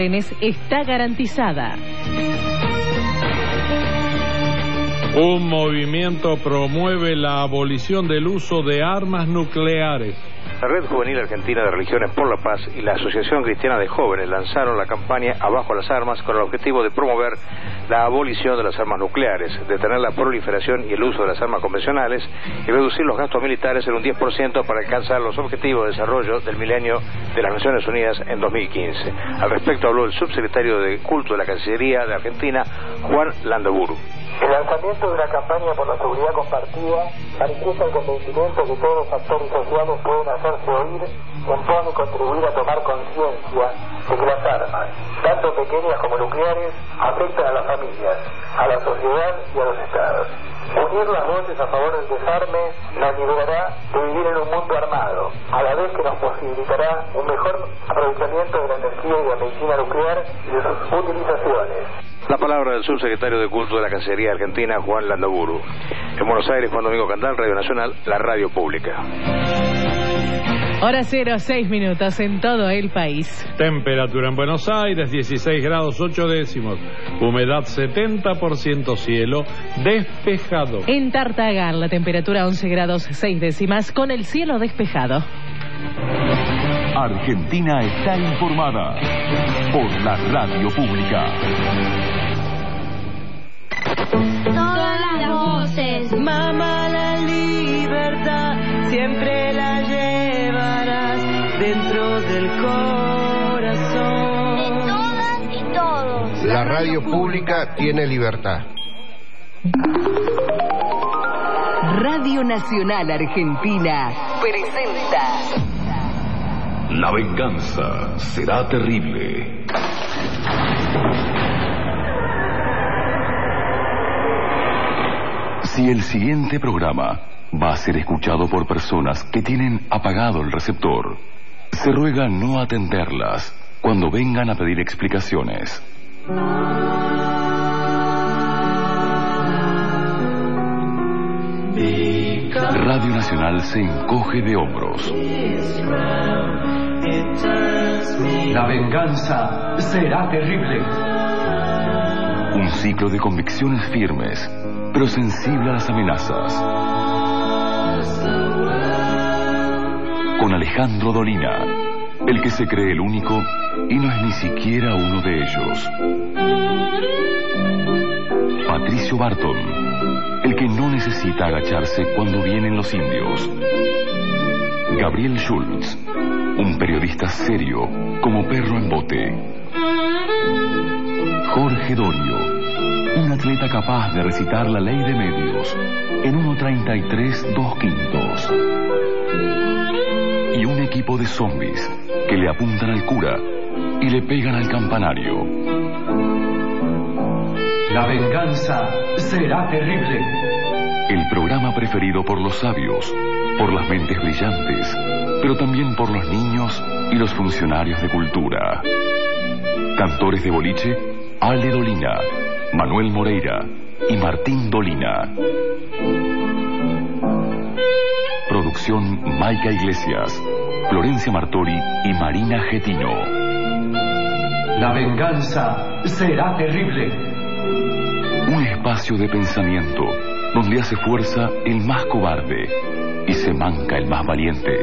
está garantizada. Un movimiento promueve la abolición del uso de armas nucleares. La Red Juvenil Argentina de Religiones por la Paz y la Asociación Cristiana de Jóvenes lanzaron la campaña Abajo las Armas con el objetivo de promover la abolición de las armas nucleares, detener la proliferación y el uso de las armas convencionales y reducir los gastos militares en un 10% para alcanzar los objetivos de desarrollo del milenio de las Naciones Unidas en 2015. Al respecto habló el subsecretario de Culto de la Cancillería de Argentina, Juan Landaburu. El lanzamiento de una campaña por la seguridad compartida manifiesta el convencimiento que todos los actores sociales pueden hacerse oír en pos de contribuir a tomar conciencia de que las armas, tanto pequeñas como nucleares, afectan a las familias, a la sociedad y a los estados. Unir las voces a favor del desarme nos liberará de vivir en un mundo armado, a la vez que nos posibilitará un mejor aprovechamiento de la energía y de la medicina nuclear y de sus utilizaciones. La palabra del subsecretario de Culto de la Cancillería Argentina, Juan Landaburu. En Buenos Aires, Juan Domingo Candal, Radio Nacional, la radio pública. Hora 0:06 en todo el país. Temperatura en Buenos Aires, 16 grados 8 décimos. Humedad 70%, cielo despejado. En Tartagal, la temperatura 11 grados 6 décimas, con el cielo despejado. Argentina está informada por la radio pública. Todas las voces. Mamá, la libertad siempre la llevarás dentro del corazón. De todas y todos. La radio pública tiene libertad. Radio Nacional Argentina presenta La venganza será terrible. Si el siguiente programa va a ser escuchado por personas que tienen apagado el receptor, se ruega no atenderlas cuando vengan a pedir explicaciones. Radio Nacional se encoge de hombros. La venganza será terrible. Un ciclo de convicciones firmes, pero sensible a las amenazas. Con Alejandro Dolina, el que se cree el único y no es ni siquiera uno de ellos. Patricio Barton, el que no necesita agacharse cuando vienen los indios. Gabriel Schultz, un periodista serio como perro en bote. Jorge Dorio, un atleta capaz de recitar la ley de medios en 1:33 2/5. Y un equipo de zombies que le apuntan al cura y le pegan al campanario. La venganza será terrible. El programa preferido por los sabios, por las mentes brillantes, pero también por los niños y los funcionarios de cultura. Cantores de boliche, Ale Dolina, Manuel Moreira y Martín Dolina. Producción Maica Iglesias, Florencia Martori y Marina Getino. La venganza será terrible. Un espacio de pensamiento donde hace fuerza el más cobarde y se manca el más valiente.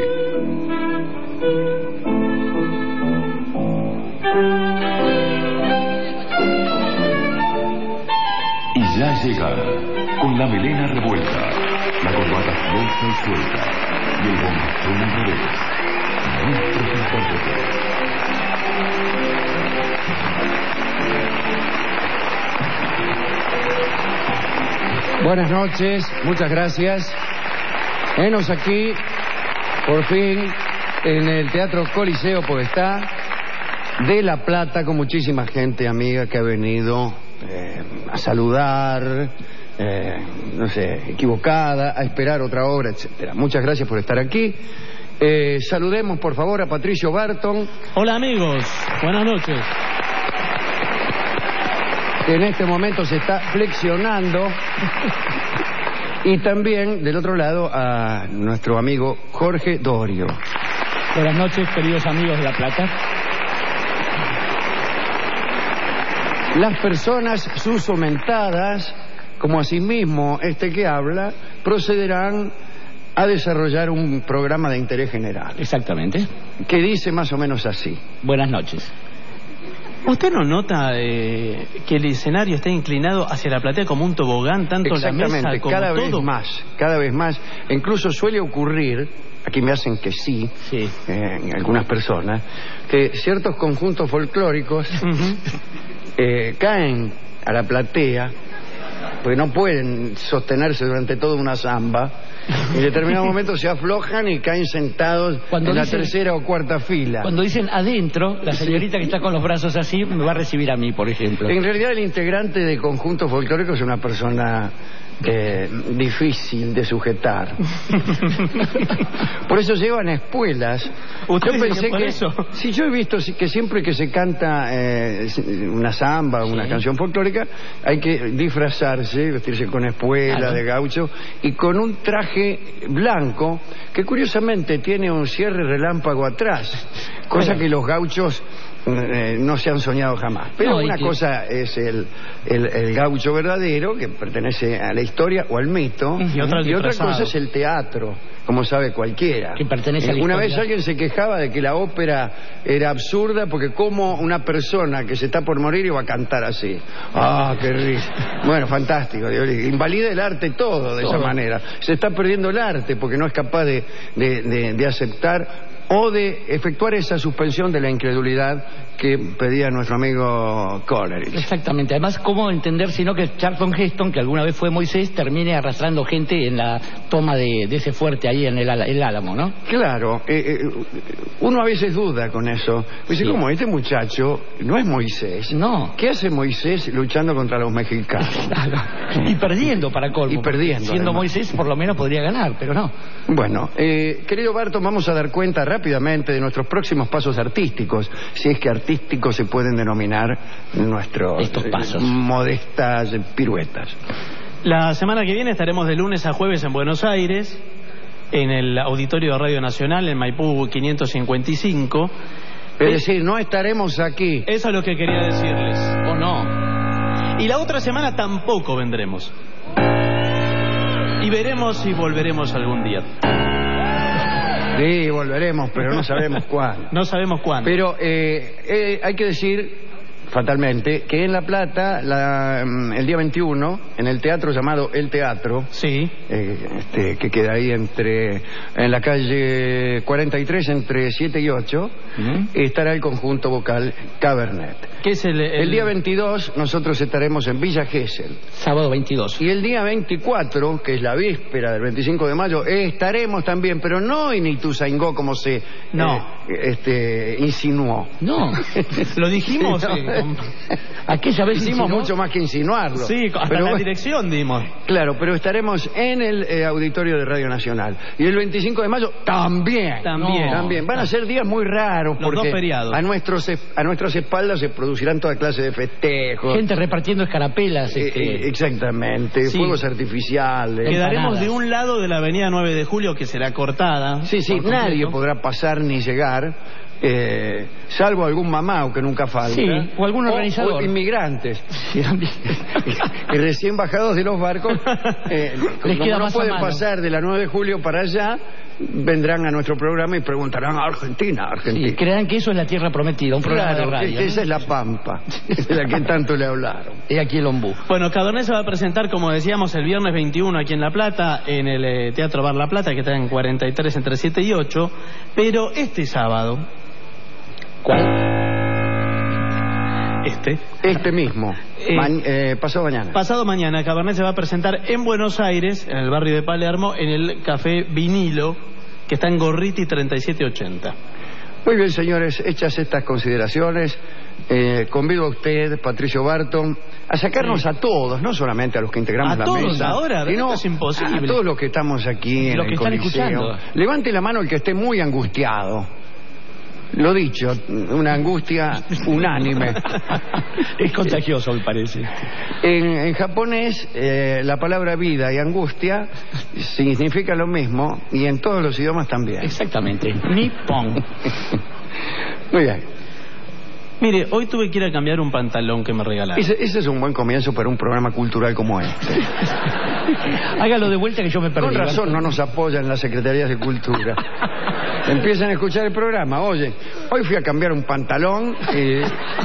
Y ya llegan, con la melena revuelta, la corbata floja y suelta y el bombachón al revés, nuestros intérpretes. Buenas noches, muchas gracias. Venos aquí, por fin, en el Teatro Coliseo Podestá de La Plata, con muchísima gente amiga que ha venido a saludar, no sé, equivocada, a esperar otra obra, etcétera. Muchas gracias por estar aquí. Saludemos, por favor, a Patricio Barton. Hola, amigos. Buenas noches. En este momento se está flexionando. Y también, del otro lado, a nuestro amigo Jorge Dorio. Buenas noches, queridos amigos de La Plata. las personas susomentadas, como asimismo este que habla, procederán a desarrollar un programa de interés general. Exactamente. Que dice más o menos así. Buenas noches. ¿Usted no nota que el escenario está inclinado hacia la platea como un tobogán, tanto la mesa como cada todo? Cada vez más. Incluso suele ocurrir, aquí me hacen que sí. Algunas personas, que ciertos conjuntos folclóricos caen a la platea, porque no pueden sostenerse durante toda una samba. En determinado momento se aflojan y caen sentados en la tercera o cuarta fila. Cuando dicen adentro, la señorita que está con los brazos así me va a recibir a mí, por ejemplo. En realidad el integrante de conjunto folclórico es una persona difícil de sujetar. Por eso llevan espuelas. ¿Usted Yo pensé por que eso? Sí, yo he visto que siempre que se canta una samba, una canción folclórica, hay que disfrazarse, vestirse con espuela de gaucho y con un traje blanco que curiosamente tiene un cierre relámpago atrás, cosa que los gauchos no se han soñado jamás. Pero una cosa es el gaucho verdadero, que pertenece a la historia o al mito, y otra cosa es el teatro, como sabe cualquiera. Que pertenece a la Una historia. vez alguien se quejaba de que la ópera era absurda porque como una persona que se está por morir iba a cantar así. ¡Ah, qué risa! Bueno, fantástico. Invalida el arte todo de esa manera. Se está perdiendo el arte porque no es capaz de aceptar o de efectuar esa suspensión de la incredulidad que pedía nuestro amigo Coleridge. Exactamente. Además, ¿cómo entender sino que Charlton Heston, que alguna vez fue Moisés, termine arrastrando gente en la toma de ese fuerte ahí en el Álamo, ¿no? Claro. Uno a veces duda con eso. Dice, ¿cómo? Este muchacho no es Moisés. No. ¿Qué hace Moisés luchando contra los mexicanos? Y perdiendo, para colmo. Y perdiendo. Siendo además. Moisés, por lo menos podría ganar, pero no. Bueno, querido Barton, vamos a dar cuenta rápidamente de nuestros próximos pasos artísticos, si es que artísticos se pueden denominar estos pasos. Modestas piruetas. La semana que viene estaremos de lunes a jueves en Buenos Aires, en el Auditorio de Radio Nacional, en Maipú 555. Es decir, no estaremos aquí. Eso es lo que quería decirles. ¿O no? Y la otra semana tampoco vendremos. Y veremos si volveremos algún día. Sí, volveremos, pero no sabemos cuándo. No sabemos cuándo. Pero hay que decir, fatalmente, que en La Plata, el día 21, en el teatro llamado El Teatro, que queda ahí en la calle 43, entre 7 y 8, estará el conjunto vocal Cabernet. ¿Qué es el día 22 nosotros estaremos en Villa Gesell. Sábado 22. Y el día 24, que es la víspera del 25 de mayo, estaremos también, pero no en Ituzaingó como se insinuó. No, lo dijimos. Aquella vez hicimos mucho más que insinuarlo. Sí, hasta pero la dirección dimos. Claro, pero estaremos en el auditorio de Radio Nacional. Y el 25 de mayo también. También. Van a ser días muy raros los porque dos feriados. A nuestras espaldas se producirán toda clase de festejos. Gente repartiendo escarapelas. Exactamente, Sí. fuegos artificiales. Quedaremos de un lado de la avenida 9 de Julio, que será cortada. Sí, nadie podrá pasar ni llegar, salvo algún mamao que nunca falta. Sí, o algún organizador. O inmigrantes. Que recién bajados de los barcos, como queda no más a pueden mano. pasar de la 9 de julio para allá, vendrán a nuestro programa y preguntarán a Argentina. Sí, crean que eso es la tierra prometida, un programa Claro, de radio. que esa es la Pampa, de la que tanto le hablaron. Y aquí el ombú. Bueno, Cabernet se va a presentar, como decíamos, el viernes 21 aquí en La Plata, en el Teatro Bar La Plata, que está en 43 entre 7 y 8. Pero este sábado... ¿Cuál? Este mismo. Pasado mañana. Pasado mañana, Cabernet se va a presentar en Buenos Aires, en el barrio de Palermo, en el Café Vinilo, que está en Gorriti 3780. Muy bien, señores, hechas estas consideraciones, convido a usted, Patricio Barton, a sacarnos a todos, no solamente a los que integramos a la todos mesa, ahora, sino es imposible. a todos los que estamos aquí en Los el que están Coliseo. escuchando. Levante la mano el que esté muy angustiado. Lo dicho, una angustia unánime. Es contagioso, me parece. En japonés, la palabra vida y angustia significa lo mismo, y en todos los idiomas también. Exactamente. Nippon. Muy bien. Mire, hoy tuve que ir a cambiar un pantalón que me regalaron. Ese es un buen comienzo para un programa cultural como este. Hágalo de vuelta que yo me perdí. Con razón no nos apoyan las secretarías de cultura. Empiezan a escuchar el programa. Oye, hoy fui a cambiar un pantalón y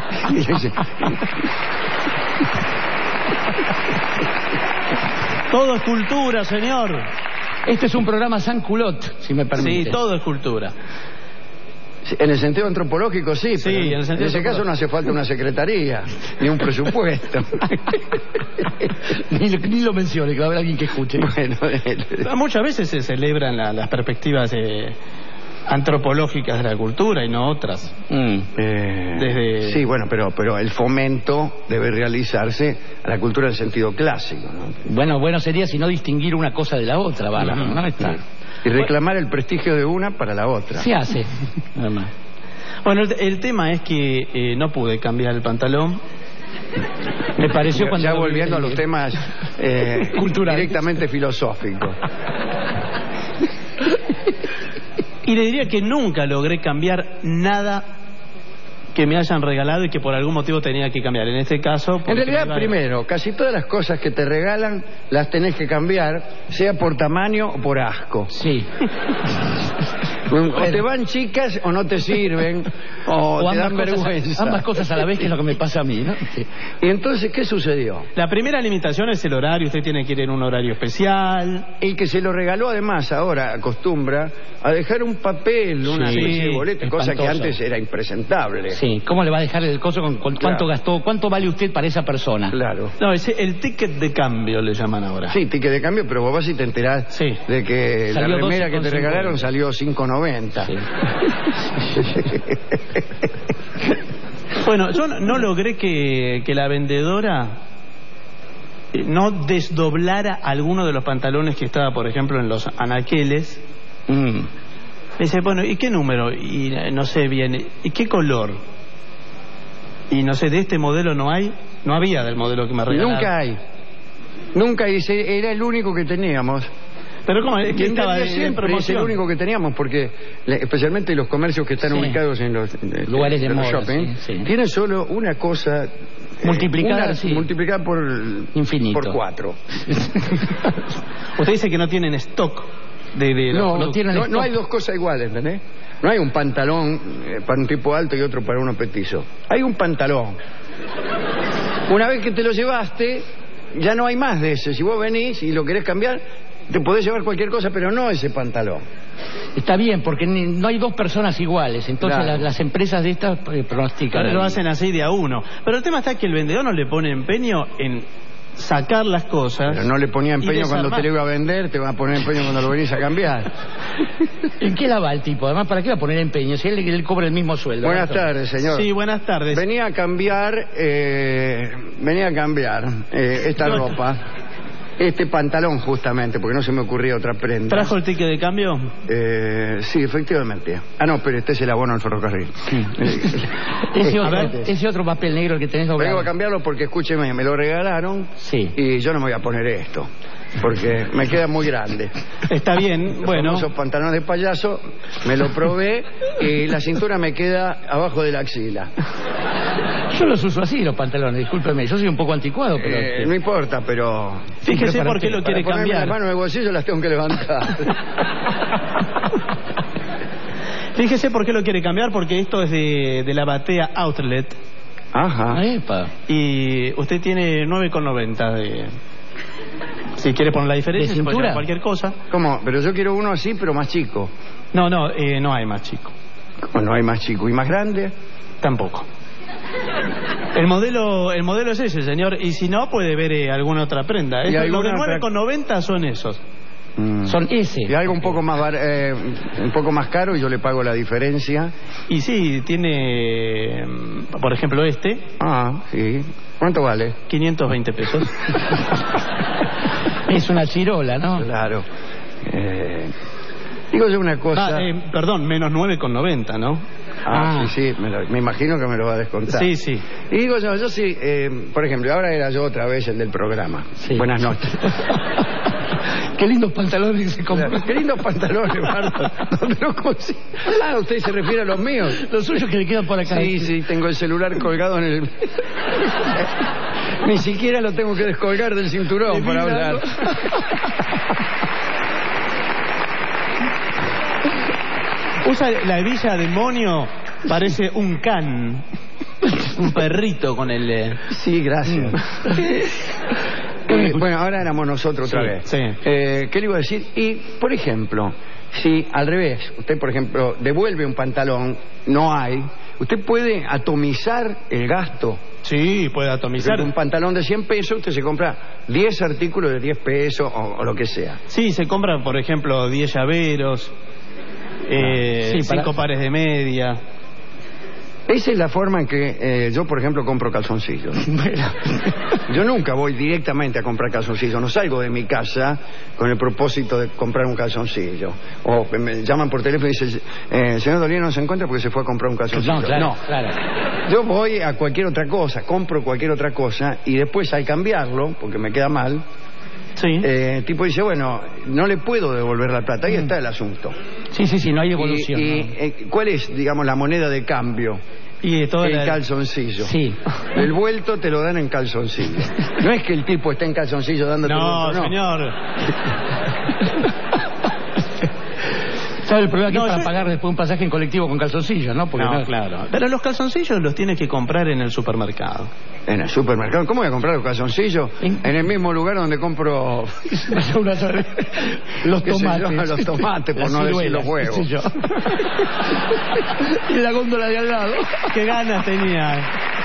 Todo es cultura, señor. Este es un programa San Culot, si me permite. Sí, todo es cultura. En el sentido antropológico sí, pero en el sentido en ese caso no hace falta una secretaría, ni un presupuesto. ni lo mencione, que va a haber alguien que escuche. Bueno, muchas veces se celebran las perspectivas antropológicas de la cultura y no otras. Sí, bueno, pero el fomento debe realizarse a la cultura en sentido clásico, ¿no? Bueno sería si no distinguir una cosa de la otra, ¿vale? ¿No? Está. Y reclamar el prestigio de una para la otra. Se hace. Bueno, el tema es que no pude cambiar el pantalón. Me pareció cuando... Ya volviendo a los temas culturales, directamente filosóficos. Y le diría que nunca logré cambiar nada que me hayan regalado y que por algún motivo tenía que cambiar. En este caso... En realidad, primero, casi todas las cosas que te regalan las tenés que cambiar, sea por tamaño o por asco. Sí. O te van chicas o no te sirven, o te dan vergüenza. Ambas cosas a la vez, que es lo que me pasa a mí, ¿no? Sí. Y entonces, ¿qué sucedió? La primera limitación es el horario. Usted tiene que ir en un horario especial. El que se lo regaló, además, ahora acostumbra a dejar un papel, una especie de boleto, cosa que antes era impresentable. Sí, ¿cómo le va a dejar el coso con cuánto gastó? ¿Cuánto vale usted para esa persona? Claro. No, el ticket de cambio le llaman ahora. Sí, ticket de cambio, pero vos vas y te enterás de que salió la remera que te regalaron salió $5.90. Sí. Bueno, yo no logré que la vendedora no desdoblara alguno de los pantalones que estaba, por ejemplo, en los anaqueles. Me dice, bueno, ¿y qué número? Y no sé bien, ¿y qué color? Y no sé, de este modelo no había del modelo que me regalaron. Nunca hay, era el único que teníamos. Pero ¿cómo? Es que estaba en promoción. Es el único que teníamos, porque especialmente los comercios que están ubicados en los lugares de moda, shopping, tienen solo una cosa multiplicada por infinito, por 4. Usted dice que no tienen stock no hay dos cosas iguales, ¿entendés? No hay un pantalón para un tipo alto y otro para uno petizo. Hay un pantalón. Una vez que te lo llevaste, ya no hay más de ese. Si vos venís y lo querés cambiar, te podés llevar cualquier cosa, pero no ese pantalón. Está bien, porque no hay dos personas iguales. Entonces las empresas de estas pronostican. Lo hacen así de a uno. Pero el tema está que el vendedor no le pone empeño en sacar las cosas. Pero no le ponía empeño cuando te lo iba a vender, te va a poner empeño cuando lo venís a cambiar. ¿En qué la va el tipo? Además, ¿para qué va a poner empeño? Si él cobra el mismo sueldo. Buenas tardes, señor. Sí, buenas tardes. Venía a cambiar esta ropa. Este pantalón, justamente, porque no se me ocurría otra prenda. ¿Trajo el ticket de cambio? Sí, efectivamente. No, pero este es el abono al ferrocarril. Ese otro papel negro que tenés doblado. Vengo a cambiarlo porque, escúcheme, me lo regalaron y yo no me voy a poner esto, porque me queda muy grande. Está bien, bueno. Esos pantalones de payaso, me lo probé y la cintura me queda abajo de la axila. Yo los uso así, los pantalones, discúlpeme. Yo soy un poco anticuado, pero... No importa, pero... Fíjese por qué lo quiere cambiar. Las manos en el bolsillo las tengo que levantar. Fíjese por qué lo quiere cambiar, porque esto es de la Batea Outlet. Ajá. Epa. Y usted tiene 9,90 de... Si quiere poner la diferencia, se puede llevar cualquier cosa. ¿Cómo? Pero yo quiero uno así, pero más chico. No hay más chico. ¿Cómo no hay más chico? ¿Y más grande? Tampoco. El modelo es ese, señor. Y si no, puede ver alguna otra prenda. Los de 9,90 son esos. Son ese. Y algo un poco más caro y yo le pago la diferencia. Y sí, tiene, por ejemplo, este. Sí. ¿Cuánto vale? 520 pesos. Es una chirola, ¿no? Claro. Digo yo una cosa... perdón, menos 9,90, ¿no? Sí, me imagino que me lo va a descontar. Sí, sí. Y digo yo sí, por ejemplo, ahora era yo otra vez el del programa. Sí. Buenas noches. Qué lindos pantalones que se compran. Qué lindos pantalones, Marta. ¿Dónde los consigo? Ah, usted se refiere a los míos. Los suyos que le quedan por acá. Sí, tengo el celular colgado en el... Ni siquiera lo tengo que descolgar del cinturón para hablar. Usa la hebilla demonio, parece un can. Un perrito con el... Sí, gracias. Bueno, ahora éramos nosotros otra vez. Sí. ¿Qué le iba a decir? Y, por ejemplo, si al revés, usted, por ejemplo, devuelve un pantalón, no hay, usted puede atomizar el gasto. Sí, puede atomizar. Un pantalón de 100 pesos, usted se compra 10 artículos de 10 pesos o lo que sea. Sí, se compra, por ejemplo, 10 llaveros, 5 pares de media. Esa es la forma en que yo, por ejemplo, compro calzoncillos. Yo nunca voy directamente a comprar calzoncillos. No salgo de mi casa con el propósito de comprar un calzoncillo. O me llaman por teléfono y dicen, señor Dolina no se encuentra porque se fue a comprar un calzoncillo. Claro. Yo voy a cualquier otra cosa, compro cualquier otra cosa y después al cambiarlo, porque me queda mal, el tipo dice, bueno, no le puedo devolver la plata. Ahí está el asunto. Sí, no hay devolución. ¿Cuál es, digamos, la moneda de cambio? Y todo el calzoncillo. Sí. El vuelto te lo dan en calzoncillo. No es que el tipo esté en calzoncillo dándote no, el vuelto, señor. ¿Sabe el problema que es para pagar después un pasaje en colectivo con calzoncillos, no? Porque no, claro. Pero los calzoncillos los tienes que comprar en el supermercado. ¿En el supermercado? ¿Cómo voy a comprar los calzoncillos? En el mismo lugar donde compro los tomates. Los tomates, por no decir los huevos. Y la góndola de al lado. Qué ganas tenía.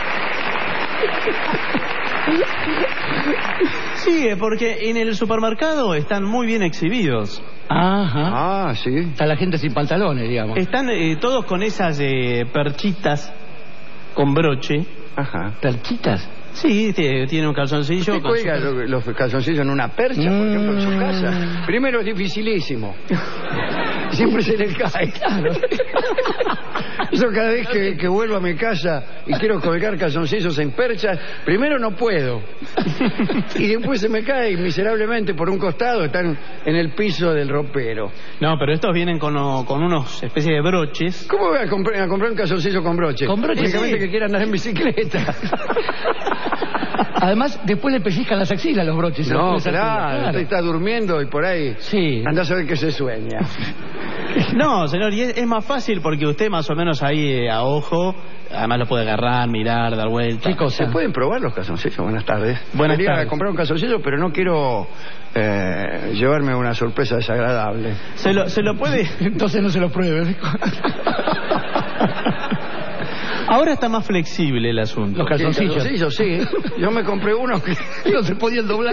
Sí, porque en el supermercado están muy bien exhibidos. Ajá. Sí. Está la gente sin pantalones, digamos. Están todos con esas perchitas con broche. Ajá. ¿Perchitas? Sí, tiene un calzoncillo. ¿Usted cuelga los calzoncillos en una percha, por ejemplo, en su casa? Primero es dificilísimo. Siempre se le cae. Claro. Yo cada vez que vuelvo a mi casa y quiero colgar calzoncillos en perchas, primero no puedo. Y después se me cae miserablemente por un costado, están en el piso del ropero. No, pero estos vienen con unos especies de broches. ¿Cómo voy a comprar un calzoncillo con broches? Con broches, únicamente que quiera andar en bicicleta. Además, después le pellizcan las axilas los broches. No, claro. Usted está durmiendo y por ahí anda a saber qué se sueña. No, señor, y es más fácil porque usted más o menos ahí a ojo, además lo puede agarrar, mirar, dar vuelta. ¿Qué cosa? ¿Se pueden probar los calzoncillos? Buenas tardes. Quería comprar un calzoncillo, pero no quiero llevarme una sorpresa desagradable. ¿Se lo puede? Entonces no se lo pruebe. Ahora está más flexible el asunto. Los calzoncillos. Calzoncillos, sí. Yo me compré uno que no se podían doblar.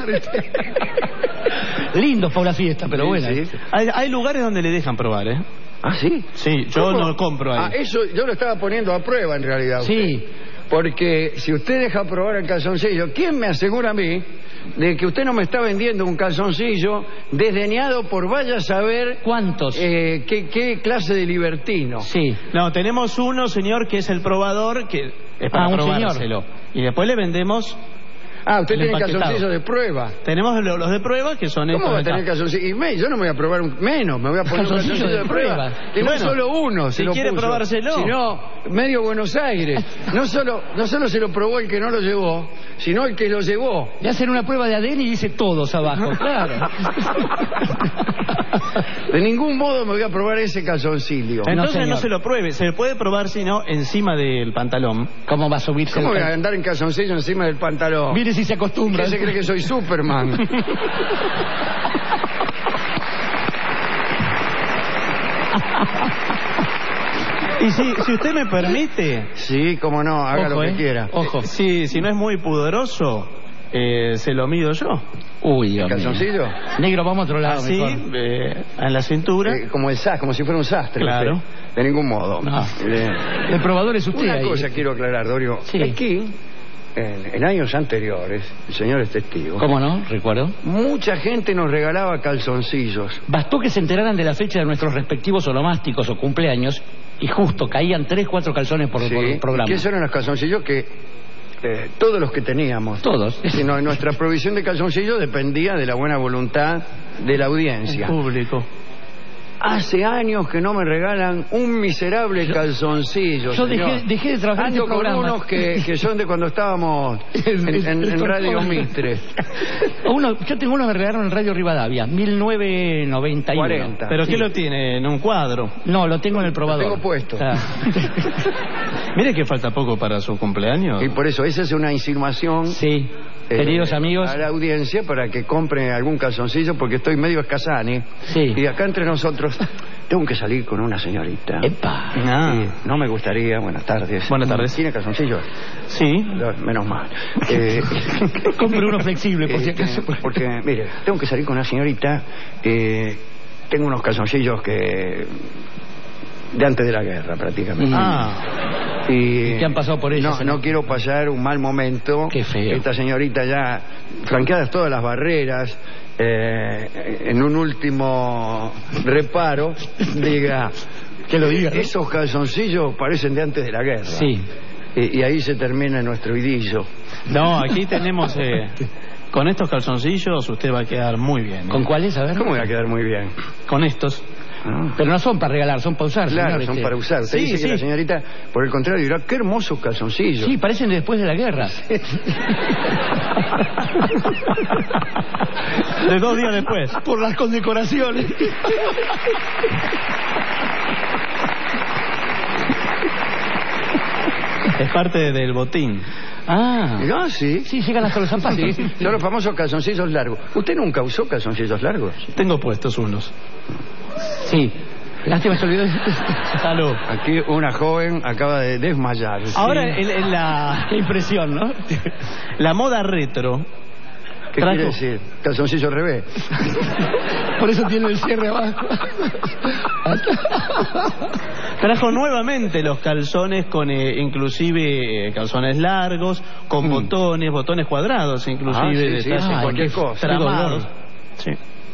Lindos para una fiesta, pero bueno. Sí. Hay lugares donde le dejan probar, ¿eh? ¿Ah, sí? Sí, yo no lo compro ahí. Eso yo lo estaba poniendo a prueba en realidad. Sí. Porque si usted deja probar el calzoncillo, ¿quién me asegura a mí de que usted no me está vendiendo un calzoncillo desdeñado por vaya a saber cuántos? ¿Qué clase de libertino? Sí. No, tenemos uno, señor, que es el probador, que es para probárselo. Y después le vendemos... usted tiene calzoncillos de prueba. Tenemos los de prueba, que son estos. ¿Cómo va a tener calzoncillos? Y yo no me voy a probar menos, me voy a poner un calzoncillo de prueba. Y no solo uno. Si quiere probárselo. Sino medio Buenos Aires. No solo se lo probó el que no lo llevó, sino el que lo llevó. Le hacen una prueba de ADN y dice todos abajo, claro. De ningún modo me voy a probar ese calzoncillo. Entonces no se lo pruebe. Se puede probar, sino encima del pantalón. ¿Cómo va a subirse? ¿Cómo voy a andar en calzoncillo encima del pantalón? Mire si se acostumbra. ¿Qué se cree que soy Superman? Y si usted me permite... Sí, cómo no, haga lo que quiera. Ojo. Si no es muy pudoroso, se lo mido yo. Uy, ¿El calzoncillo? Negro, vamos a otro lado. Así, en la cintura. Como si fuera un sastre. Claro. Usted. De ningún modo. No. El probador es usted. Una cosa quiero aclarar, Dorio. Sí. Aquí en años anteriores, el señor es testigo. ¿Cómo no? Recuerdo. Mucha gente nos regalaba calzoncillos. Bastó que se enteraran de la fecha de nuestros respectivos onomásticos o cumpleaños y justo caían 3, 4 calzones por programa. ¿Y qué eran los calzoncillos? Que todos los que teníamos. Todos. Sino nuestra provisión de calzoncillos dependía de la buena voluntad de la audiencia. El público. Hace años que no me regalan un miserable calzoncillo. Yo dejé de trabajar en este programa. Con unos que son de cuando estábamos en Radio Mitre. Yo tengo uno que me regalaron en Radio Rivadavia, 1991. 40. ¿Pero qué lo tiene? ¿En un cuadro? No, lo tengo en el probador. Lo tengo puesto. Mire que falta poco para su cumpleaños. Y por eso, esa es una insinuación. Sí. Queridos amigos, a la audiencia para que compren algún calzoncillo porque estoy medio escasani. Sí. Y acá entre nosotros tengo que salir con una señorita. ¡Epa! Y no me gustaría. Buenas tardes. Buenas tardes. ¿Tiene calzoncillos? Sí. Menos mal. Compre uno flexible por si acaso. Porque, mire, tengo que salir con una señorita. Tengo unos calzoncillos que de antes de la guerra prácticamente. ¿Y qué han pasado por ellos? No quiero pasar un mal momento. Qué feo. Esta señorita ya, flanqueadas todas las barreras, en un último reparo, diga... Que lo diga, ¿no? Esos calzoncillos parecen de antes de la guerra. Sí. Y ahí se termina nuestro idillo. No, aquí tenemos... con estos calzoncillos usted va a quedar muy bien. ¿Con cuáles? A ver. ¿Cómo voy a quedar muy bien? Con estos. Pero no son para regalar, son para usar. Claro, señor, son para usar. Usted dice que la señorita, por el contrario, dirá, qué hermosos calzoncillos. Sí, parecen de después de la guerra. De 2 días después. Por las condecoraciones. Es parte del botín. ¿No? Sí. Sí, llegan hasta los zapatos. Sí. Son los famosos calzoncillos largos. ¿Usted nunca usó calzoncillos largos? Tengo puestos unos. Sí. Lástima, se olvidó. Salud. Aquí una joven acaba de desmayar. Ahora, en la... Qué impresión, ¿no? La moda retro... ¿Qué quiere decir? Calzoncillo al revés. Por eso tiene el cierre abajo. Trajo nuevamente los calzones con inclusive calzones largos, con botones cuadrados, inclusive sí, detalles cualquier cosa. tramados. Sí.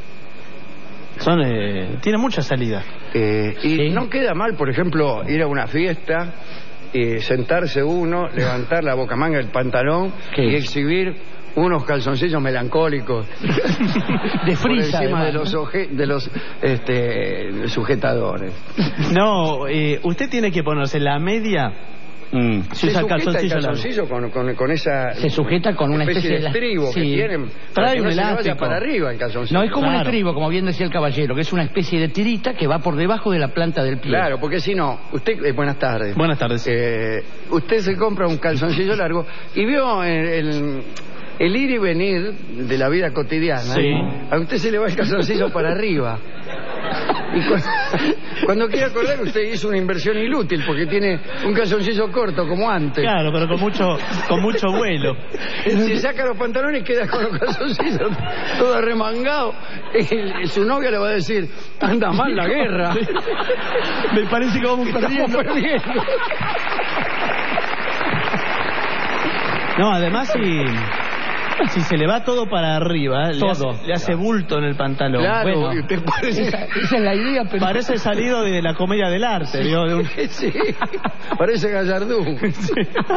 Tiene mucha salida. Y no queda mal, por ejemplo, ir a una fiesta, sentarse uno, levantar la bocamanga del pantalón y exhibir unos calzoncillos melancólicos de frisa, por encima además, de los sujetadores. No, usted tiene que ponerse la media. Se sujeta el calzoncillo con esa... Se sujeta con una especie de estribo que tienen. Trae un no elástico. se vaya para arriba el calzoncillo. No, es como un estribo, como bien decía el caballero, que es una especie de tirita que va por debajo de la planta del pie. Claro, porque si no, usted... buenas tardes. Buenas tardes. Usted se compra un calzoncillo largo y vio el ir y venir de la vida cotidiana. Sí. A usted se le va el calzoncillo para arriba. Y cuando quiera acordar, usted hizo una inversión inútil porque tiene un calzoncillo corto como antes. Claro, pero con mucho vuelo. Se saca los pantalones y queda con los calzoncillos todo arremangado. Su novia le va a decir, anda mal la guerra. Me parece que vamos perdiendo. No, además si se le va todo para arriba, le hace bulto en el pantalón. Claro, bueno, y usted parece... esa es la idea, pero... Parece salido de la comedia del arte, ¿vio? Sí, parece Gallardú. Sí.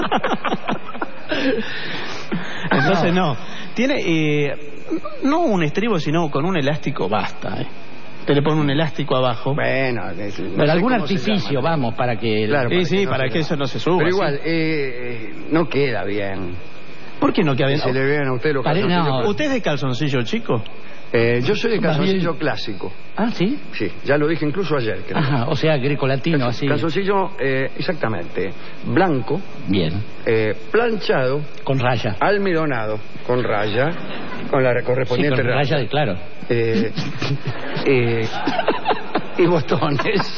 Entonces no. Tiene no un estribo, sino con un elástico basta, Te le pone un elástico abajo. Bueno, pero algún artificio, vamos, para que... Claro, para que eso no se suba. Pero igual, no queda bien. ¿Por qué no queda bien? Se le vean a usted los calzoncillos. No. ¿Usted es de calzoncillo chico? Yo soy de calzoncillo clásico. Ah, ¿sí? Sí, ya lo dije incluso ayer, creo. Ajá, o sea, grecolatino, así. Calzoncillo, exactamente, blanco. Bien. Planchado. Con raya. Almidonado, con raya, con la correspondiente raya. De, claro. Y botones.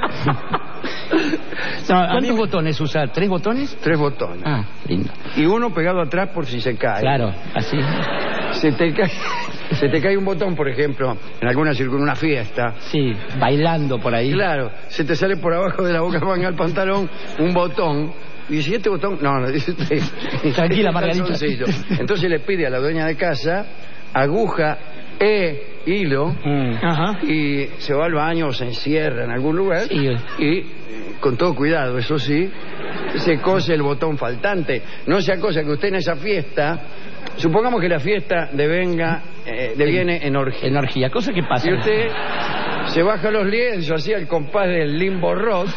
¿Cuántos botones usa? ¿3 botones? 3 botones. Ah, lindo. Y uno pegado atrás por si se cae. Claro, así. Se te cae un botón, por ejemplo, en una fiesta. Sí, bailando por ahí. Claro, se te sale por abajo de la boca manga al pantalón un botón. y si este botón... No, dice usted. Tranquila, Margarita. Calzoncillo. Entonces le pide a la dueña de casa aguja hilo, y se va al baño o se encierra en algún lugar y con todo cuidado, eso sí, se cose el botón faltante. No sea cosa que usted en esa fiesta, supongamos que la fiesta deviene en orgía. En orgía, cosa que pasa. Y usted se baja los lienzos así al compás del limbo rock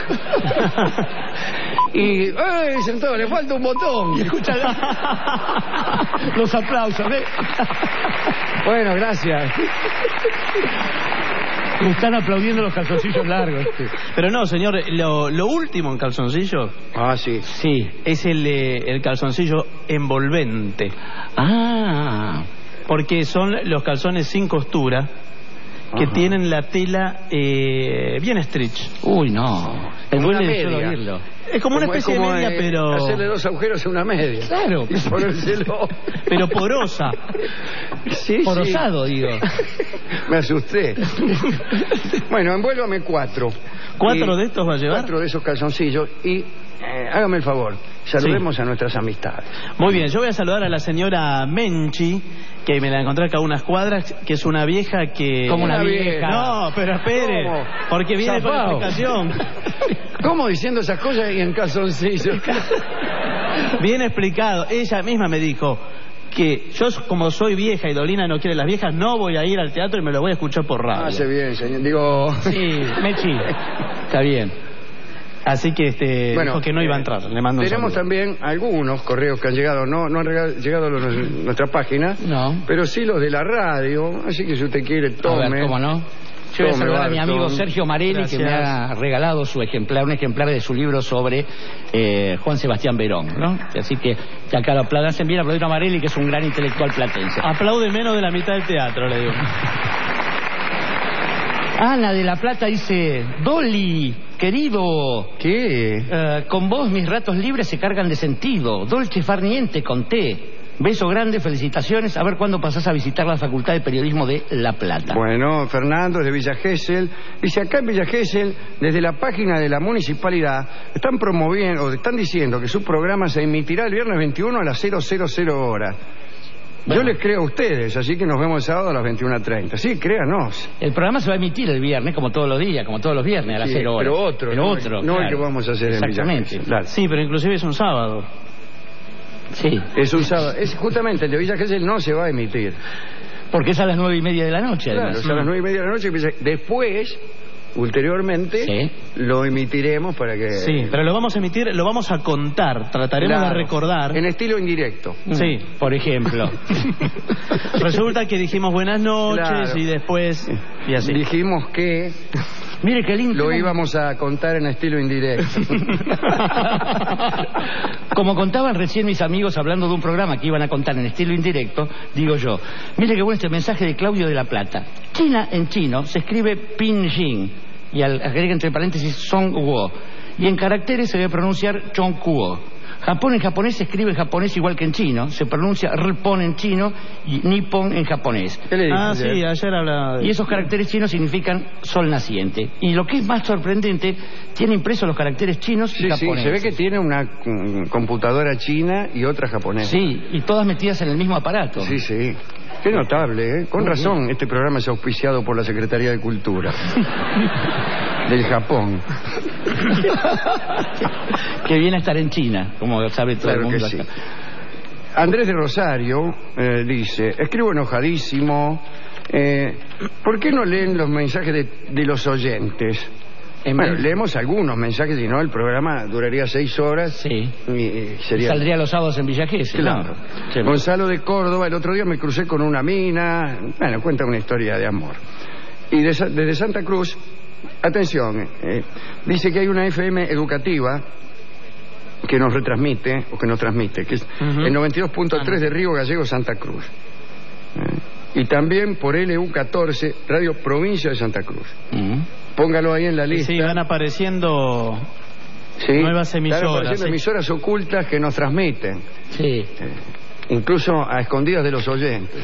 y dicen todos, le falta un botón. Y escucha los aplausos, ¿ves? Bueno, gracias. Me están aplaudiendo los calzoncillos largos. Pero no, señor, lo último en calzoncillo. Ah, sí. Sí, es el calzoncillo envolvente. Ah. Porque son los calzones sin costura que tienen la tela bien stretch. Uy, no. Como una media. Es como una especie de media, pero... hacerle 2 agujeros a una media. Claro. Y ponérselo... Pero porosa. Sí, porosado, digo. Me asusté. Bueno, envuélvame 4. ¿4 de estos va a llevar? 4 de esos calzoncillos y... hágame el favor, saludemos a nuestras amistades. Muy bien, yo voy a saludar a la señora Menchi, que me la encontré acá a unas cuadras, que es una vieja que... Como una vieja. No, pero espere, ¿cómo? Porque viene Zafao. con la explicación. ¿Cómo diciendo esas cosas y en calzoncillos? Bien explicado. Ella misma me dijo que yo, como soy vieja y Dolina no quiere las viejas, no voy a ir al teatro y me lo voy a escuchar por radio. Hace bien, señor. Digo... Sí, Mechi. Está bien. Así que bueno, dijo que no iba a entrar. Le mando un tenemos saludo. también algunos correos que han llegado, no han llegado a nuestra página, pero sí los de la radio, así que si usted quiere, tome. A ver, ¿cómo no? Yo voy a saludar a mi amigo Sergio Marelli, Gracias. que me ha regalado un ejemplar de su libro sobre Juan Sebastián Verón, ¿no? Así que acá lo hacen bien aplaudir a Marelli, que es un gran intelectual platense. Aplaude menos de la mitad del teatro, le digo. Ana de La Plata dice: Dolly, querido, ¿qué? Con vos mis ratos libres se cargan de sentido. Dolce far niente con té. Beso grande, felicitaciones. A ver cuándo pasás a visitar la Facultad de Periodismo de La Plata. Bueno, Fernando es de Villa Gesell. Dice, acá en Villa Gesell, desde la página de la municipalidad, están promoviendo, o están diciendo que su programa se emitirá el viernes 21 a las 000 horas. Bueno. Yo les creo a ustedes, así que nos vemos el sábado a las 21:30. Sí, créanos. El programa se va a emitir el viernes, como todos los días, como todos los viernes, a las 0 horas. Pero otro, no el que vamos a hacer en Villa Exactamente. Gesell. Sí, pero inclusive es un sábado. Sí. Es un sábado. Es justamente el de Villa Gesell no se va a emitir. Porque es a las 9:30 de la noche, además. Claro, es a las 9:30 de la noche. Después, ulteriormente, lo emitiremos para que... Sí, pero lo vamos a emitir, lo vamos a contar. Trataremos de recordar. En estilo indirecto. Sí. Por ejemplo. Resulta que dijimos buenas noches y después... Y así. Dijimos que... Mire qué lindo. Lo íbamos a contar en estilo indirecto. Como contaban recién mis amigos hablando de un programa que iban a contar en estilo indirecto, digo yo, mire qué bueno este mensaje de Claudio de La Plata. China en chino se escribe Pinyin y agrega entre paréntesis Songguo, y en caracteres se debe pronunciar Chongguo. Japón en japonés se escribe en japonés igual que en chino, se pronuncia Rpon en chino y Nippon en japonés. Sí, ayer hablaba de... Y esos caracteres chinos significan sol naciente. Y lo que es más sorprendente, tiene impresos los caracteres chinos y japoneses. Sí, se ve que tiene una computadora china y otra japonesa. Sí, y todas metidas en el mismo aparato. Sí, sí. Qué notable, ¿eh? Con razón, este programa es auspiciado por la Secretaría de Cultura del Japón. Que viene a estar en China, como sabe todo el mundo. Que sí. Andrés de Rosario dice, escribo enojadísimo, ¿por qué no leen los mensajes de los oyentes? Bueno, leemos algunos mensajes, si no el programa duraría 6 horas. Sí. Y sería... Saldría los sábados en Villa Gesell. Claro. Sí. Gonzalo de Córdoba, el otro día me crucé con una mina. Bueno, cuenta una historia de amor. Y desde Santa Cruz, atención, dice que hay una FM educativa que nos retransmite, o que nos transmite, que es el 92.3 de Río Gallego, Santa Cruz. Y también por LU14, Radio Provincia de Santa Cruz. Póngalo ahí en la lista. Sí, van apareciendo nuevas emisoras. Están apareciendo emisoras ocultas que nos transmiten. Sí. Incluso a escondidas de los oyentes.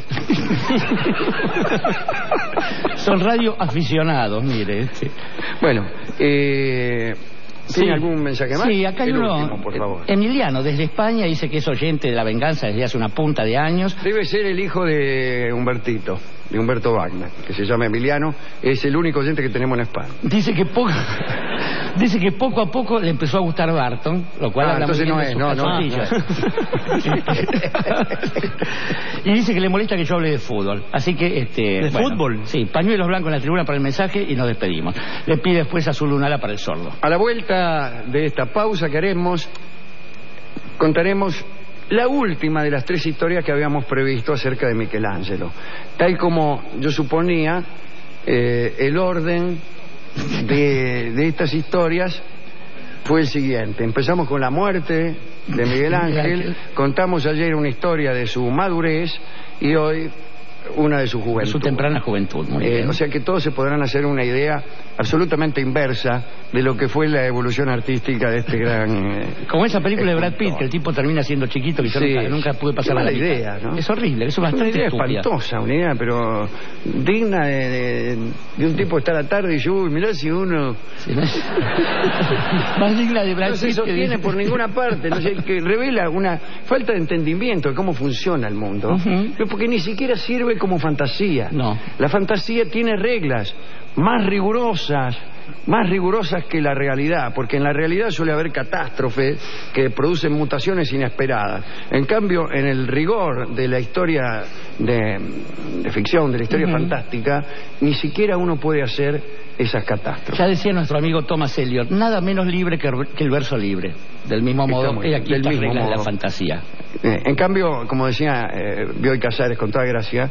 Son radio aficionados, mire. Bueno, ¿Tiene algún mensaje más? Sí, acá hay El uno, último, por favor. Emiliano, desde España, dice que es oyente de La Venganza desde hace una punta de años. Debe ser el hijo de Humbertito, de Humberto Wagner, que se llama Emiliano. Es el único oyente que tenemos en España. Dice que poco a poco le empezó a gustar Barton, lo cual habla entonces muy bien no de es, sus calzoncillos. Y dice que le molesta que yo hable de fútbol. Así que, ¿De fútbol? Sí, pañuelos blancos en la tribuna para el mensaje y nos despedimos. Le pide después Azul Lunala para el sordo. A la vuelta de esta pausa que haremos, contaremos la última de las 3 historias que habíamos previsto acerca de Michelangelo. Tal como yo suponía, el orden de estas historias fue el siguiente. Empezamos con la muerte de Miguel Ángel, contamos ayer una historia de su madurez y hoy una de su juventud. Su temprana juventud, muy bien. O sea que todos se podrán hacer una idea absolutamente inversa de lo que fue la evolución artística de este gran... Como esa película de Brad Pitt, que el tipo termina siendo chiquito y yo nunca pude pasar la idea, ¿no? Es horrible, es bastante una idea estúpida. Espantosa, una idea, pero digna de un tipo estar a la tarde y yo, uy, mirá si uno... Sí, ¿no? Más digna de Brad Pitt. No se sostiene por ninguna parte, no sé, que revela una falta de entendimiento de cómo funciona el mundo, pero porque ni siquiera sirve como fantasía. No. La fantasía tiene reglas más rigurosas que la realidad, porque en la realidad suele haber catástrofes que producen mutaciones inesperadas. En cambio, en el rigor de la historia de ficción, de la historia fantástica, ni siquiera uno puede hacer esas catástrofes. Ya decía nuestro amigo Thomas Eliot, nada menos libre que el verso libre. Del mismo modo, he aquí estas reglas de la fantasía. En cambio, como decía Bioy Casares con toda gracia,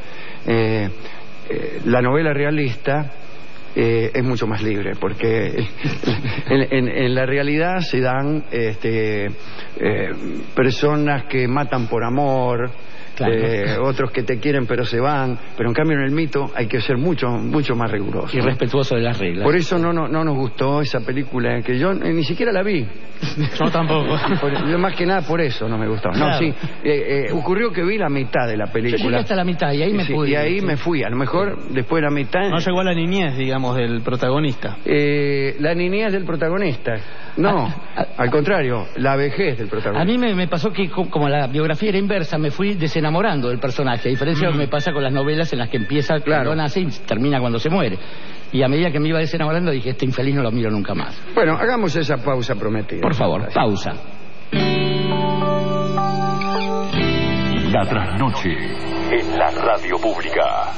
la novela realista es mucho más libre, porque en la realidad se dan personas que matan por amor, otros que te quieren pero se van, pero en cambio en el mito hay que ser mucho más riguroso, y respetuoso de las reglas. Por eso no nos gustó esa película, que yo ni siquiera la vi. Yo tampoco. Yo más que nada por eso no me gustó. Claro. No, sí, ocurrió que vi la mitad de la película. Yo llegué hasta la mitad y ahí me pude. Y ahí me fui, a lo mejor después de la mitad. No llegó a la niñez, digamos, del protagonista. La niñez del protagonista. No, al contrario, la vejez del protagonista. A mí me pasó que, como la biografía era inversa, me fui desenamorando del personaje, a diferencia de lo que me pasa con las novelas en las que empieza cuando nace y termina cuando se muere. Y a medida que me iba desenamorando dije, este infeliz no lo miro nunca más. Bueno, hagamos esa pausa prometida. Por favor, pausa. La trasnoche en la radio pública.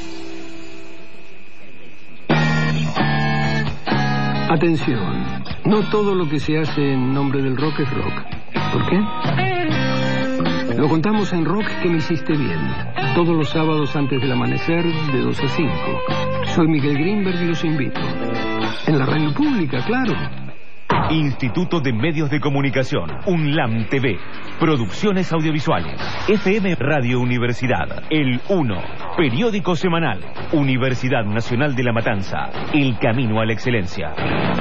Atención, no todo lo que se hace en nombre del rock es rock. ¿Por qué? Lo contamos en Rock que me hiciste bien, todos los sábados antes del amanecer de 2 a 5. Soy Miguel Greenberg y los invito. En la radio pública, claro. Instituto de Medios de Comunicación, UNLAM TV, Producciones Audiovisuales, FM Radio Universidad, El 1, Periódico Semanal, Universidad Nacional de La Matanza, El Camino a la Excelencia.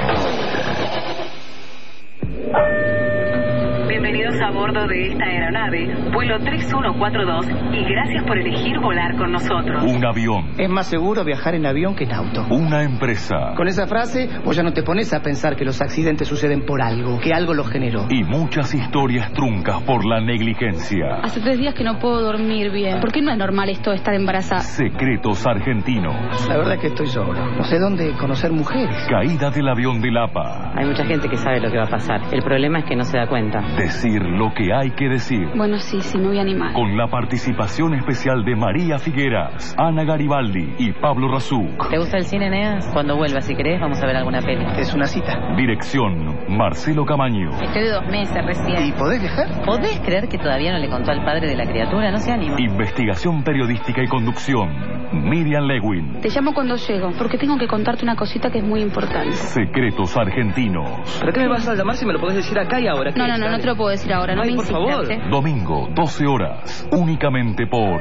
Bienvenidos a bordo de esta aeronave, vuelo 3142, y gracias por elegir volar con nosotros. Un avión. Es más seguro viajar en avión que en auto. Una empresa. Con esa frase, vos ya no te pones a pensar que los accidentes suceden por algo, que algo los generó. Y muchas historias truncas por la negligencia. Hace 3 días que no puedo dormir bien. ¿Por qué no es normal esto de estar embarazada? Secretos argentinos. La verdad es que estoy solo. No sé dónde conocer mujeres. Caída del avión de Lapa. Hay mucha gente que sabe lo que va a pasar. El problema es que no se da cuenta. Decir lo que hay que decir. Bueno, sí, me voy a animar. Con la participación especial de María Figueras, Ana Garibaldi y Pablo Razúk. ¿Te gusta el cine, Neas? Cuando vuelvas, si querés, vamos a ver alguna peli. Es una cita. Dirección, Marcelo Camaño. Estoy de 2 meses recién. ¿Y podés viajar? ¿Podés creer que todavía no le contó al padre de la criatura? No se anima. Investigación periodística y conducción, Miriam Lewin. Te llamo cuando llego, porque tengo que contarte una cosita que es muy importante. Secretos argentinos. ¿Pero qué me vas a llamar si me lo podés decir acá y ahora? No te lo puedo decir ahora, no me por favor. Domingo, 12 horas, únicamente por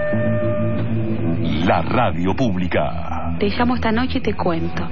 la radio pública. Te llamo esta noche y te cuento.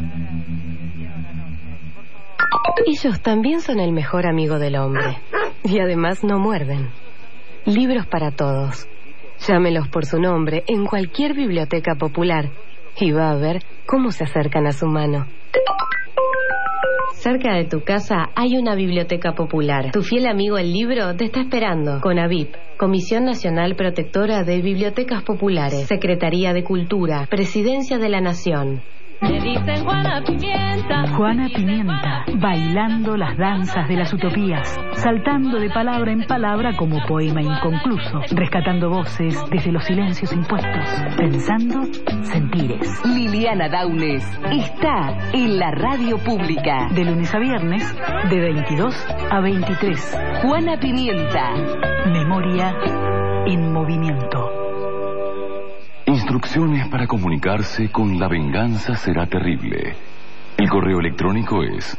Ellos también son el mejor amigo del hombre. Y además no muerden. Libros para todos. Llámelos por su nombre en cualquier biblioteca popular y va a ver cómo se acercan a su mano. Cerca de tu casa hay una biblioteca popular. Tu fiel amigo el libro te está esperando. CONAVIP, Comisión Nacional Protectora de Bibliotecas Populares, Secretaría de Cultura, Presidencia de la Nación. Le dicen Juana Pimienta. Juana Pimienta, bailando las danzas de las utopías, saltando de palabra en palabra como poema inconcluso, rescatando voces desde los silencios impuestos, pensando sentires. Liliana Daunes está en la radio pública. De lunes a viernes, de 22 a 23. Juana Pimienta. Memoria en movimiento. Instrucciones para comunicarse con La Venganza Será Terrible. El correo electrónico es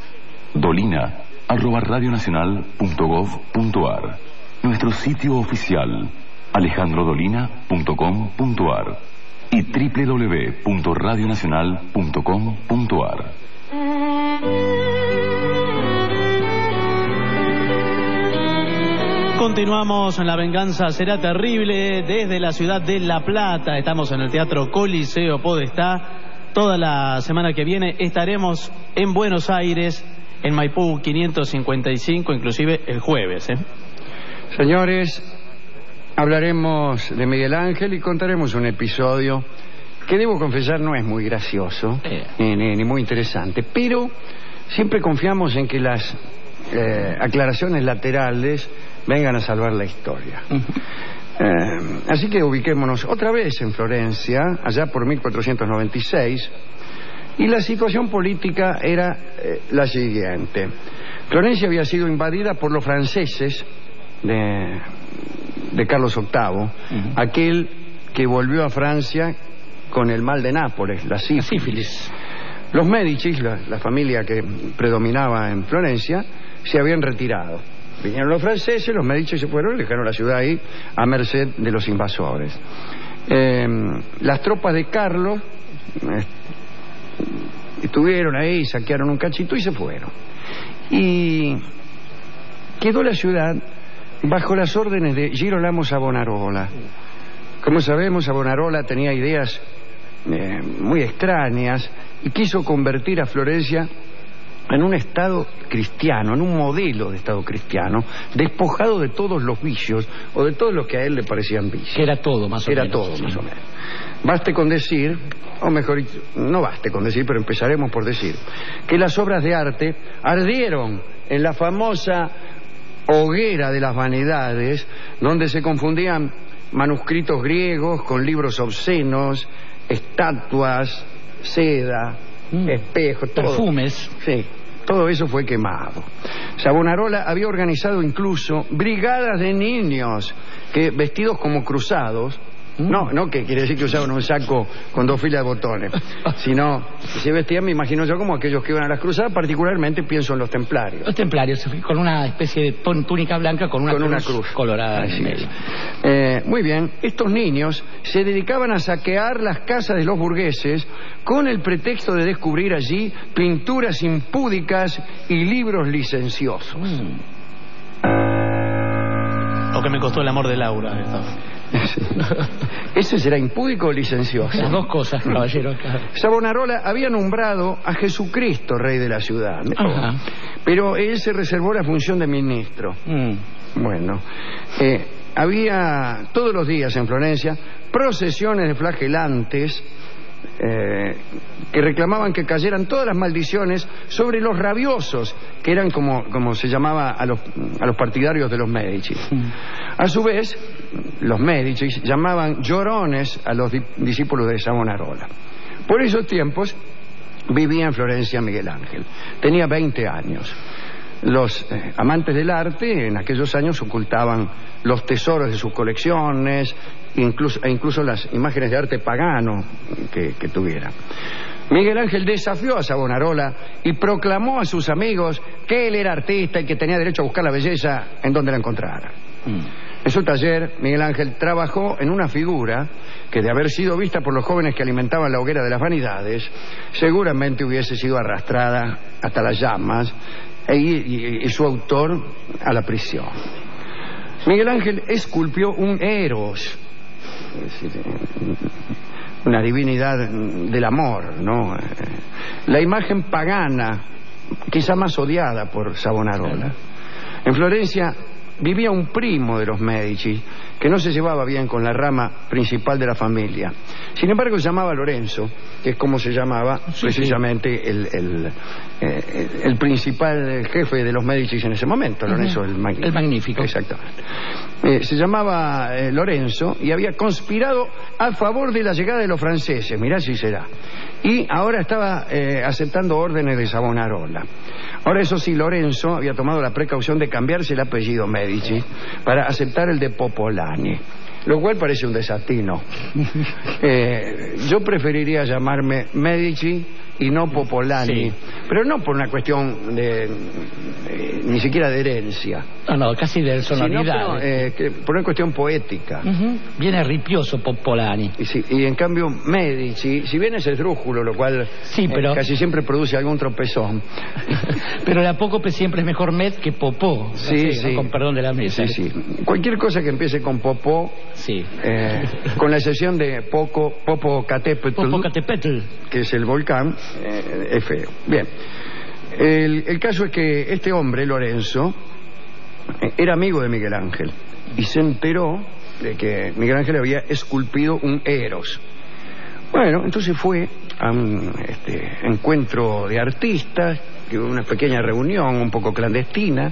dolina@radionacional.gov.ar. Nuestro sitio oficial alejandrodolina.com.ar y www.radionacional.com.ar. Continuamos en La Venganza Será Terrible desde la ciudad de La Plata. Estamos en el Teatro Coliseo Podestá. Toda la semana que viene estaremos en Buenos Aires, en Maipú 555, inclusive el jueves. Señores, hablaremos de Miguel Ángel y contaremos un episodio que debo confesar no es muy gracioso ni muy interesante, pero siempre confiamos en que las aclaraciones laterales vengan a salvar la historia. Así que ubiquémonos otra vez en Florencia, allá por 1496, y la situación política era la siguiente. Florencia había sido invadida por los franceses de Carlos VIII, aquel que volvió a Francia con el mal de Nápoles, la sífilis. Los Médicis, la familia que predominaba en Florencia, se habían retirado. Vinieron los franceses, los Medici se fueron y dejaron la ciudad ahí a merced de los invasores. Las tropas de Carlos estuvieron ahí, saquearon un cachito y se fueron. Y quedó la ciudad bajo las órdenes de Girolamo Savonarola. Como sabemos, Savonarola tenía ideas muy extrañas y quiso convertir a Florencia en un estado cristiano, en un modelo de estado cristiano, despojado de todos los vicios o de todos los que a él le parecían vicios. Que era todo, más o menos. Era todo, más o menos. Baste con decir, o mejor, no baste con decir, pero empezaremos por decir, que las obras de arte ardieron en la famosa hoguera de las vanidades, donde se confundían manuscritos griegos con libros obscenos, estatuas, seda, espejos, todo. Perfumes. Sí, todo eso fue quemado. Savonarola había organizado incluso brigadas de niños que, vestidos como cruzados, no que quiere decir que usaban un saco con 2 filas de botones, sino que se vestían, me imagino yo, como aquellos que iban a las cruzadas, particularmente pienso en los templarios. Los templarios, con una especie de túnica blanca con una cruz colorada en medio. Muy bien, estos niños se dedicaban a saquear las casas de los burgueses con el pretexto de descubrir allí pinturas impúdicas y libros licenciosos. Lo que me costó el amor de Laura. ¿Ese será impúdico o licencioso? Las dos cosas, caballero. Savonarola había nombrado a Jesucristo rey de la ciudad, pero él se reservó la función de ministro. Bueno, había todos los días en Florencia procesiones de flagelantes que reclamaban que cayeran todas las maldiciones sobre los rabiosos, que eran como se llamaba a los partidarios de los Medici. A su vez, los Medici llamaban llorones a los discípulos de Savonarola. Por esos tiempos vivía en Florencia Miguel Ángel. Tenía 20 años. Los amantes del arte en aquellos años ocultaban los tesoros de sus colecciones, incluso las imágenes de arte pagano que tuviera. Miguel Ángel desafió a Savonarola y proclamó a sus amigos que él era artista y que tenía derecho a buscar la belleza en donde la encontrara. En su taller, Miguel Ángel trabajó en una figura que, de haber sido vista por los jóvenes que alimentaban la hoguera de las vanidades, seguramente hubiese sido arrastrada hasta las llamas y su autor a la prisión. Miguel Ángel esculpió un Eros, es decir, una divinidad del amor, ¿no? La imagen pagana quizá más odiada por Savonarola. En Florencia vivía un primo de los Medici que no se llevaba bien con la rama principal de la familia. Sin embargo, se llamaba Lorenzo, que es como se llamaba precisamente el principal jefe de los Medici en ese momento, Lorenzo el Magnífico. El Magnífico. Exactamente. Se llamaba Lorenzo y había conspirado a favor de la llegada de los franceses, mirá si será. Y ahora estaba aceptando órdenes de Savonarola. Ahora, eso sí, Lorenzo había tomado la precaución de cambiarse el apellido Medici para aceptar el de Popolani, lo cual parece un desatino. Yo preferiría llamarme Medici y no Popolani, sí, pero no por una cuestión de ni siquiera de herencia. No, casi de sonoridad. Por una cuestión poética. Viene ripioso Popolani. Y en cambio Medici, si bien es esdrújulo, lo cual sí, pero casi siempre produce algún tropezón. Pero de apócope siempre es mejor Med que Popó. Sí, sí. ¿No? Con perdón de la mesa. Sí, sí. Cualquier cosa que empiece con Popó, sí. Con la excepción de Popocatépetl, que es el volcán, es feo. Bien. El caso es que este hombre, Lorenzo, era amigo de Miguel Ángel y se enteró de que Miguel Ángel había esculpido un Eros. Bueno, entonces fue a un encuentro de artistas, una pequeña reunión un poco clandestina,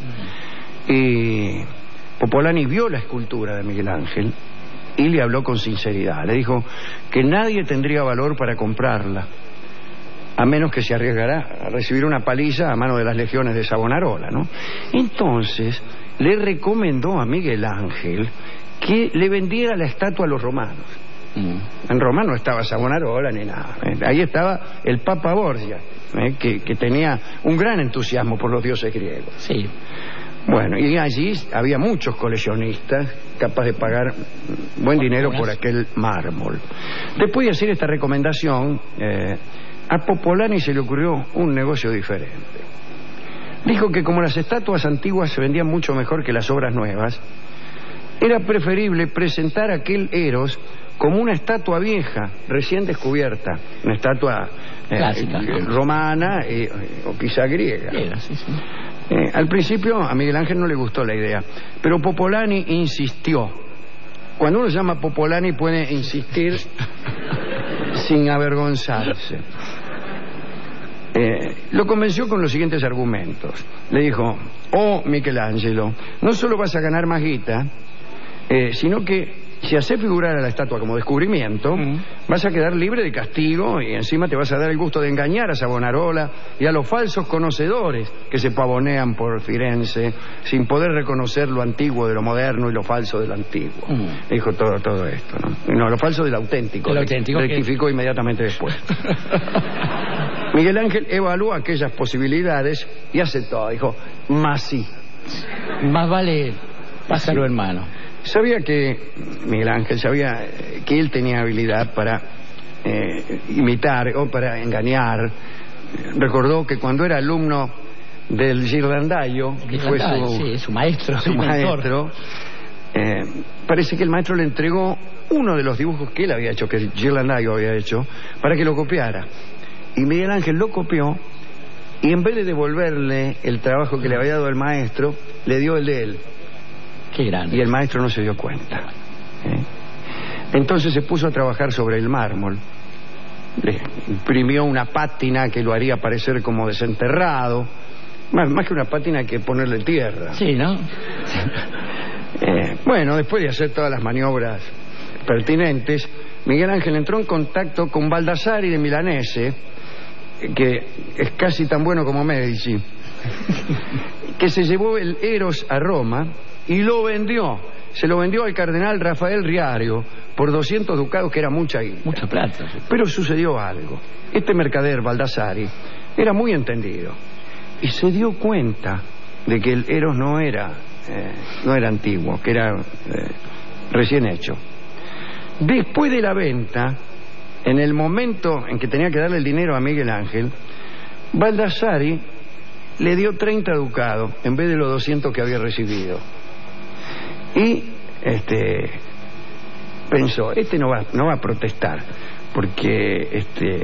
y Popolani vio la escultura de Miguel Ángel y le habló con sinceridad. Le dijo que nadie tendría valor para comprarla, a menos que se arriesgara a recibir una paliza a mano de las legiones de Savonarola, ¿no? Entonces le recomendó a Miguel Ángel que le vendiera la estatua a los romanos. En Roma no estaba Savonarola ni nada. Ahí estaba el Papa Borgia, que tenía un gran entusiasmo por los dioses griegos. Sí. Bueno, y allí había muchos coleccionistas capaces de pagar buen dinero por aquel mármol. Después de hacer esta recomendación, a Popolani se le ocurrió un negocio diferente. Dijo que como las estatuas antiguas se vendían mucho mejor que las obras nuevas, era preferible presentar aquel Eros como una estatua vieja, recién descubierta, una estatua clásica, romana o quizá griega. Sí. Al principio a Miguel Ángel no le gustó la idea, pero Popolani insistió. Cuando uno se llama Popolani puede insistir sin avergonzarse. Lo convenció con los siguientes argumentos. Le dijo: oh, Michelangelo, no solo vas a ganar más guita, sino que si haces figurar a la estatua como descubrimiento, vas a quedar libre de castigo y encima te vas a dar el gusto de engañar a Savonarola y a los falsos conocedores que se pavonean por Firenze sin poder reconocer lo antiguo de lo moderno y lo falso de lo antiguo. Dijo todo esto, ¿no? No, lo falso del auténtico. Rectificó inmediatamente después. Miguel Ángel evaluó aquellas posibilidades y aceptó. Dijo: más sí. Más vale pásalo en mano. Miguel Ángel sabía que él tenía habilidad para imitar o para engañar. Recordó que cuando era alumno del Ghirlandaio, que fue su maestro, parece que el maestro le entregó uno de los dibujos que él había hecho, que Ghirlandaio había hecho, para que lo copiara. Y Miguel Ángel lo copió y en vez de devolverle el trabajo que le había dado el maestro, le dio el de él. Qué grande. Y el maestro no se dio cuenta. Entonces se puso a trabajar sobre el mármol. Le imprimió una pátina que lo haría parecer como desenterrado. Más que una pátina hay que ponerle tierra. Sí, ¿no? Bueno, después de hacer todas las maniobras pertinentes, Miguel Ángel entró en contacto con Baldassari de Milanese, que es casi tan bueno como Medici, que se llevó el Eros a Roma y lo vendió. Se lo vendió al cardenal Rafael Riario por 200 ducados, que era mucha guita. Mucha plata. Pero sucedió algo. Este mercader Baldassari era muy entendido y se dio cuenta de que el Eros no era antiguo, que era recién hecho. Después de la venta, en el momento en que tenía que darle el dinero a Miguel Ángel, Baldassari le dio 30 ducados en vez de los 200 que había recibido. Y pensó, no va a protestar. porque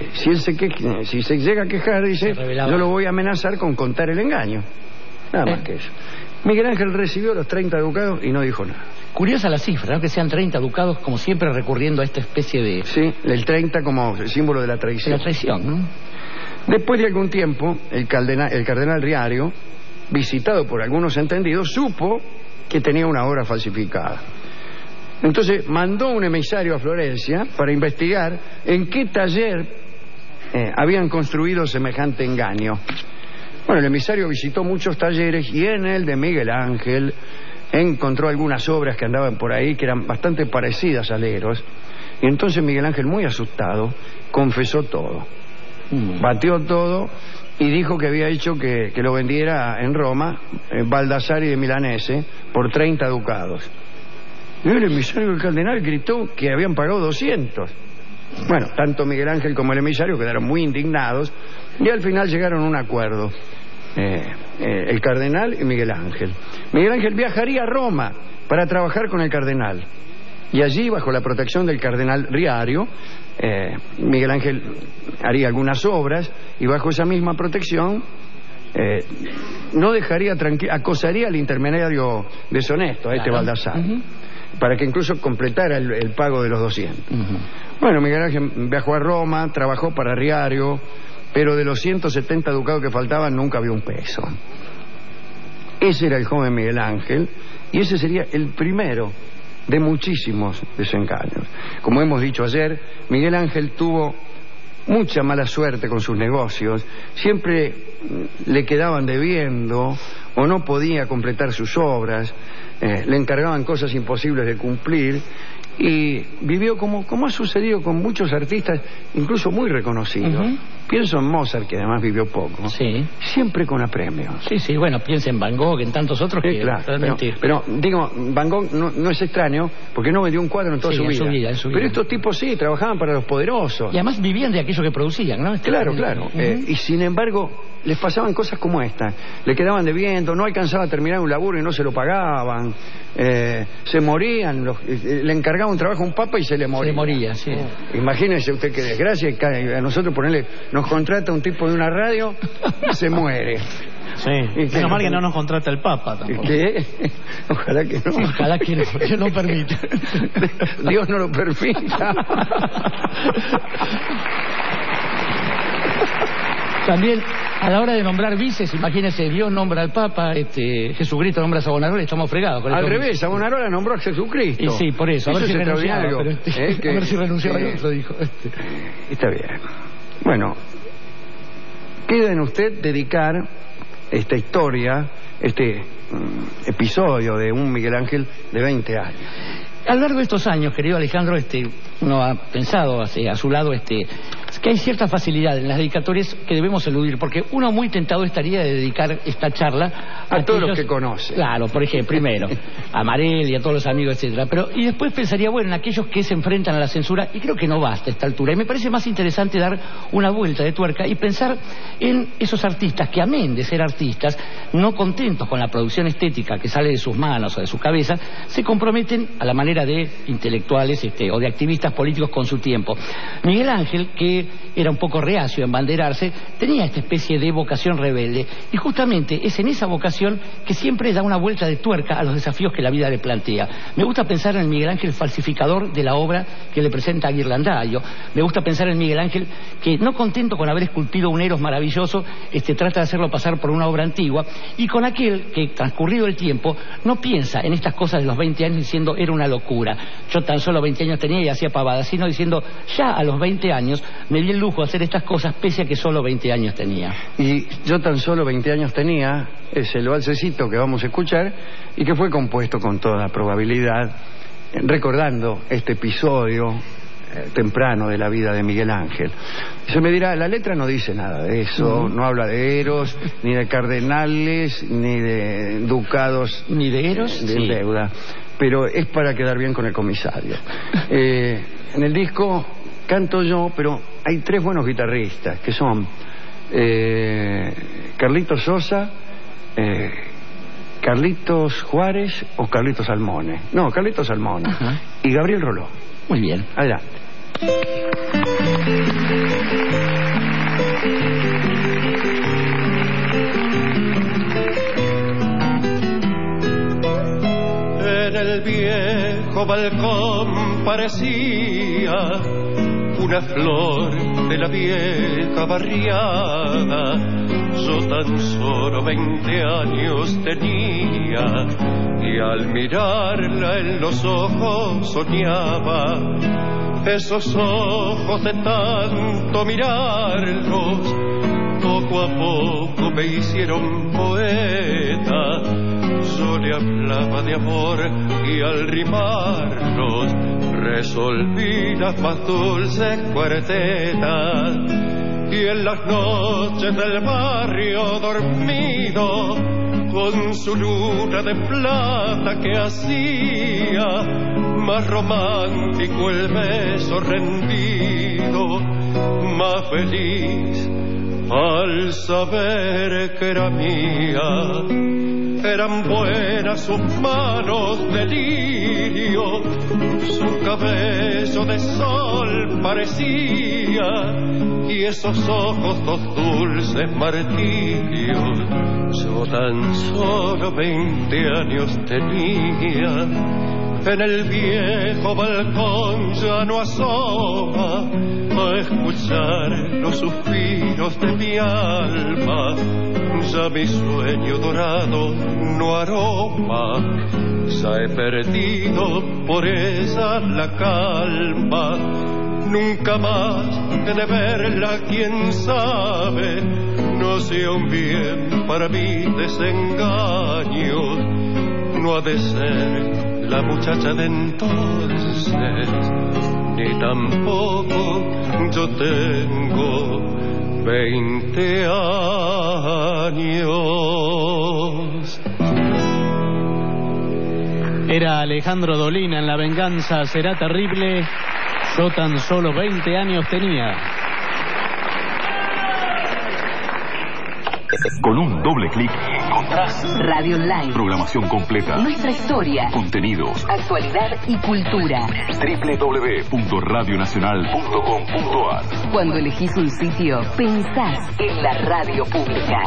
si se llega a quejar, dice, yo lo voy a amenazar con contar el engaño. Nada más que eso. Miguel Ángel recibió los 30 ducados y no dijo nada. Curiosa la cifra, ¿no? Que sean 30 ducados, como siempre recurriendo a esta especie de... Sí, el 30 como símbolo de la traición. De la traición, ¿no? Después de algún tiempo, el cardenal Riario, visitado por algunos entendidos, supo que tenía una obra falsificada. Entonces mandó un emisario a Florencia para investigar en qué taller habían construido semejante engaño. Bueno, el emisario visitó muchos talleres y en el de Miguel Ángel encontró algunas obras que andaban por ahí que eran bastante parecidas al Eros. Y entonces Miguel Ángel, muy asustado, confesó todo. Batió todo y dijo que había hecho que lo vendiera en Roma Baldassari de Milanese por 30 ducados. Y el emisario del cardenal gritó que habían pagado 200. Bueno, tanto Miguel Ángel como el emisario quedaron muy indignados y al final llegaron a un acuerdo, el cardenal y Miguel Ángel. Miguel Ángel viajaría a Roma para trabajar con el cardenal y allí, bajo la protección del cardenal Riario, Miguel Ángel haría algunas obras y bajo esa misma protección no dejaría tranquilo, acosaría al intermediario deshonesto, a este Baldassari, para que incluso completara el pago de los 200. Bueno, Miguel Ángel viajó a Roma, trabajó para Riario, pero de los 170 ducados que faltaban nunca vio un peso. Ese era el joven Miguel Ángel y ese sería el primero de muchísimos desengaños. Como hemos dicho ayer, Miguel Ángel tuvo mucha mala suerte con sus negocios, siempre le quedaban debiendo o no podía completar sus obras, le encargaban cosas imposibles de cumplir y vivió como ha sucedido con muchos artistas, incluso muy reconocidos. Pienso en Mozart, que además vivió poco, siempre con apremios. Sí, bueno, piensa en Van Gogh, en tantos otros que claro, realmente... pero digo, Van Gogh no es extraño, porque no vendió un cuadro en toda su vida. Pero estos tipos sí, trabajaban para los poderosos. Y además vivían de aquello que producían, ¿no? Claro. Y sin embargo, les pasaban cosas como esta. Le quedaban debiendo, no alcanzaba a terminar un laburo y no se lo pagaban. Se morían, le encargaba un trabajo a un papa y se le moría. Imagínese usted qué desgracia, a nosotros nos contrata un tipo de una radio y se muere. Sí, menos mal que no nos contrata el Papa tampoco. ¿Qué? Ojalá que no. Ojalá que no, no permita. Dios no lo permita. También, a la hora de nombrar vices, imagínese, Dios nombra al Papa, Jesucristo nombra a Savonarola, estamos fregados. Al revés, Savonarola nombró a Jesucristo. Y sí, por eso, a ver si renunciaba. A ver si renunciaba al otro, dijo. Está bien. Bueno, queda en usted dedicar esta historia, este episodio de un Miguel Ángel de 20 años. A lo largo de estos años, querido Alejandro, uno ha pensado a su lado que hay cierta facilidad en las dedicatorias que debemos eludir, porque uno muy tentado estaría de dedicar esta charla a todos los que conoce. Claro, por ejemplo, primero a Marel y a todos los amigos, etcétera. Y después pensaría, bueno, en aquellos que se enfrentan a la censura, y creo que no basta a esta altura. Y me parece más interesante dar una vuelta de tuerca y pensar en esos artistas que, amén de ser artistas, no contentos con la producción estética que sale de sus manos o de su cabeza, se comprometen a la manera de intelectuales o de activistas políticos con su tiempo. Miguel Ángel, que era un poco reacio a embanderarse, tenía esta especie de vocación rebelde, y justamente es en esa vocación que siempre da una vuelta de tuerca a los desafíos que la vida le plantea. Me gusta pensar en Miguel Ángel falsificador de la obra que le presenta a Ghirlandaio. Me gusta pensar en Miguel Ángel que, no contento con haber esculpido un Eros maravilloso, trata de hacerlo pasar por una obra antigua, y con aquel que, transcurrido el tiempo, no piensa en estas cosas de los 20 años diciendo era una locura, yo tan solo 20 años tenía y hacía pavadas, sino diciendo ya a los 20 años me di el lujo de hacer estas cosas pese a que solo 20 años tenía. Y yo tan solo 20 años tenía es el valsecito que vamos a escuchar y que fue compuesto con toda probabilidad recordando este episodio temprano de la vida de Miguel Ángel. Se me dirá, la letra no dice nada de eso, no habla de Eros, ni de cardenales, ni de ducados, ni de Eros, de deuda, pero es para quedar bien con el comisario. En el disco canto yo, pero hay 3 buenos guitarristas, que son Carlitos Sosa, Carlitos Juárez o Carlitos Salmone. No, Carlitos Salmone. Y Gabriel Roló. Muy bien. Adelante. En el viejo balcón parecía una flor de la vieja barriada. Yo tan solo 20 años tenía y al mirarla en los ojos soñaba. Esos ojos de tanto mirarlos, poco a poco me hicieron poeta. Yo le hablaba de amor y al rimarlos resolví las más dulces cuartetas. Y en las noches del barrio dormido, con su luna de plata que hacía más romántico el beso rendido, más feliz al saber que era mía. Eran buenas sus manos de lirio, su cabello de sol parecía, y esos ojos dos dulces martirios. Yo tan solo 20 años tenía. En el viejo balcón ya no asoma a escuchar los suspiros de mi alma. Ya mi sueño dorado no aroma, ya he perdido por ella la calma. Nunca más he de verla, quién sabe, no sea un bien para mi desengaño. No ha de ser la muchacha de entonces, ni tampoco yo tengo 20 años. Era Alejandro Dolina en La venganza será terrible. Yo tan solo 20 años tenía. Con un doble clic encontrás Radio Online, programación completa, nuestra historia, contenidos, actualidad y cultura. www.radionacional.com.ar. Cuando elegís un sitio, pensás en la radio pública.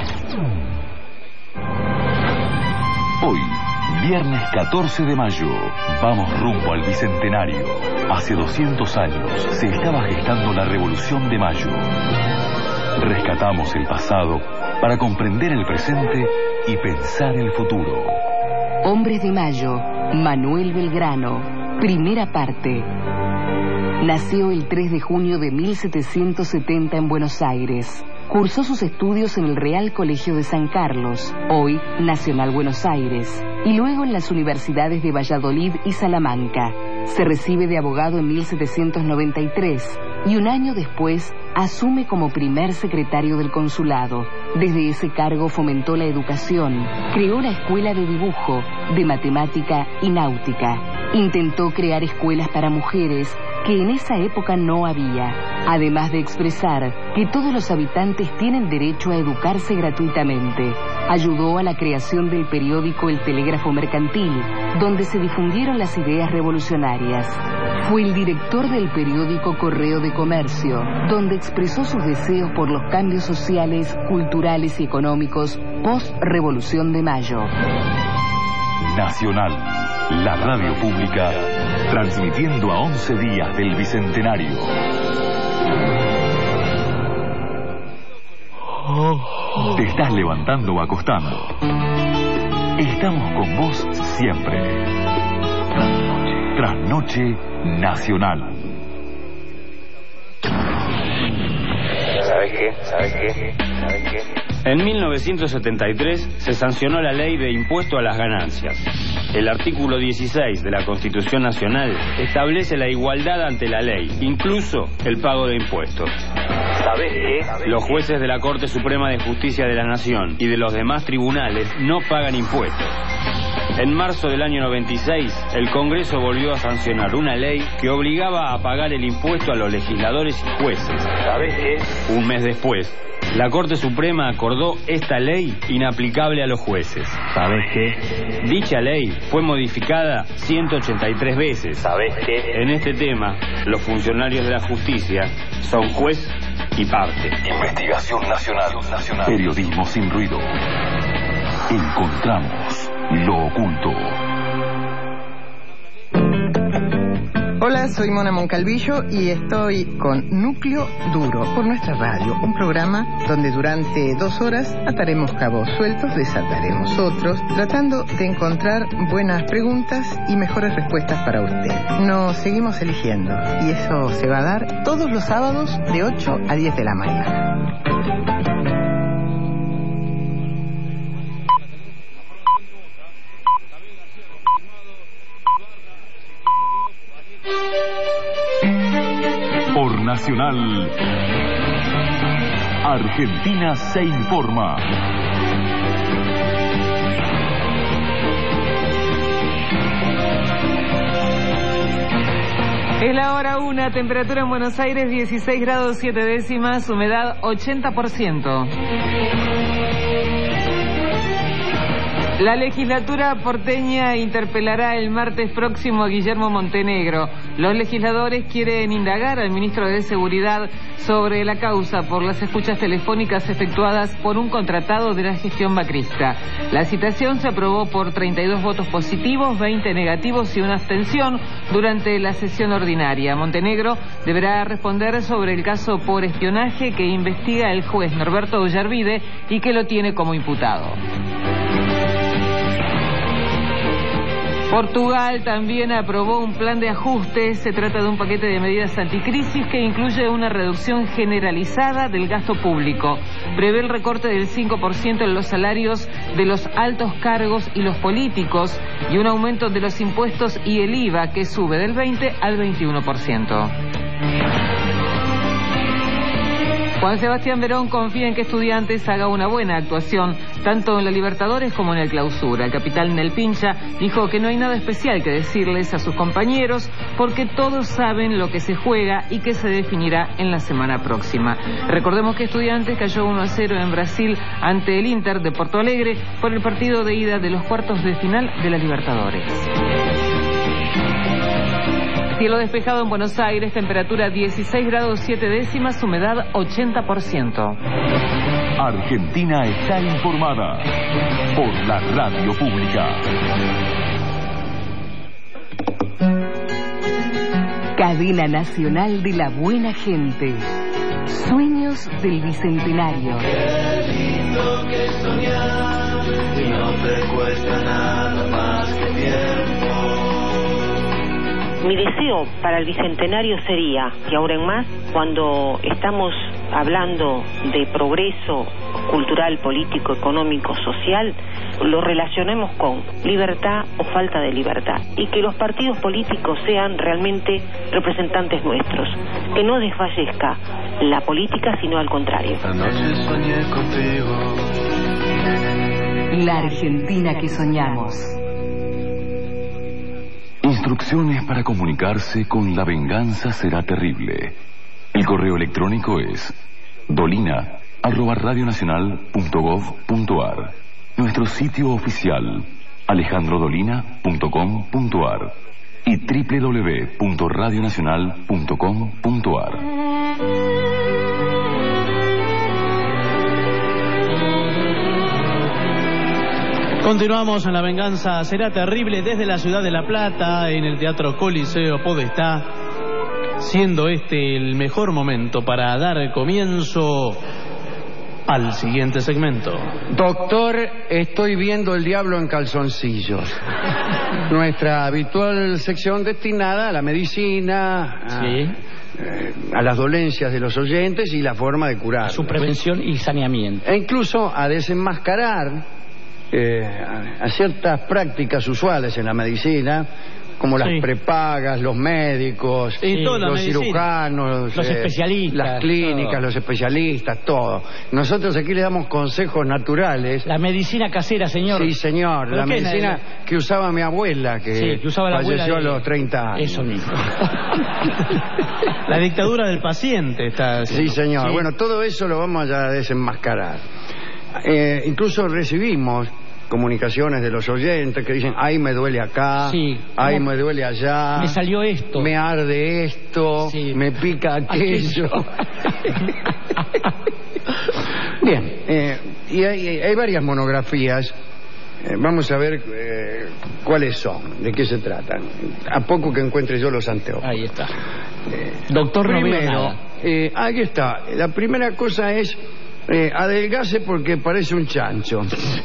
Hoy, viernes 14 de mayo, vamos rumbo al Bicentenario. Hace 200 años se estaba gestando la Revolución de Mayo. Rescatamos el pasado para comprender el presente y pensar el futuro. Hombres de Mayo, Manuel Belgrano, primera parte. Nació el 3 de junio de 1770 en Buenos Aires. Cursó sus estudios en el Real Colegio de San Carlos, hoy Nacional Buenos Aires, y luego en las universidades de Valladolid y Salamanca. Se recibe de abogado en 1793 y un año después asume como primer secretario del consulado. Desde ese cargo fomentó la educación, creó la escuela de dibujo, de matemática y náutica. Intentó crear escuelas para mujeres que en esa época no había, además de expresar que todos los habitantes tienen derecho a educarse gratuitamente. Ayudó a la creación del periódico El Telégrafo Mercantil, donde se difundieron las ideas revolucionarias. Fue el director del periódico Correo de Comercio, donde expresó sus deseos por los cambios sociales, culturales y económicos post-Revolución de Mayo. Nacional, la radio pública, transmitiendo a 11 días del Bicentenario. ¿Te estás levantando o acostando? Estamos con vos siempre. Trasnoche Nacional. ¿Sabes qué? En 1973 se sancionó la ley de impuesto a las ganancias. El artículo 16 de la Constitución Nacional establece la igualdad ante la ley, incluso el pago de impuestos. ¿Sabes qué? Los jueces de la Corte Suprema de Justicia de la Nación y de los demás tribunales no pagan impuestos. En marzo del año 96, el Congreso volvió a sancionar una ley que obligaba a pagar el impuesto a los legisladores y jueces. ¿Sabes qué? Un mes después, la Corte Suprema acordó esta ley inaplicable a los jueces. ¿Sabes qué? Dicha ley fue modificada 183 veces. ¿Sabes qué? En este tema, los funcionarios de la justicia son juez y parte. Investigación nacional. Periodismo sin ruido. Encontramos lo oculto. Hola, soy Mona Moncalvillo y estoy con Núcleo Duro por nuestra radio, un programa donde durante 2 horas ataremos cabos sueltos, desataremos otros, tratando de encontrar buenas preguntas y mejores respuestas para usted. Nos seguimos eligiendo y eso se va a dar todos los sábados de 8 a 10 de la mañana. Por Nacional, Argentina se informa. Es la hora 1, temperatura en Buenos Aires 16 grados 7 décimas, humedad 80%. La legislatura porteña interpelará el martes próximo a Guillermo Montenegro. Los legisladores quieren indagar al ministro de Seguridad sobre la causa por las escuchas telefónicas efectuadas por un contratado de la gestión macrista. La citación se aprobó por 32 votos positivos, 20 negativos y una abstención durante la sesión ordinaria. Montenegro deberá responder sobre el caso por espionaje que investiga el juez Norberto Ollarvide y que lo tiene como imputado. Portugal también aprobó un plan de ajuste. Se trata de un paquete de medidas anticrisis que incluye una reducción generalizada del gasto público. Prevé el recorte del 5% en los salarios de los altos cargos y los políticos y un aumento de los impuestos y el IVA que sube del 20 al 21%. Juan Sebastián Verón confía en que Estudiantes haga una buena actuación, tanto en la Libertadores como en el Clausura. El capitán Nel Pincha dijo que no hay nada especial que decirles a sus compañeros porque todos saben lo que se juega y que se definirá en la semana próxima. Recordemos que Estudiantes cayó 1-0 en Brasil ante el Inter de Porto Alegre por el partido de ida de los cuartos de final de la Libertadores. Cielo despejado en Buenos Aires, temperatura 16 grados 7 décimas, humedad 80%. Argentina está informada por la radio pública. Cadena Nacional de la Buena Gente. Sueños del Bicentenario. Qué lindo que soñar y no te cuesta nada más que tiempo. Mi deseo para el Bicentenario sería que ahora en más, cuando estamos hablando de progreso cultural, político, económico, social, lo relacionemos con libertad o falta de libertad y que los partidos políticos sean realmente representantes nuestros, que no desfallezca la política, sino al contrario. Anoche soñé contigo. La Argentina que soñamos. Instrucciones para comunicarse con La Venganza Será Terrible. El correo electrónico es dolina@radionacional.gov.ar. Nuestro sitio oficial alejandrodolina.com.ar y www.radionacional.com.ar. Continuamos en La Venganza Será Terrible desde la ciudad de La Plata, en el Teatro Coliseo Podestá, siendo este el mejor momento para dar comienzo al siguiente segmento. Doctor, estoy viendo el diablo en calzoncillos. Nuestra habitual sección destinada a la medicina, a las dolencias de los oyentes y la forma de curar. Su prevención y saneamiento. E incluso a desenmascarar a ciertas prácticas usuales en la medicina, como las prepagas, los médicos, los cirujanos, los especialistas, las clínicas, todo. Los especialistas, todo. Nosotros aquí le damos consejos naturales. La medicina casera, señor. Sí, señor. La medicina que usaba mi abuela, que usaba la falleció abuela a los 30 años. Eso mismo. La dictadura del paciente está haciendo. Sí, señor. ¿Sí? Bueno, todo eso lo vamos a desenmascarar. Incluso recibimos comunicaciones de los oyentes que dicen, ay, me duele acá, ay, me duele allá, me salió esto, me arde esto, me pica aquello. Bien, y hay varias monografías. Vamos a ver cuáles son, de qué se tratan. A poco que encuentre yo los anteojos. Ahí está. Doctor, primero, no veo nada. aquí está. La primera cosa es adelgace porque parece un chancho.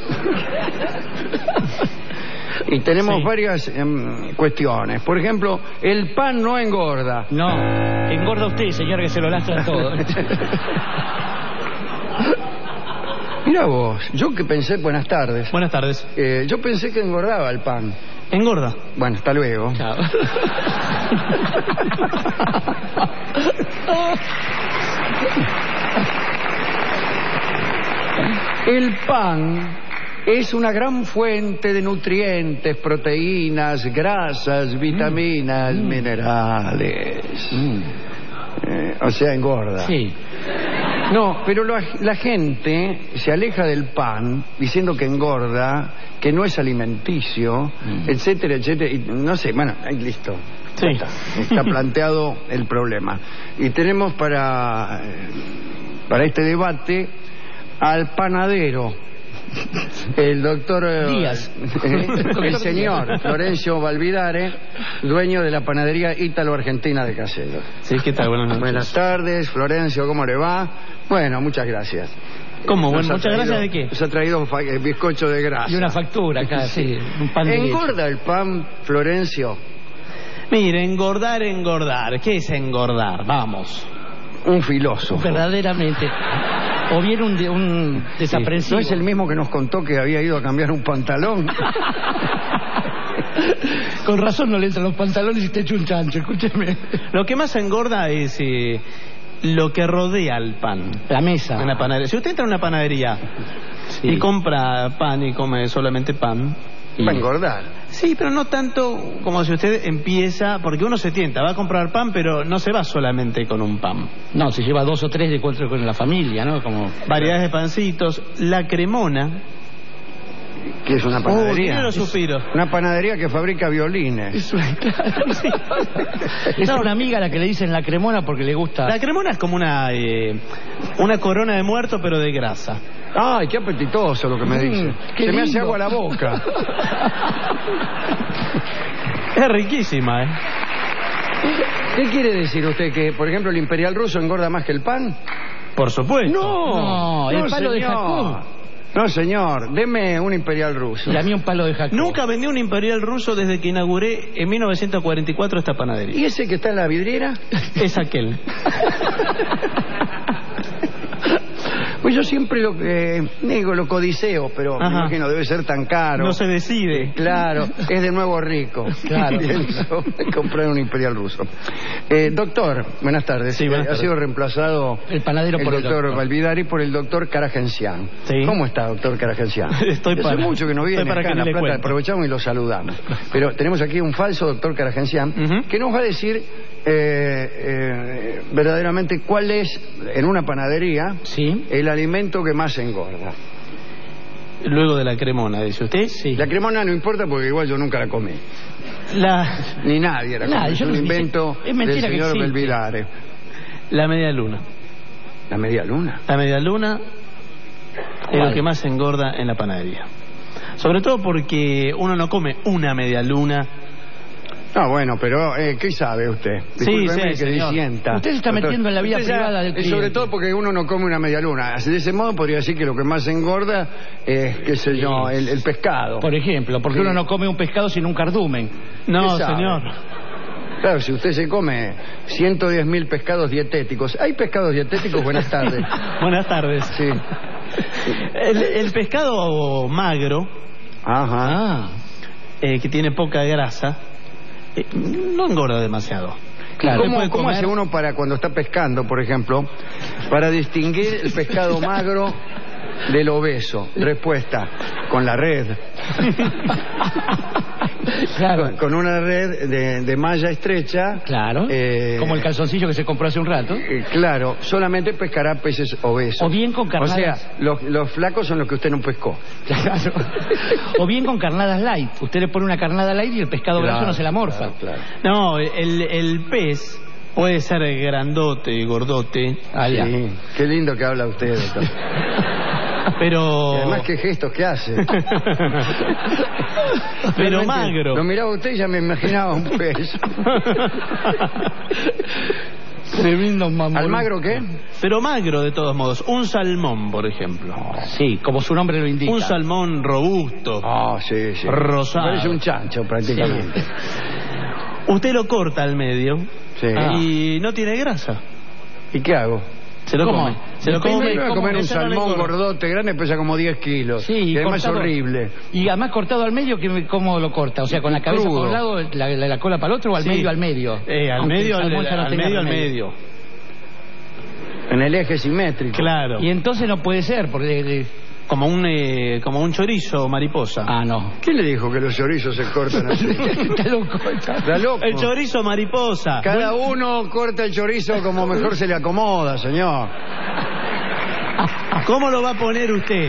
Y tenemos varias cuestiones. Por ejemplo, el pan no engorda. No, engorda usted, señor, que se lo lastran todo. Mira vos, yo que pensé... Buenas tardes. Buenas tardes. Yo pensé que engordaba el pan. ¿Engorda? Bueno, hasta luego. Chao. El pan es una gran fuente de nutrientes, proteínas, grasas, vitaminas, minerales. O sea, engorda. Sí. No, pero la gente se aleja del pan diciendo que engorda, que no es alimenticio, etcétera, etcétera. Y no sé, bueno, ahí listo. Sí. Está planteado el problema. Y tenemos para este debate al panadero, el doctor Díaz. El señor Florencio Valvidare, dueño de la panadería Ítalo-Argentina de Caseros. Sí, ¿qué tal? Buenas noches. Buenas tardes, Florencio, ¿cómo le va? Bueno, muchas gracias. ¿Cómo? Bueno, muchas gracias ¿de qué? Nos ha traído bizcocho de grasa. Y una factura acá, sí. Un pan de ¿Engorda el pan, Florencio? Mire, engordar. ¿Qué es engordar? Vamos. Un filósofo. Verdaderamente. O bien un desaprensivo. ¿No es el mismo que nos contó que había ido a cambiar un pantalón? Con razón no le entran los pantalones y te echa un chancho, escúcheme. Lo que más engorda es lo que rodea al pan. La mesa. En la panadería. Si usted entra a una panadería y compra pan y come solamente pan... Va a engordar. Sí, pero no tanto como si usted empieza, porque uno se tienta, va a comprar pan, pero no se va solamente con un pan. No, se lleva 2 o 3 de encuentro con la familia, ¿no? Como variedades de pancitos. La Cremona, que es una panadería. Los suspiros. Una panadería que fabrica violines. Es una amiga a la que le dicen la Cremona porque le gusta. La Cremona es como una corona de muerto, pero de grasa. Ay, qué apetitoso lo que me dice. Se me hace agua la boca. Es riquísima, ¿Qué quiere decir usted? ¿Que, por ejemplo, el imperial ruso engorda más que el pan? Por supuesto. No, el palo señor. de Jacob. No, señor, deme un imperial ruso. Y a mí un palo de Jacob. Nunca vendí un imperial ruso desde que inauguré en 1944 esta panadería. ¿Y ese que está en la vidriera? Es aquel. Pues yo siempre lo codiceo, pero me imagino debe ser tan caro. No se decide. Claro, es de nuevo rico. Claro. Pienso comprar un imperial ruso. Doctor, buenas tardes. Sí, buenas tardes. Ha sido reemplazado el panadero por el doctor Valvidari por el doctor Karagencián. Sí. ¿Cómo está, doctor Karagencián? Hace mucho que no viene acá en La Plata, aprovechamos y lo saludamos. Pero tenemos aquí un falso doctor Karagencián que nos va a decir verdaderamente cuál es, en una panadería, el alimento que más engorda. Luego de la Cremona, dice usted. Sí. La Cremona no importa porque igual yo nunca la comí. Ni nadie la come. Es un invento del señor Valvidare. La media luna. ¿La media luna? La media luna es lo que más engorda en la panadería. Sobre todo porque uno no come una media luna. No, bueno, pero ¿qué sabe usted? Discúlpeme que disienta. Usted se está metiendo en la vida privada del cliente. Sobre todo porque uno no come una media luna. De ese modo podría decir que lo que más engorda es, qué sé yo, el pescado. Por ejemplo, porque uno no come un pescado sin un cardumen. No, señor. Claro, si usted se come 110.000 pescados dietéticos. ¿Hay pescados dietéticos? Buenas tardes. Buenas tardes. Sí. El pescado magro, que tiene poca grasa, no engorda demasiado. Claro. ¿Cómo hace uno para cuando está pescando, por ejemplo, para distinguir el pescado magro del obeso? Respuesta: con la red. Claro. Con una red de malla estrecha. Claro. Como el calzoncillo que se compró hace un rato. Claro, solamente pescará peces obesos. O bien con carnadas. O sea, los flacos son los que usted no pescó. Claro. O bien con carnadas light. Usted le pone una carnada light y el pescado graso no se la morfa. Claro. No, el pez Puede ser grandote, gordote. Sí, qué lindo que habla usted, doctor. Pero... Y además, qué gestos que hace. Pero Realmente, magro. Lo miraba usted y ya me imaginaba un pez. Tremendo mamón. ¿Al magro qué? Pero magro, de todos modos. Un salmón, por ejemplo. Sí, como su nombre lo indica. Un salmón robusto. Sí. Rosado. Parece un chancho, prácticamente. Sí. Usted lo corta al medio. Sí. Y no tiene grasa. ¿Y qué hago? Se lo come. Se lo come. Voy a comer un salmón gordote grande, pesa como 10 kilos. Sí, y además cortado, es horrible. Y además cortado al medio, ¿cómo lo corta? O sea, con la cabeza Crudo. por un lado, la cola para el otro, o al medio, al medio. Al medio, al medio. En el eje simétrico. Claro. Y entonces no puede ser, porque... Como un chorizo mariposa. Ah, no. ¿Quién le dijo que los chorizos se cortan así? Está loco. Está loco. El chorizo mariposa. Cada uno corta el chorizo como mejor se le acomoda, señor. ¿Cómo lo va a poner usted?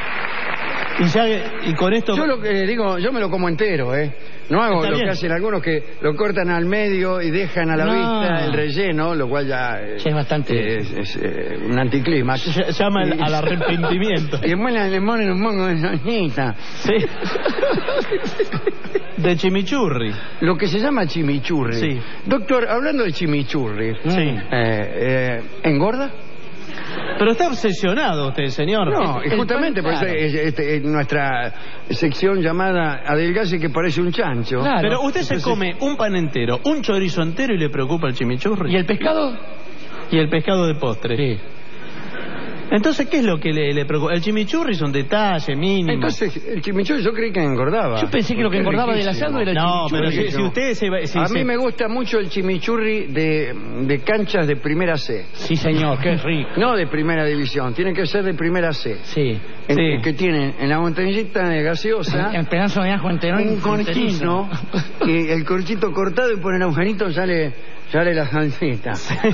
Y con esto... Yo lo que digo, yo me lo como entero, No hago Está lo bien. que hacen algunos, que lo cortan al medio y dejan a la vista el relleno, lo cual ya es bastante... es un anticlímax. Llama al arrepentimiento. Y después le ponen un poco de salsita. Sí. De chimichurri. Lo que se llama chimichurri. Sí. Doctor, hablando de chimichurri, Sí. ¿engorda? Pero está obsesionado usted, señor. No, y justamente por eso es nuestra sección llamada Adelgace que parece un chancho. Claro. Pero usted se come un pan entero, un chorizo entero y le preocupa el chimichurri. ¿Y el pescado? Y el pescado de postre. Sí. Entonces, ¿qué es lo que le preocupa? El chimichurri es un detalle mínimo. Entonces, el chimichurri yo creí que engordaba. Yo pensé que lo que engordaba del asado era el chimichurri. No, pero si usted a mí me gusta mucho el chimichurri de canchas de primera C. Sí, señor, qué rico. No de primera división, tiene que ser de primera C. Sí. Que tienen en la botellita de gaseosa en pedazo de ajo entero. un corchito, y el corchito cortado y por el agujerito sale la salsita.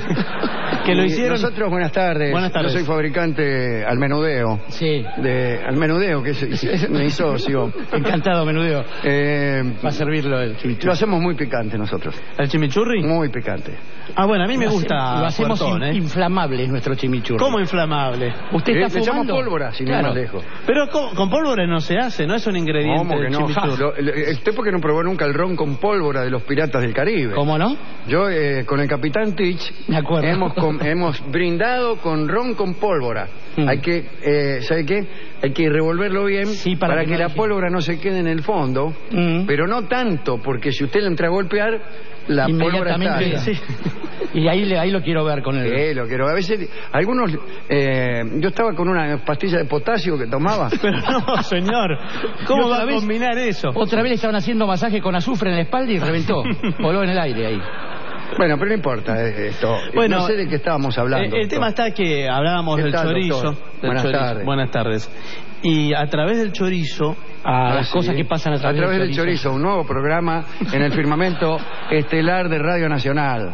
Que lo hicieron. Nosotros, buenas tardes. Buenas tardes. Yo soy fabricante al menudeo. Sí. Al menudeo, que es mi socio. Encantado, menudeo. Va a servirlo el chimichurri. Lo hacemos muy picante nosotros. ¿El chimichurri? Muy picante. Ah, bueno, a mí me gusta. Lo hacemos fuertón, inflamable nuestro chimichurri. ¿Cómo inflamable? Usted está le echamos fumando. pólvora, si Claro. no más lejos. Pero con pólvora no se hace, no es un ingrediente ¿Cómo que del no? chimichurri. ¿Usted por qué no probó nunca el ron con pólvora de los piratas del Caribe? ¿Cómo no? Yo, con el capitán Tich, Me acuerdo. hemos brindado con ron con pólvora. Hay que, ¿sabe qué? Hay que revolverlo bien para que la pólvora no se quede en el fondo, pero no tanto, porque si usted le entra a golpear, la pólvora está. Y ahí lo quiero ver con él. Sí, lo quiero. A veces, algunos, yo estaba con una pastilla de potasio que tomaba. Pero no, señor, ¿cómo va a combinar eso? Otra vez le estaban haciendo masaje con azufre en la espalda y reventó. Voló en el aire ahí. Bueno, pero no importa esto. Bueno, no sé de qué estábamos hablando. El tema está que hablábamos del chorizo. Buenas tardes. Buenas tardes. Y a través del chorizo... las cosas que pasan a través del chorizo. Un nuevo programa en el firmamento estelar de Radio Nacional.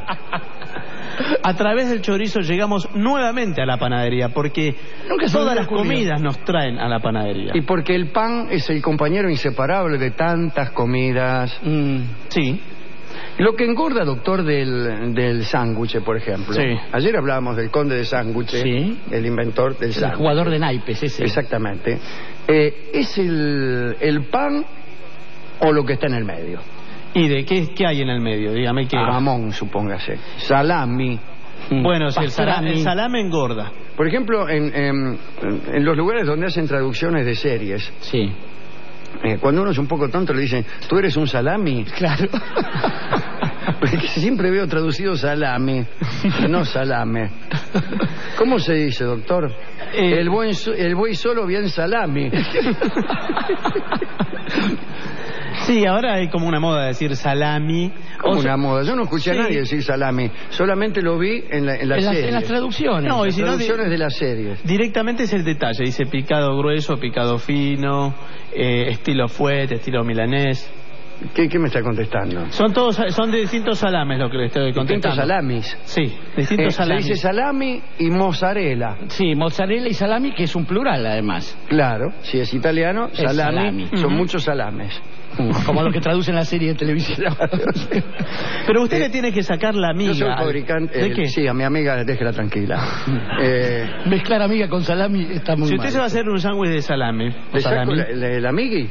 A través del chorizo llegamos nuevamente a la panadería, porque todas las comidas nos traen a la panadería. Y porque el pan es el compañero inseparable de tantas comidas. Sí. Lo que engorda, doctor, del sándwich, por ejemplo. Sí. Ayer hablábamos del conde de sándwich, el inventor del sándwich. El jugador de naipes, ese. Exactamente. ¿Es el pan o lo que está en el medio? ¿Y de qué hay en el medio? Dígame qué. Jamón, supóngase. Salami. Bueno, si el salame engorda. Por ejemplo, en los lugares donde hacen traducciones de series. Sí. Cuando uno es un poco tonto le dicen, ¿tú eres un salami? Claro. Porque siempre veo traducido salami, no salame. ¿Cómo se dice, doctor? El buey solo bien salami. Sí, ahora hay como una moda de decir salami. Como una moda. Yo no escuché a nadie decir salami. Solamente lo vi en las traducciones. No, y si traducciones de las series. Directamente es el detalle. Dice picado grueso, picado fino, estilo fuerte, estilo milanés. ¿Qué me está contestando? Son de distintos salames lo que le estoy contestando. Distintos salamis. Sí, distintos salamis. Se dice salami y mozzarella. Sí, mozzarella y salami, que es un plural además. Claro, si es italiano, salami. Son muchos salames. Como los que traducen la serie de televisión. Pero usted le tiene que sacar la amiga. Yo soy fabricante. ¿De qué? Sí, a mi amiga déjela tranquila. Mezclar amiga con salami está muy mal. Si usted se va a hacer un sándwich de salame. ¿Le saco la amigui?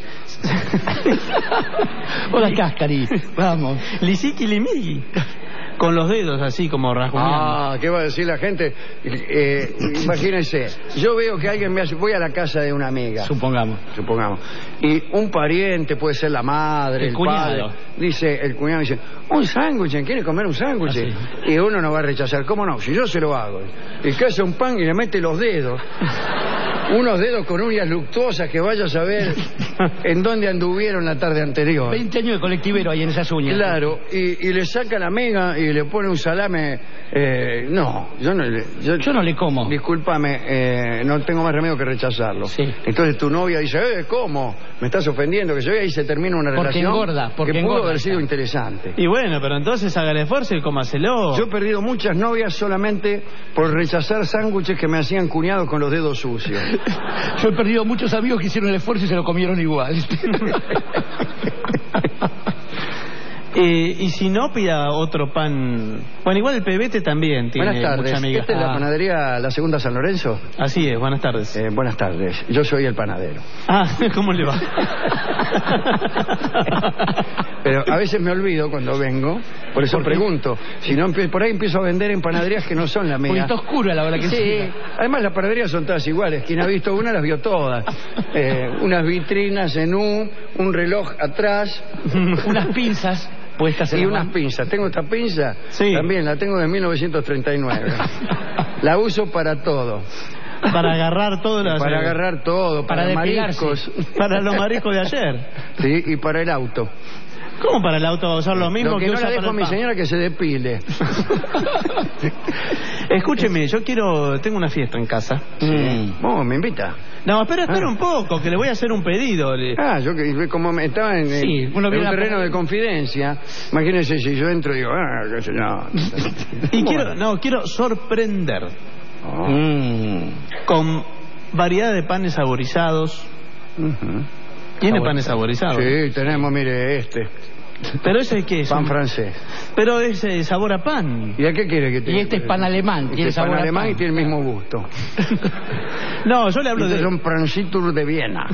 O la cascari. Vamos. Lisiqui limigui. Con los dedos así como rajuneando. Ah, ¿qué va a decir la gente? Imagínense, yo veo que alguien me hace... Voy a la casa de una amiga. Supongamos. Y un pariente, puede ser la madre, el cuñado. padre. Dice, el cuñado dice, un sándwich, ¿quiere comer un sándwich? Y uno no va a rechazar. ¿Cómo no? Si yo se lo hago. Y que hace un pan y le mete los dedos. Unos dedos con uñas luctuosas que vaya a saber en dónde anduvieron la tarde anterior. 20 años de colectivero ahí en esas uñas. Claro, y le saca la amiga y le pone un salame. No, yo no le como. Discúlpame, no tengo más remedio que rechazarlo. Sí. Entonces tu novia dice, ¿cómo? Me estás ofendiendo, que se vea, y se termina una relación engorda, porque que pudo engorda, haber sido interesante. Y bueno, pero entonces haga el esfuerzo y cómaselo. Yo he perdido muchas novias solamente por rechazar sándwiches que me hacían cuñados con los dedos sucios. Yo he perdido muchos amigos que hicieron el esfuerzo y se lo comieron igual. Y si no, pida otro pan. Bueno, igual el pebete también tiene. Buenas tardes. Mucha amiga. ¿Esta es la panadería La Segunda San Lorenzo? Así es, buenas tardes. Buenas tardes. Yo soy el panadero. Ah, ¿cómo le va? Pero a veces me olvido cuando vengo, por eso pregunto. Si no, por ahí empiezo a vender en panaderías que no son la mía. Porque está oscura la hora que sí. Además, las panaderías son todas iguales. Quien ha visto una, las vio todas. Unas vitrinas en un reloj atrás. Unas pinzas puestas en y unas pinzas. Tengo esta pinza, también la tengo de 1939. La uso para todo. Para agarrar todo. Para agarrar todo, para mariscos. Para los mariscos de ayer. Sí, y para el auto. ¿Cómo para el auto va a usar lo mismo? Lo que no usa la dejo para a mi señora que se depile. Escúcheme, tengo una fiesta en casa. ¿Me invita? No, espera un poco, que le voy a hacer un pedido. Yo como estaba en un terreno de confidencia, imagínense si yo entro y digo, qué sé yo. Y quiero sorprender con variedad de panes saborizados. ¿Tiene panes saborizados? Sí, tenemos, mire, ¿Pero ese qué es? Pan francés. Pero es sabor a pan. ¿Y a qué quiere que tenga? Y este es pan alemán. Este es pan alemán y tiene el mismo gusto. No, yo le hablo de... son pancitos de Viena.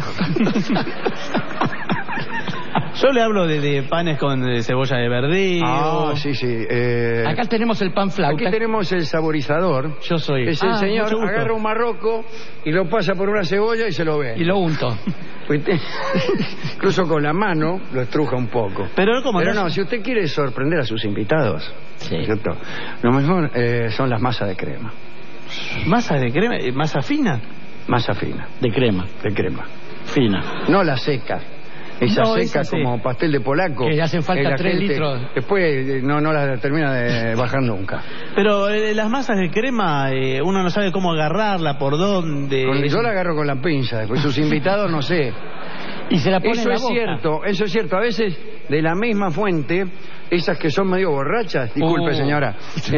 Yo le hablo de panes con cebolla de verdillo. Sí. Acá tenemos el pan flauta. Aquí tenemos el saborizador. Yo soy. Es el señor, agarra un marroco y lo pasa por una cebolla y se lo ve. Y lo unto. Incluso con la mano lo estruja un poco. Pero no, si usted quiere sorprender a sus invitados, ¿cierto? Lo mejor son las masas de crema. ¿Masa de crema? ¿Masa fina? Masa fina. De crema. De crema. Fina. No la seca. Esa seca como pastel de polaco. Que le hacen falta 3 litros. Después no la termina de bajar nunca. Pero las masas de crema, uno no sabe cómo agarrarla, por dónde. Yo la agarro con la pinza, después sus invitados no sé. Y se la pone eso en la es boca. Cierto, eso es cierto. A veces de la misma fuente, esas que son medio borrachas, disculpe señora,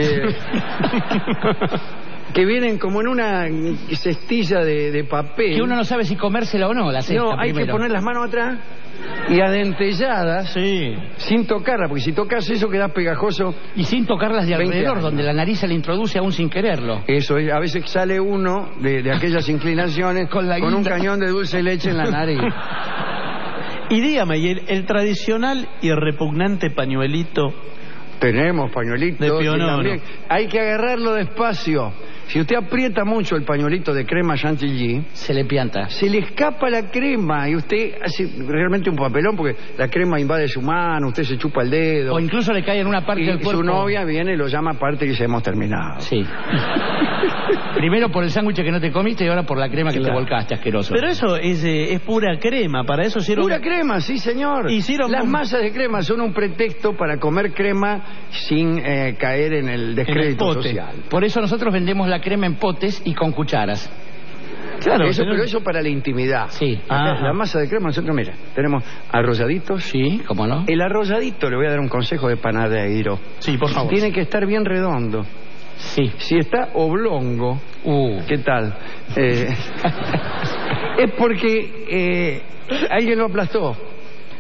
que vienen como en una cestilla de papel. Que uno no sabe si comérsela o no, la cesta. No, hay que poner las manos atrás y adentelladas, sin tocarla, porque si tocas eso queda pegajoso. Y sin tocarlas de alrededor, donde la nariz se le introduce aún sin quererlo. Eso es, a veces sale uno de aquellas inclinaciones con un cañón de dulce de leche en la nariz. Y dígame, ¿y el tradicional y repugnante pañuelito? Tenemos pañuelitos de pionono. También hay que agarrarlo despacio. Si usted aprieta mucho el pañuelito de crema chantilly, se le pianta. Se le escapa la crema y usted hace realmente un papelón porque la crema invade su mano, usted se chupa el dedo. O incluso le cae en una parte del cuerpo. Su novia viene y lo llama aparte y dice, hemos terminado. Sí. Primero por el sándwich que no te comiste y ahora por la crema que te volcaste, asqueroso. Pero eso es pura crema, para eso sirve. Pura crema, sí señor. Las masas de crema son un pretexto para comer crema sin caer en el descrédito social. Por eso nosotros vendemos la crema en potes y con cucharas. Claro, pero eso para la intimidad. Sí. La masa de crema, nosotros, mira, tenemos arrolladitos. Sí, ¿cómo no? El arrolladito, le voy a dar un consejo de panadero. Sí, por favor. Tiene que estar bien redondo. Sí. Si está oblongo, ¿qué tal? Es porque alguien lo aplastó.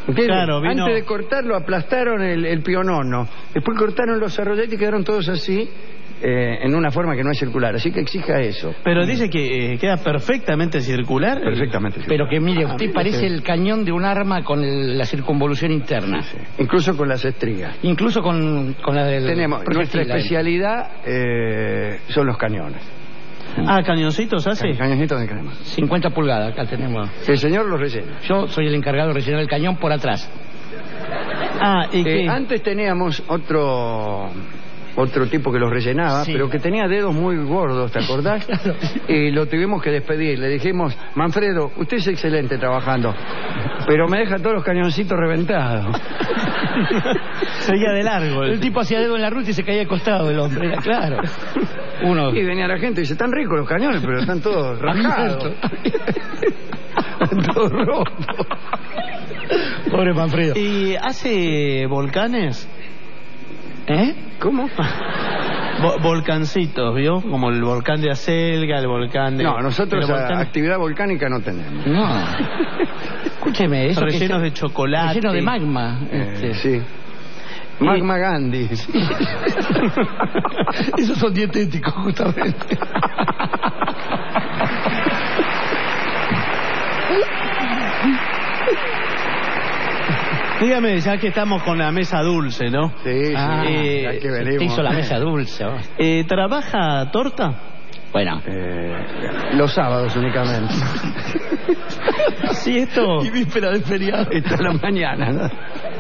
Claro, vino... Antes de cortarlo aplastaron el pionono. Después cortaron los arroyetes y quedaron todos así, en una forma que no es circular. Así que exija eso. Pero dice que queda perfectamente circular. Perfectamente circular. Pero que mire, usted parece el cañón de un arma con la circunvolución interna. Sí. Incluso con las estrías. Incluso con la del... Tenemos, nuestra especialidad son los cañones. ¿Cañoncitos hace? Cañoncitos de crema. 50 pulgadas, acá tenemos. El señor los rellena. Yo soy el encargado de rellenar el cañón por atrás. ¿Y qué? Antes teníamos otro tipo que los rellenaba, Sí. pero que tenía dedos muy gordos, ¿te acordás? Claro. Y lo tuvimos que despedir. Le dijimos, Manfredo, usted es excelente trabajando, pero me deja todos los cañoncitos reventados. Seguía de largo. El tipo hacía dedo en la ruta y se caía de costado el hombre, era claro. Y venía la gente y dice, están ricos los cañones, pero están todos rajados. Están todos rotos. Pobre Manfredo. ¿Y hace volcanes? ¿Cómo? Volcancitos, ¿vio? Como el volcán de Acelga, el volcán de... No, nosotros actividad volcánica no tenemos. No. Escúcheme, eso rellenos de chocolate. Relleno de magma. Sí. Magma Gandhi. Esos son dietéticos, justamente. Dígame, ya que estamos con la mesa dulce, ¿no? Sí, ya que venimos. Te hizo la mesa dulce. ¿Trabaja torta? Bueno. Los sábados únicamente. Sí, esto... Y víspera de feriado. Esta es la mañana, ¿no?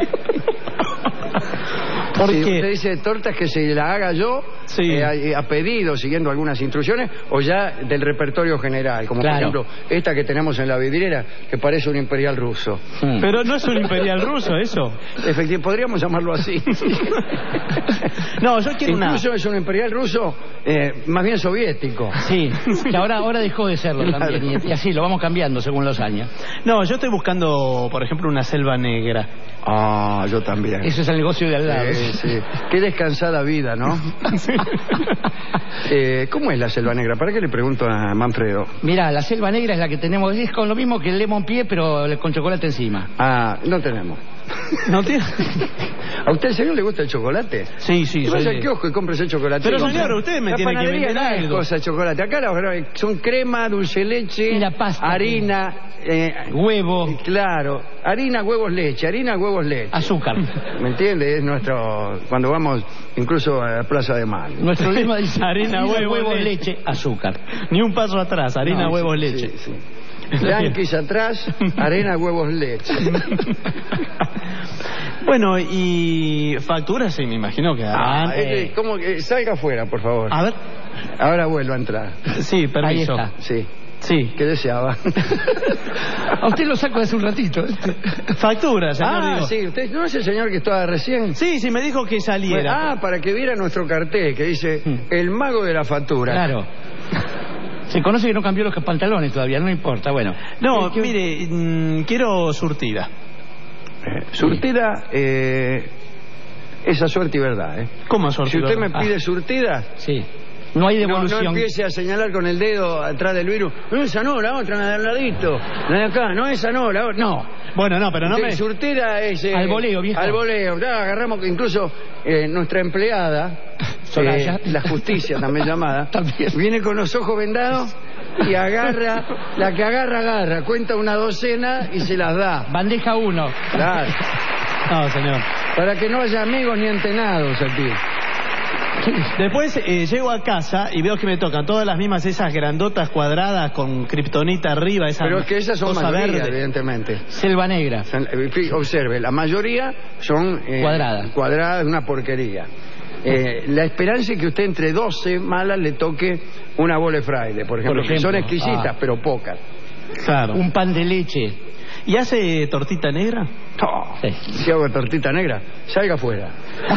Porque usted dice tortas que se la haga yo, a pedido, siguiendo algunas instrucciones, o ya del repertorio general, como por ejemplo esta que tenemos en la vidriera, que parece un imperial ruso. Pero no es un imperial ruso eso. Efectivamente, podríamos llamarlo así. No, yo quiero Incluso es un imperial ruso, más bien soviético. Sí, que ahora dejó de serlo también, y así lo vamos cambiando según los años. No, yo estoy buscando, por ejemplo, una selva negra. Yo también. Eso es el negocio de al lado. Sí. Qué descansada vida, ¿no? ¿Cómo es la selva negra? ¿Para qué le pregunto a Manfredo? Mira, la selva negra es la que tenemos, es con lo mismo que el lemon pie, pero con chocolate encima. No tenemos. ¿No tiene? ¿A usted, señor, le gusta el chocolate? Sí. Y vaya al kiosco y compre ese chocolate. Pero, señor, usted me tiene que vender algo. Cosa de chocolate. Acá son crema, dulce leche, y la pasta, harina, huevo. Claro, harina, huevos, leche, azúcar. ¿Me entiende? Es nuestro... Cuando vamos incluso a la Plaza de Mayo. Nuestro lema dice harina, huevos, leche, azúcar. Ni un paso atrás, harina, huevos, leche. Sí. Yanquis atrás, arena, huevos, leche. Bueno, y facturas, sí, me imagino que harán. ¿Cómo que salga afuera, por favor? A ver. Ahora vuelvo a entrar. Sí, permiso. Ahí está. Sí. ¿Qué deseaba? A usted lo saco de hace un ratito. Factura, señor. Digo. Sí. ¿Usted no es el señor que estaba recién? Sí, me dijo que saliera. Para que viera nuestro cartel que dice el mago de la factura. Claro. Se conoce que no cambió los pantalones todavía, no importa, bueno. No, mire, quiero surtida. Surtida, esa suerte y verdad, ¿Cómo surtida? Si usted me pide surtida... Sí. No hay devolución. No empiece a señalar con el dedo atrás del virus. No, esa no, la otra, la de al ladito. La de acá, no, esa no, la otra. No. Bueno, no, pero no me... Surtida es... al voleo, viejo. Al voleo. Agarramos incluso nuestra empleada, la justicia también llamada, viene con los ojos vendados y agarra, la que agarra, cuenta una docena y se las da. Bandeja 1. Claro. No, señor. Para que no haya amigos ni entenados aquí. Después llego a casa y veo que me tocan todas las mismas, esas grandotas cuadradas con kriptonita arriba. Pero es que esas son mayoría, verde. Evidentemente. Selva negra. Observe, la mayoría son cuadradas, una porquería. La esperanza es que usted entre 12 malas le toque una bola de fraile, por ejemplo, que son exquisitas, pero pocas. Claro. Un pan de leche. ¿Y hace tortita negra? No. Sí. Si hago tortita negra, salga afuera.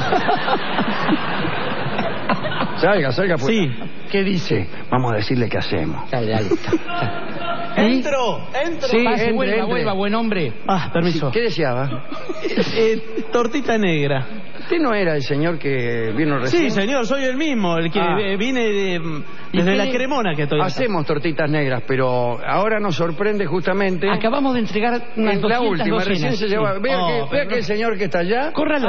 Salga afuera. Sí. ¿Qué dice? Vamos a decirle qué hacemos. Dale. Entro. Sí, vuelva, buen hombre. Permiso. Sí, ¿qué deseaba? Tortita negra. ¿Usted no era el señor que vino recién? Sí, señor, soy el mismo, el que vine desde la Cremona que estoy acá. Hacemos tortitas negras, pero ahora nos sorprende justamente... Acabamos de entregar unas en la 200 última, docenas. recién se lleva... Vea, vea que el señor que está allá... Córralo.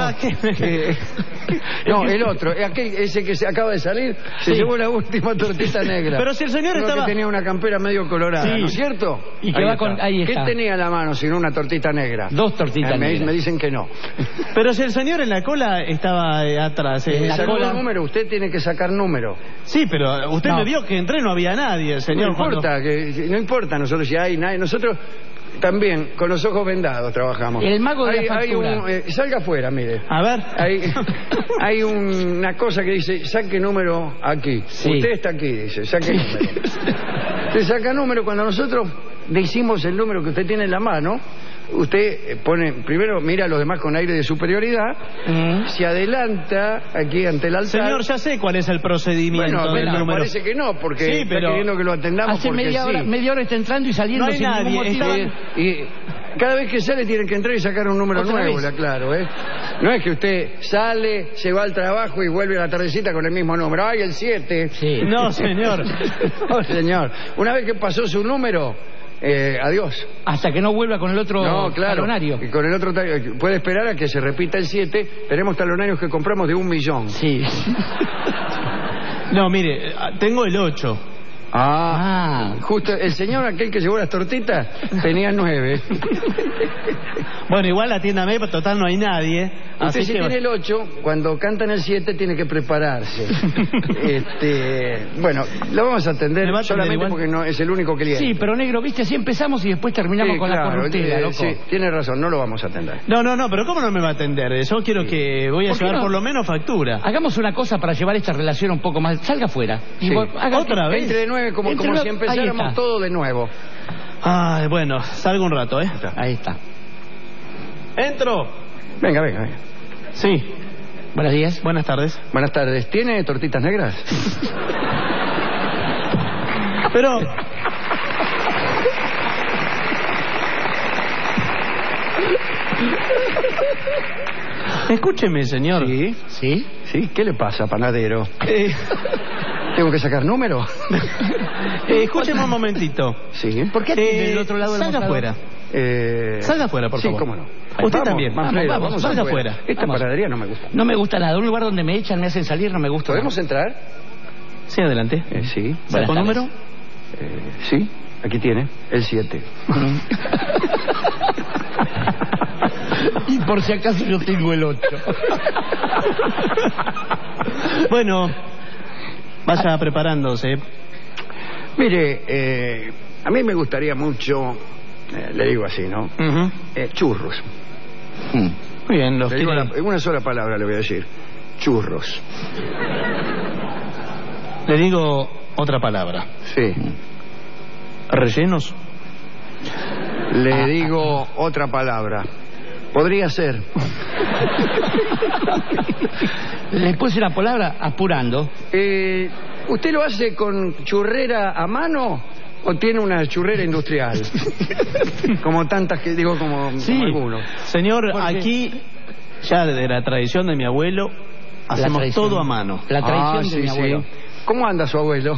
No, el otro, ese que se acaba de salir, se llevó la última tortita negra. Pero si el señor Uno estaba... que tenía una campera medio colorada, ¿no es cierto? Y que va con... Ahí ¿Qué está. tenía en la mano sino una tortita negra? 2 tortitas negras. Me dicen que no. Pero si el señor en la cola estaba atrás. En la cola... número, usted tiene que sacar número. Sí, pero usted me vio que entré, no había nadie, señor. No importa, no importa nosotros si hay nadie. Nosotros también con los ojos vendados trabajamos. El mago de la factura. Salga afuera, mire. A ver. Hay una cosa que dice, saque número aquí. Sí. Usted está aquí, dice, saque número. Usted saca número. Cuando nosotros decimos el número que usted tiene en la mano, usted pone, primero mira a los demás con aire de superioridad, se adelanta aquí ante el altar. Señor, ya sé cuál es el procedimiento del número. Parece que no, porque sí, está queriendo que lo atendamos. Hace porque media hora está entrando y saliendo. No hay sin nadie. ningún motivo. Y cada vez que sale tiene que entrar y sacar un número nuevo, claro, ¿eh? No es que usted sale, se va al trabajo y vuelve a la tardecita con el mismo número. ¡Ay, el 7! Sí. No, señor. No, señor. Una vez que pasó su número... adiós. Hasta que no vuelva con el otro talonario. Y con el otro puede esperar a que se repita el 7. Tenemos talonarios que compramos de 1 millón. Sí. No, mire, tengo el 8. Justo el señor aquel que llevó las tortitas tenía 9. Bueno, igual atiéndame, total no hay nadie. Usted si tiene el 8, cuando cantan el 7 tiene que prepararse. Bueno, lo vamos a atender solamente porque no es el único cliente. Sí, pero negro, viste, así empezamos y después terminamos con la corruptela, loco. Sí, tiene razón, no lo vamos a atender. No, pero ¿cómo no me va a atender? Yo quiero que voy a llevar por lo menos factura. Hagamos una cosa para llevar esta relación un poco más... Salga afuera. Sí. ¿Otra vez? Entre de 9 como si empezáramos todo de nuevo. Ay, bueno, salgo un rato, ¿eh? Ahí está. ¿Entro? Venga. Sí. Buenos días. Buenas tardes. Buenas tardes. ¿Tiene tortitas negras? Pero... Escúcheme, señor. Sí. ¿Qué le pasa, panadero? ¿Tengo que sacar número? Escúcheme un momentito. Sí. ¿Por qué del otro lado del salga afuera. Salga afuera, por favor. Sí, cómo no. Usted también. Vamos, salga afuera. Esta panadería no me gusta. No me gusta nada. Un lugar donde me echan, me hacen salir, no me gusta. ¿Podemos entrar? Sí, adelante. Sí. ¿Sacó número? Sí, aquí tiene, el 7. Y por si acaso yo tengo el 8. Bueno, vaya preparándose. Mire, a mí me gustaría mucho, le digo así, ¿no? Churros. Muy bien, los digo en una sola palabra le voy a decir, churros. Le digo otra palabra. Sí. ¿Rellenos? Le digo otra palabra. Podría ser. ¿Le puse la palabra apurando? ¿Usted lo hace con churrera a mano o tiene una churrera industrial? Como tantas que digo, como algunos. Señor, aquí, ya de la tradición de mi abuelo, hacemos todo a mano. La tradición de mi abuelo. ¿Cómo anda su abuelo?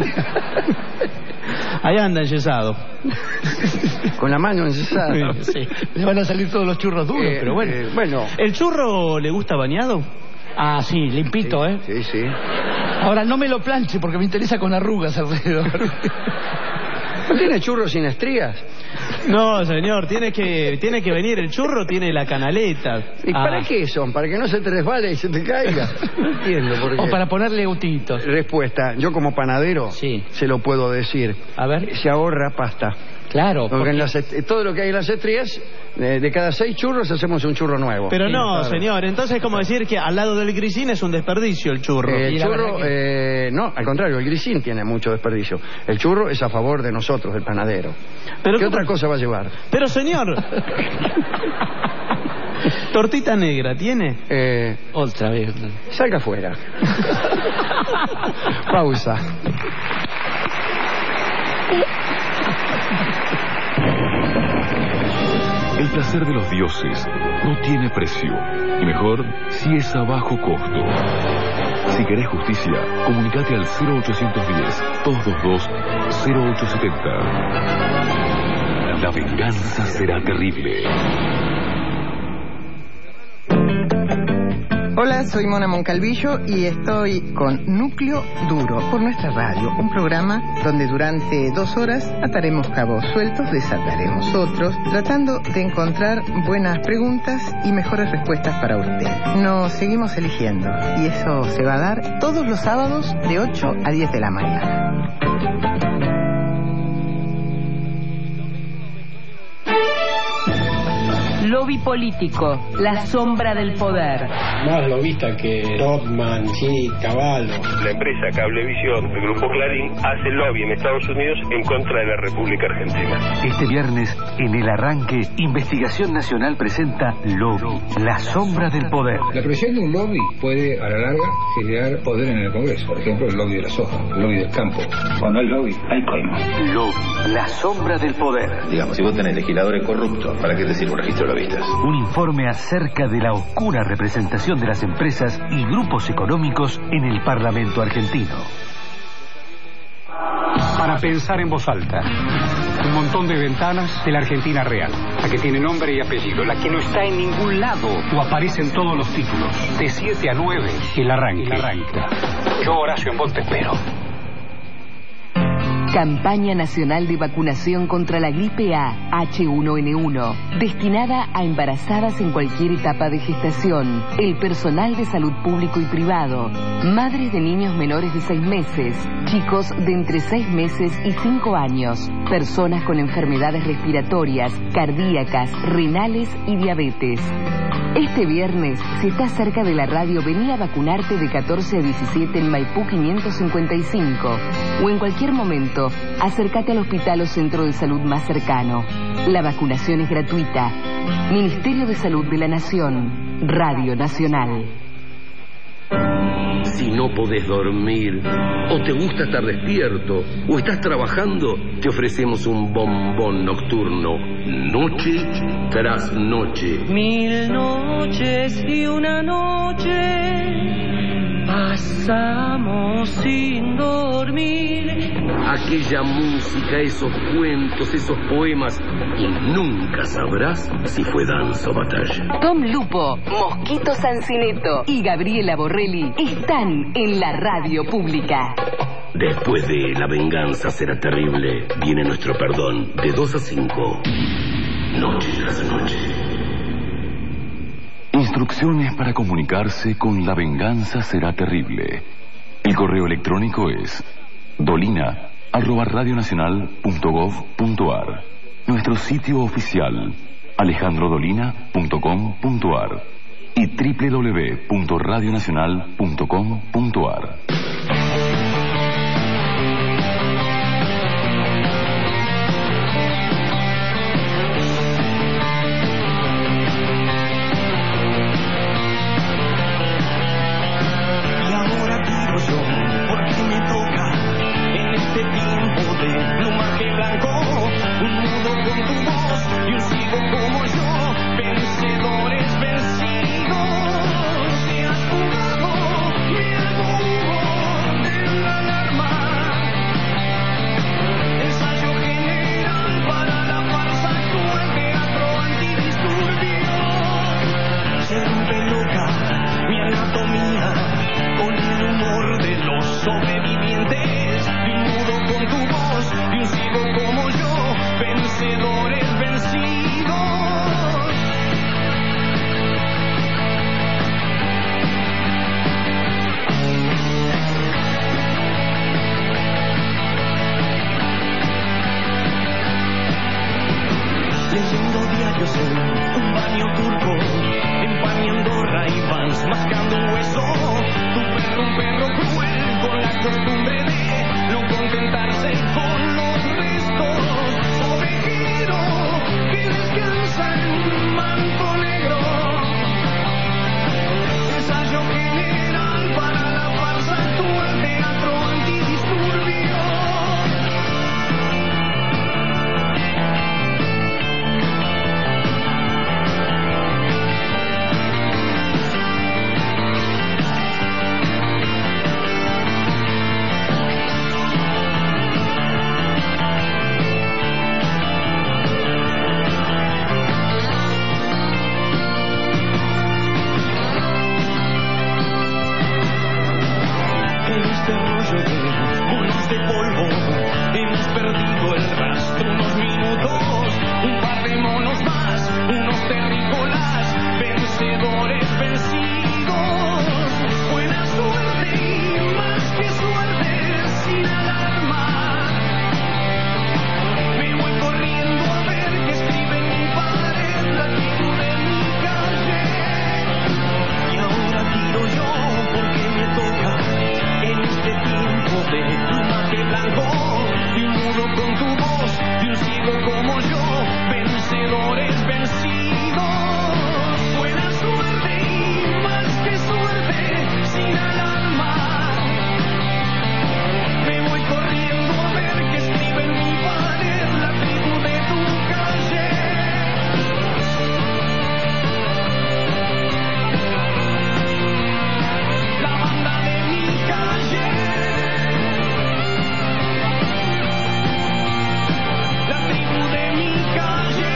Ahí anda enyesado. Con la mano enyesada. Sí. Le van a salir todos los churros duros, pero bueno. ¿El churro le gusta bañado? Ah, sí, limpito, sí, Sí. Ahora no me lo planche porque me interesa con arrugas alrededor. ¿No tiene churros sin estrías? No, señor, tiene que venir. El churro tiene la canaleta. ¿Y para qué son? ¿Para que no se te resbale y se te caiga? No entiendo por qué. O para ponerle gutitos. Respuesta, yo como panadero se lo puedo decir. A ver. Se ahorra pasta. Claro. Porque todo lo que hay en las estrías, de cada 6 churros hacemos un churro nuevo. Pero no, señor, entonces es como decir que al lado del grisín es un desperdicio el churro. El churro, no, al contrario, el grisín tiene mucho desperdicio. El churro es a favor de nosotros, el panadero. ¿Qué otra cosa va a llevar? Pero señor, tortita negra, ¿tiene? Otra vez. Salga afuera. Pausa. El placer de los dioses no tiene precio, y mejor si es a bajo costo. Si querés justicia, comunicate al 0810-222-0870. La venganza será terrible. Hola, soy Mona Moncalvillo y estoy con Núcleo Duro por nuestra radio, un programa donde durante 2 horas ataremos cabos sueltos, desataremos otros, tratando de encontrar buenas preguntas y mejores respuestas para usted. Nos seguimos eligiendo y eso se va a dar todos los sábados de 8 a 10 de la mañana. Lobby político, la sombra del poder. Más lobista que Rodman, sí, Cavallo. La empresa Cablevisión, el grupo Clarín, hace lobby en Estados Unidos en contra de la República Argentina. Este viernes, en El Arranque, Investigación Nacional presenta Lobby, la sombra del poder. La presión de un lobby puede, a la larga, generar poder en el Congreso. Por ejemplo, el lobby de la soja, el lobby del campo. Cuando hay lobby, hay coima. Lobby, la sombra del poder. Digamos, si vos tenés legisladores corruptos, ¿para qué te sirve un registro de lobistas? Un informe acerca de la oscura representación de las empresas y grupos económicos en el Parlamento argentino. Para pensar en voz alta. Un montón de ventanas de la Argentina real. La que tiene nombre y apellido. La que no está en ningún lado o aparece en todos los títulos. De 7 a 9, El Arranque. Yo, Horacio, en vos te espero. Campaña Nacional de Vacunación contra la Gripe A H1N1, destinada a embarazadas en cualquier etapa de gestación, el personal de salud público y privado, madres de niños menores de 6 meses, chicos de entre 6 meses y 5 años, personas con enfermedades respiratorias, cardíacas, renales y diabetes. Este viernes, si estás cerca de la radio, vení a vacunarte de 14 a 17 en Maipú 555 o en cualquier momento, acércate al hospital o centro de salud más cercano. La vacunación es gratuita. Ministerio de Salud de la Nación, Radio Nacional. Si no podés dormir, o te gusta estar despierto, o estás trabajando, te ofrecemos un bombón nocturno, noche tras noche. 1000 noches y una noche pasamos sin dormir. Aquella música, esos cuentos, esos poemas, y nunca sabrás si fue danza o batalla. Tom Lupo, Mosquito Sancineto y Gabriela Borrelli están en la radio pública. Después de La venganza será terrible, viene nuestro perdón, de 2 a 5, noche tras noche. Instrucciones para comunicarse con La venganza será terrible. El correo electrónico es dolina@radionacional.gov.ar. Nuestro sitio oficial alejandrodolina.com.ar y www.radionacional.com.ar. Vencedores vencidos, te has jugado mi este rollo de bolas de polvo. Hemos perdido el rastro unos minutos, un par de monos más, unos terrícolas, vencedores vencidos. Buena suerte y más que suerte, sin alarma. Me voy corriendo a ver qué escribe en mi pared la tribu de mi calle. Y ahora tiro yo porque me toca en este tiempo de plumaje blanco. Y un mudo con tu voz y un ciego como yo, vencedores vencidos. Buena suerte y más que suerte, sin alarma. Me voy corriendo a ver qué escribe en mi pared la tribu de tu calle. La banda de mi calle. La tribu de mi calle.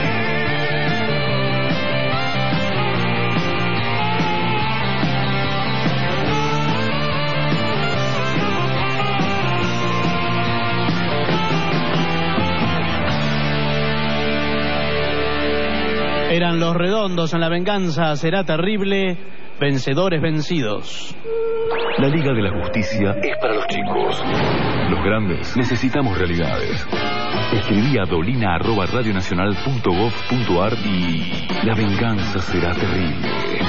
Eran Los Redondos en La Venganza Será Terrible, vencedores vencidos. La Liga de la Justicia es para los chicos. Los grandes necesitamos realidades. Escribí a dolina@radionacional.gov.ar y La Venganza Será Terrible.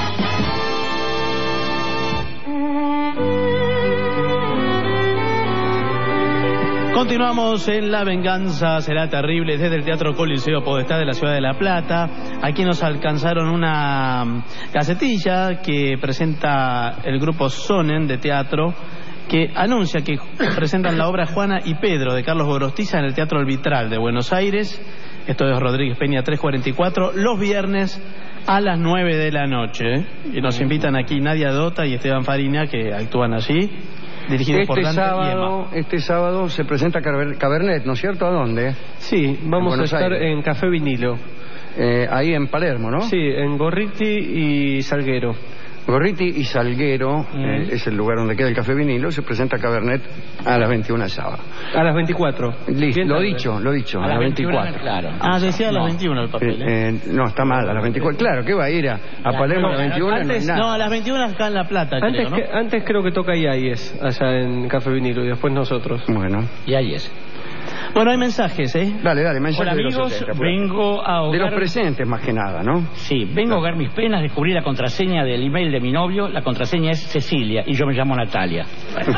Continuamos en La Venganza Será Terrible desde el Teatro Coliseo Podestá de la Ciudad de La Plata. Aquí nos alcanzaron una gacetilla que presenta el grupo Sonen de teatro, que anuncia que presentan la obra Juana y Pedro de Carlos Gorostiza en el Teatro El Vitral de Buenos Aires. Esto es Rodríguez Peña 344, los viernes a las 9 de la noche. Y nos invitan aquí Nadia Dota y Esteban Farina, que actúan allí. Dirigido por Dante y Emma. Este sábado se presenta Cabernet, ¿no es cierto? ¿A dónde? Sí, vamos a estar en Café Vinilo. Ahí en Palermo, ¿no? Sí, en Gorriti y Salguero. Gorriti y Salguero es el lugar donde queda el Café Vinilo. Se presenta Cabernet a las 21 el sábado. A las 24. Listo, lo dicho, a las 24. Claro. Ah, decía a las 21 el papel. No, está mal, a las 24. Claro, ¿qué va a ir a Palermo a las 21? Antes, no, a las 21 acá en La Plata. Antes creo que toca Yáñez, allá en Café Vinilo, y después nosotros. Bueno. Yáñez. Bueno, hay mensajes, ¿eh? Dale, mensajes. Hola, amigos, vengo a ahogar... De los presentes, más que nada, ¿no? Sí, vengo a ahogar mis penas, descubrí la contraseña del email de mi novio. La contraseña es Cecilia y yo me llamo Natalia.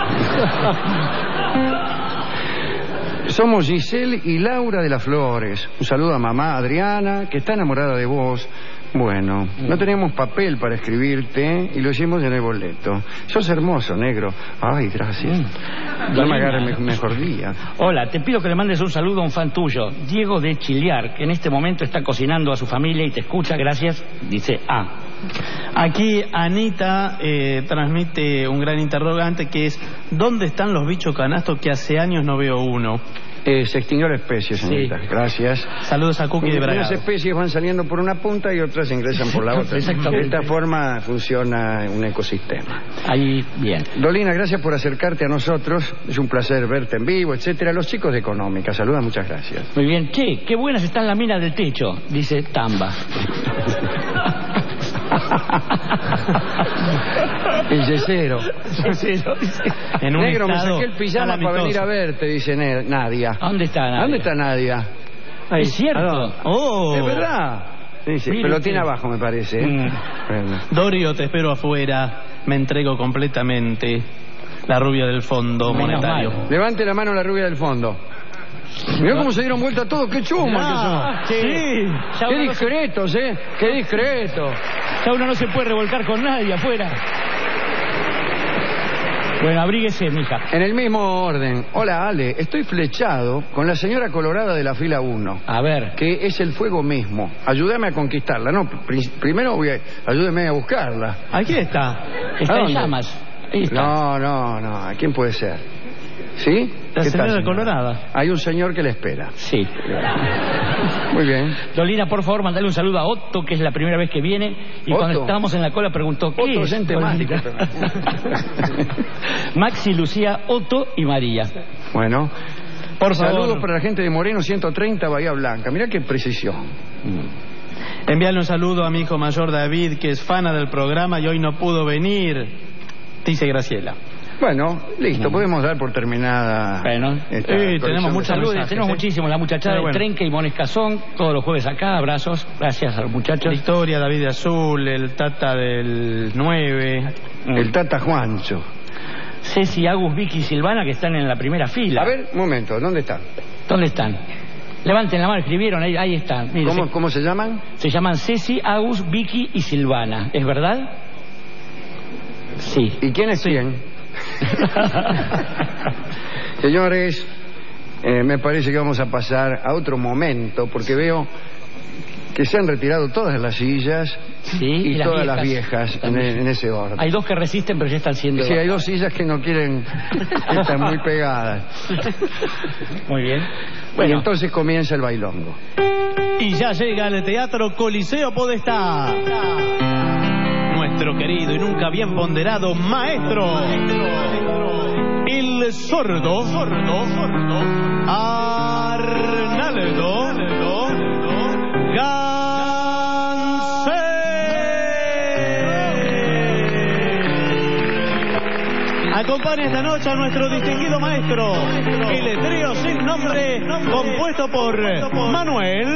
Somos Giselle y Laura de las Flores. Un saludo a mamá Adriana, que está enamorada de vos. Bueno, no teníamos papel para escribirte y lo hicimos en el boleto. Sos hermoso, negro. Ay, gracias. No me agarre mejor día. Hola, te pido que le mandes un saludo a un fan tuyo, Diego de Chiliar, que en este momento está cocinando a su familia y te escucha. Gracias, dice A. Aquí Anita transmite un gran interrogante que es: ¿dónde están los bichos canastos que hace años no veo uno? Se extinguió la especie, señorita. Sí. Gracias. Saludos a Cookie de Braga. Unas especies van saliendo por una punta y otras ingresan por la otra. Exactamente. De esta forma funciona un ecosistema. Ahí, bien. Dolina, gracias por acercarte a nosotros. Es un placer verte en vivo, etcétera. Los chicos de Económica, saludan, muchas gracias. Muy bien. Che, qué buenas están las minas del techo, dice Tamba. El yesero. En un negro, me saqué el pijama para venir a verte, dice Nadia. ¿Dónde está Nadia? ¿Dónde está Nadia? Ahí. Es cierto. Oh. ¿Es verdad? Sí, pero lo tiene abajo, me parece. Bueno. Dorio, te espero afuera. Me entrego completamente. La rubia del fondo monetario. Levante la mano la rubia del fondo. Mirá cómo se dieron vuelta todos, qué chumos que son. Sí. Qué discretos, qué discretos. Ya uno no se puede revolcar con nadie afuera. Bueno, abríguese, mija. En el mismo orden. Hola, Ale, estoy flechado con la señora colorada de la fila 1. A ver. Que es el fuego mismo. Ayúdame a conquistarla. No, primero ayúdeme a buscarla. Aquí está. Está en llamas. Ahí está. No. ¿Quién puede ser? ¿Sí? La ¿Qué señora tal, Colorada. Hay un señor que le espera. Sí. Muy bien. Dolina, por favor, mandale un saludo a Otto, que es la primera vez que viene. Y Otto. cuando estábamos en la cola preguntó, ¿qué Otto es? es temático. Maxi, Lucía, Otto y María. Bueno. Por favor. Saludos para la gente de Moreno 130, Bahía Blanca. Mirá qué precisión. Enviarle un saludo a mi hijo mayor David, que es fana del programa y hoy no pudo venir. Dice Graciela. Bueno, listo, podemos dar por terminada. Bueno, tenemos muchos saludos, tenemos muchísimos. La muchachada del Trenque y Mones Cazón, todos los jueves acá, abrazos, gracias a los muchachos. Victoria, David de Azul, el Tata del 9. El Tata Juancho. Ceci, Agus, Vicky y Silvana, que están en la primera fila. A ver, un momento, ¿dónde están? ¿Dónde están? Levanten la mano, escribieron, ahí están. Mire, ¿Cómo se llaman? Se llaman Ceci, Agus, Vicky y Silvana, ¿es verdad? Sí. ¿Y quién es quién? Señores, me parece que vamos a pasar a otro momento, porque veo que se han retirado todas las sillas y todas las viejas en ese orden. Hay dos que resisten, pero ya están siendo... Sí, hay dos sillas que no quieren, que están muy pegadas. Muy bien. Bueno, y entonces comienza el bailongo. Y ya llega al Teatro Coliseo Podestá nuestro querido y nunca bien ponderado maestro, el sordo Arnaldo Gansé. Acompaña esta noche a nuestro distinguido maestro, el trío sin nombre, compuesto por Manuel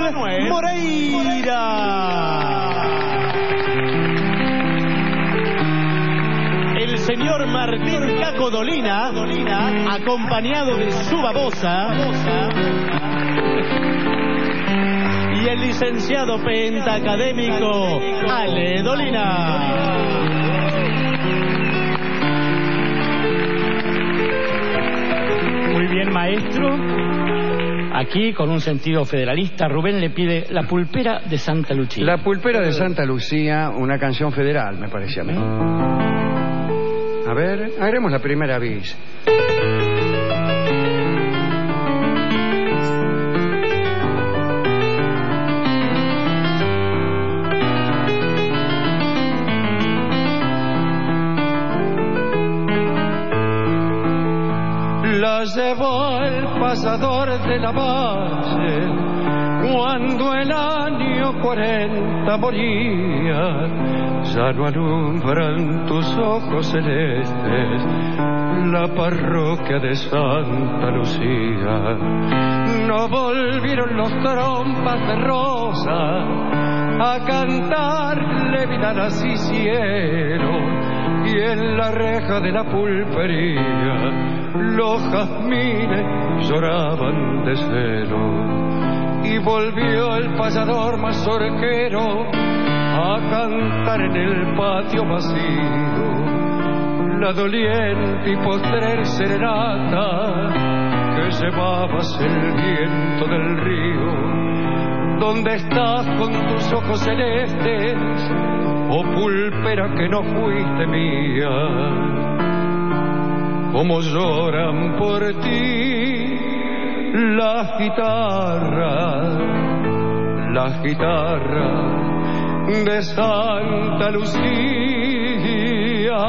Moreira. El señor Martín Caco Dolina, acompañado de su babosa, y el licenciado pentacadémico Ale Dolina. Muy bien, maestro. Aquí, con un sentido federalista, Rubén le pide La Pulpera de Santa Lucía. La Pulpera de Santa Lucía, una canción federal, me parece a mí. A ver, haremos la primera bis. La llevó el pasador de la base cuando el año 40 moría. Ya no alumbran tus ojos celestes la parroquia de Santa Lucía. No volvieron los trompas de rosa a cantarle vidalas y cielo, y en la reja de la pulpería los jazmines lloraban de celo. Y volvió el payador mazorquero a cantar en el patio vacío la doliente y postrer serenata que llevabas el viento del río. ¿Dónde estás con tus ojos celestes, oh pulpera que no fuiste mía? Cómo lloran por ti las guitarras de Santa Lucía.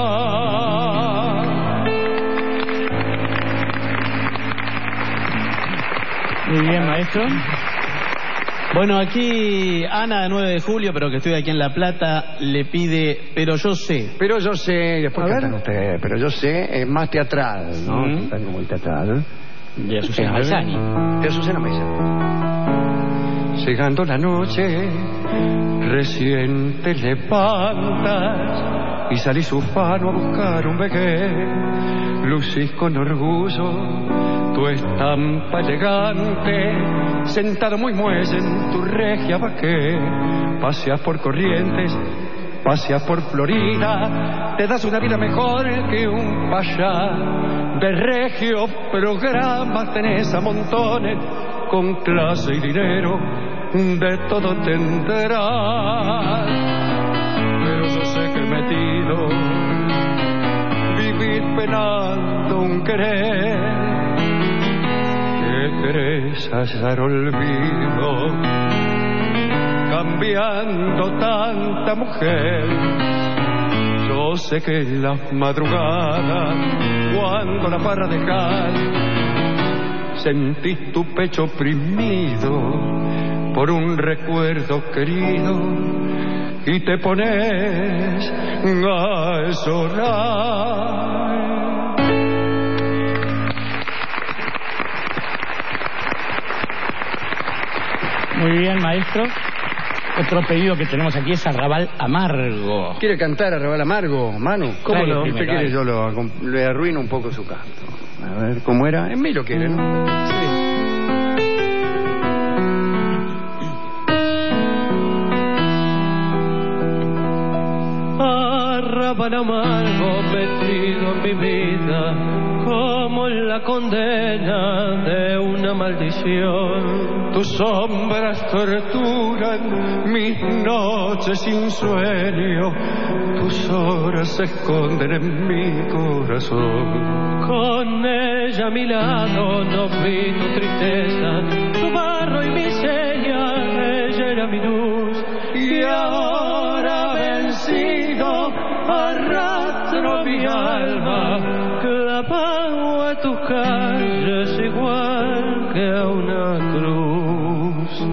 Muy bien, maestro. Bueno, aquí Ana de 9 de julio, pero que estoy aquí en La Plata, le pide Pero yo sé. Pero yo sé, y después cantan ustedes. Pero yo sé, es más teatral, ¿no? Están como el teatral. De Azucena Maizani. De Azucena Maizani. Llegando la noche, recién te levantas y salís ufano a buscar un vegué. Lucís con orgullo tu estampa elegante, sentado muy muelle en tu regia baqué. Paseas por Corrientes, paseas por Florida, te das una vida mejor que un payá. De regio programas tenés a montones, con clase y dinero de todo tendrás. Pero yo sé que metido vivís penando un querer querés hallar olvido, cambiando tanta mujer. Yo sé que en las madrugadas, cuando la parra dejas, sentís tu pecho oprimido por un recuerdo querido y te pones a llorar. Muy bien, maestro. Otro pedido que tenemos aquí es Arrabal Amargo. ¿Quiere cantar Arrabal Amargo, Manu? ¿Cómo no? Usted quiere, yo le arruino un poco su canto. A ver, ¿cómo era? En mí lo quiere, ¿no? Sí. Arrabal amargo metido en mi vida, como en la condena de una maldición. Tus sombras torturan mis noches sin sueño, tus horas se esconden en mi corazón. Con ella a mi lado no vi tu tristeza, tu barro y miseria, ella era mi luz. Y ahora vencido arrastro mi alma, clavado a tus calles igual que a una cruz.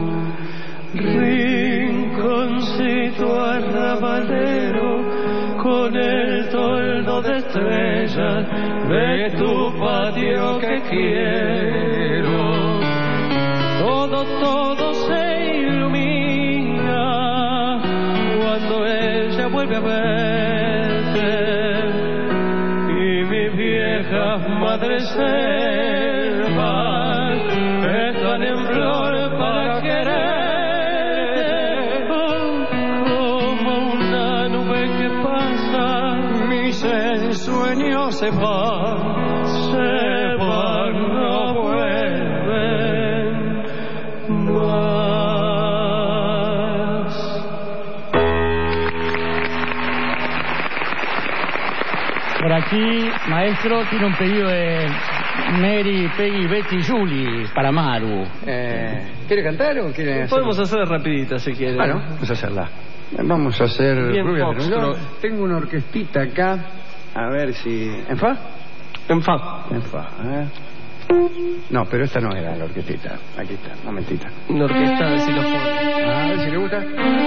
Rinconcito arrabalero, con el toldo de estrellas de tu patio que quiero. Todo se ilumina cuando ella vuelve a verte, y mis viejas madreselvas están en flor para quererte. Como una nube que pasa, mis ensueños se van, no vuelven más. Por aquí, maestro, tiene un pedido de Mary, Peggy, Betty, Julie para Maru. ¿Quiere cantar o quiere hacer? Podemos hacer rapidita si quiere. Bueno, vamos a hacerla. Vamos a hacer Bien, Rubia foxtrot. Trenó. Tengo una orquestita acá. A ver si... ¿En fa? En fa. En fa. A ver. No, pero esta no era la orquestita. Aquí está, un momentito. Una orquesta de xilofón. A ver si le gusta.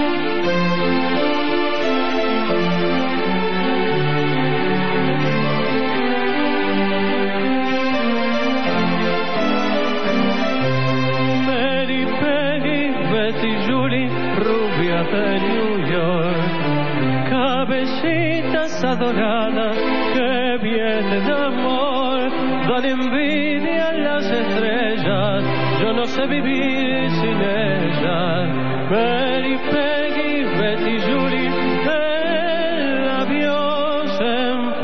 Mary, Peggy, Betty, Julie, rubias de New York, cabecitas adoradas que vienen de amor, dan envidia a las estrellas, yo no sé vivir sin ellas. Mary, Peggy, Betty, Julie, el labios en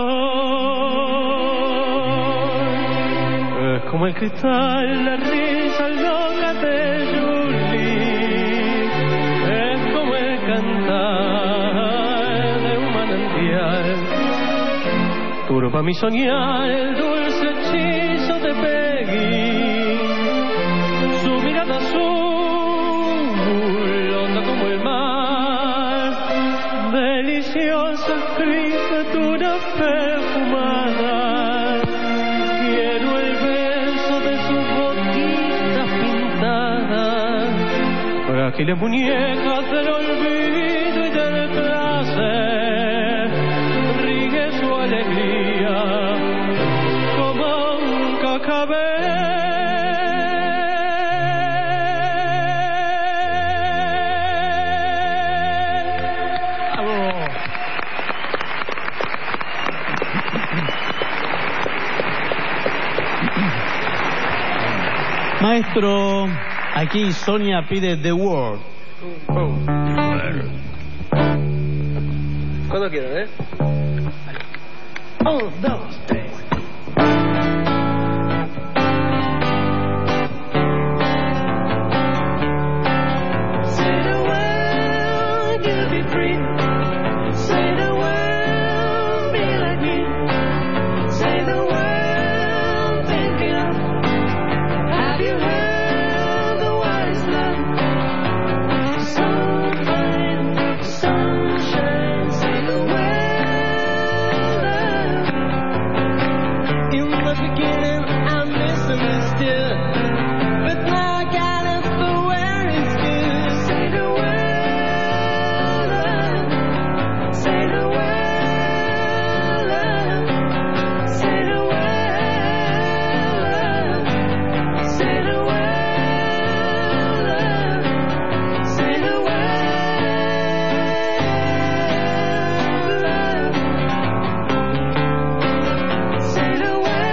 flor. Es como el cristal, la risa loca de Julie, es como el cantar de un manantial. Turba mi soñar el dulce hechizo de Peggy, su mirada azul, honda como el mar, deliciosa criatura perfumada. Quiero el beso de sus boquitas pintadas, frágiles muñecas del olvido y del placer, ríe su alegría como un cascabel. Maestro, aquí Sonia pide The World. Cuando quieran, ¿eh? 1, 2, 3. Say the world, you'll be free. Say the world, be like me. Say the world, thinking of. Have you beginning I misunderstood, but now I got it for where it's good. Say the word, love. Say the word, love. Say the word, love. Say the word, love. Say the word, love. Say the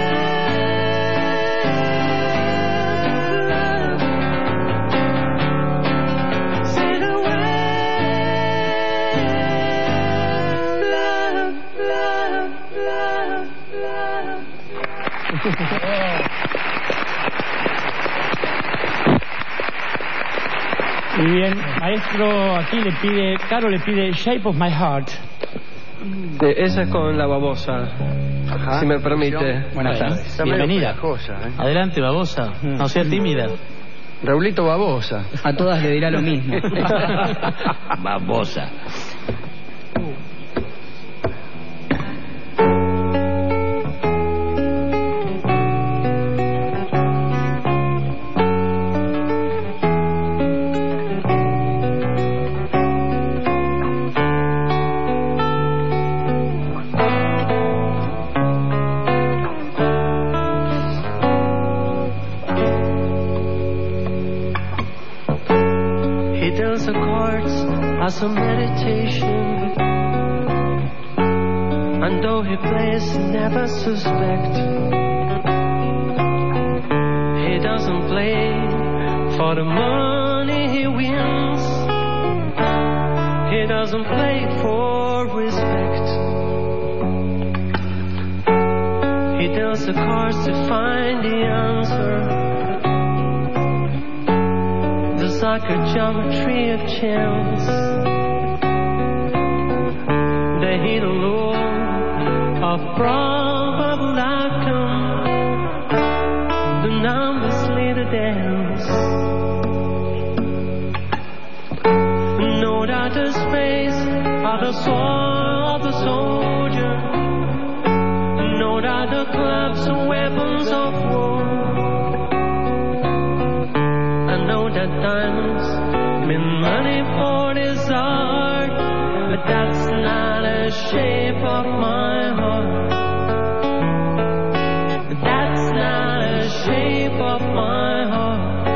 Muy bien, maestro, aquí le pide, Caro le pide Shape of My Heart. Esa es con la babosa, si me permite. Buenas tardes. Bienvenida. Adelante, babosa. No sea tímida. Raulito Babosa. A todas le dirá lo mismo. Babosa. He does the chords as a meditation, and though he plays, never suspect. He doesn't play for the money he wins. He doesn't play for respect. He does the cards to find the answer. It's like a geometry of chance. The hidden law of probable outcome. The numbers lead a dance. No doubt the space of the soul of the soldier. No doubt the clubs and weapons of war. I know that diamonds mean money for this art, but that's not a shape of my heart. That's not a shape of my heart.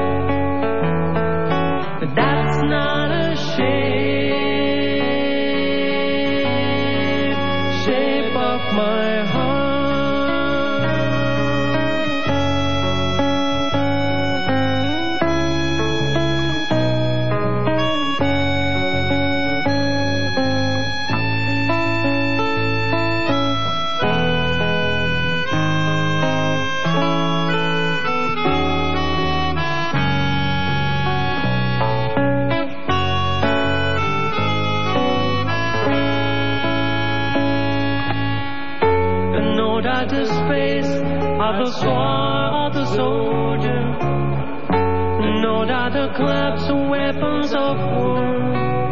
That's not a shape of my heart. The space of the sword of the soldier. No doubt the clubs and weapons of war.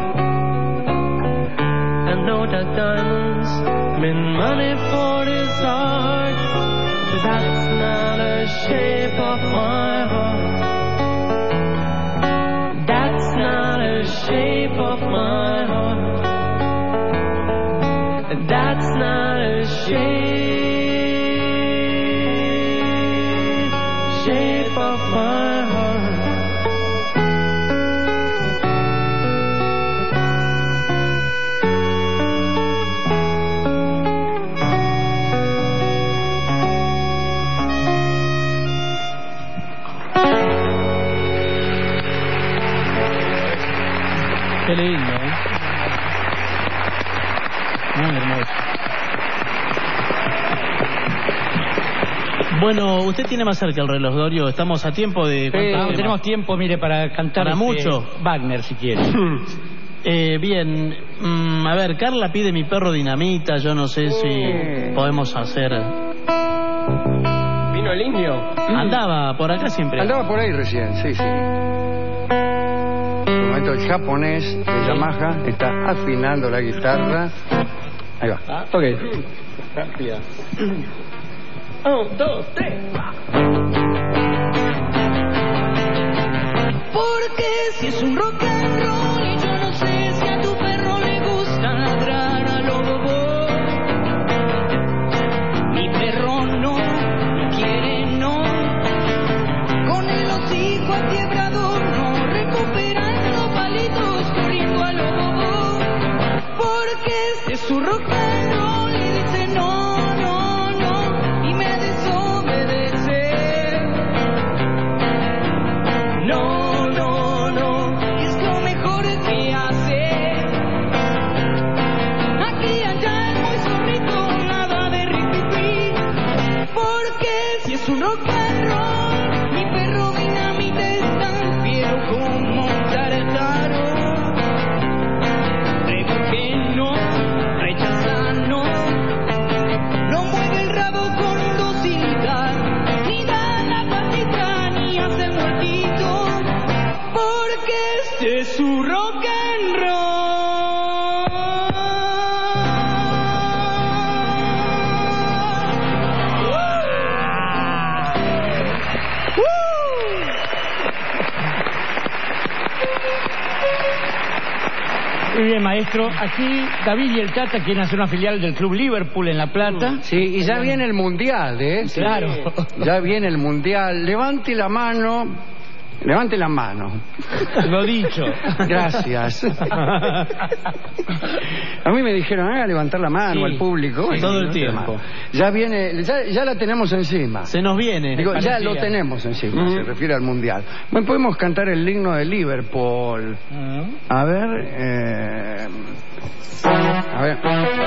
I know that diamonds mean money for this art, but that's not a shape of my heart. That's not a shape of my heart. That's not a shape of my heart. Qué lindo, ¿eh? Muy hermoso. Bueno, usted tiene más cerca el reloj, Dorio. Estamos a tiempo de... tenemos tiempo, mire, para cantar para mucho. Wagner, si quiere. Bien, a ver, Carla pide Mi perro dinamita. Yo no sé si podemos hacer... ¿Vino el indio? Andaba por acá siempre. Andaba por ahí recién, sí, sí. En momento el japonés de Yamaha está afinando la guitarra. Ahí va. Ok. Rápida. 1, 2, 3. Porque si es un rock and roll y yo no sé si a tu perro le gusta ladrar a lo bobo. Mi perro no quiere, no. Con el hocico atiebrador, no. Recuperando palitos, corriendo a lo bobo. Porque este es su rock and roll y dice no, no, no. Y me desobedece. No. Un rock and roll, mi perro dinamita es tan fiero como Tartaro. Creo que no, rechaza no, no mueve el rabo con docilidad, ni da la patita ni hace el muertito, porque este es su rock and roll. Muy bien, maestro. Aquí David y el Tata quieren hacer una filial del Club Liverpool en La Plata. Sí, y ya viene el Mundial, ¿eh? Sí. Claro. Ya viene el Mundial. Levante la mano. Levante la mano. Lo dicho. Gracias. A mí me dijeron, levantar la mano al público. Sí, todo el tiempo. Ya viene, ya la tenemos encima. Se nos viene. Digo, ya lo tenemos encima, se refiere al Mundial. Bueno, podemos cantar el himno de Liverpool. A ver, a ver.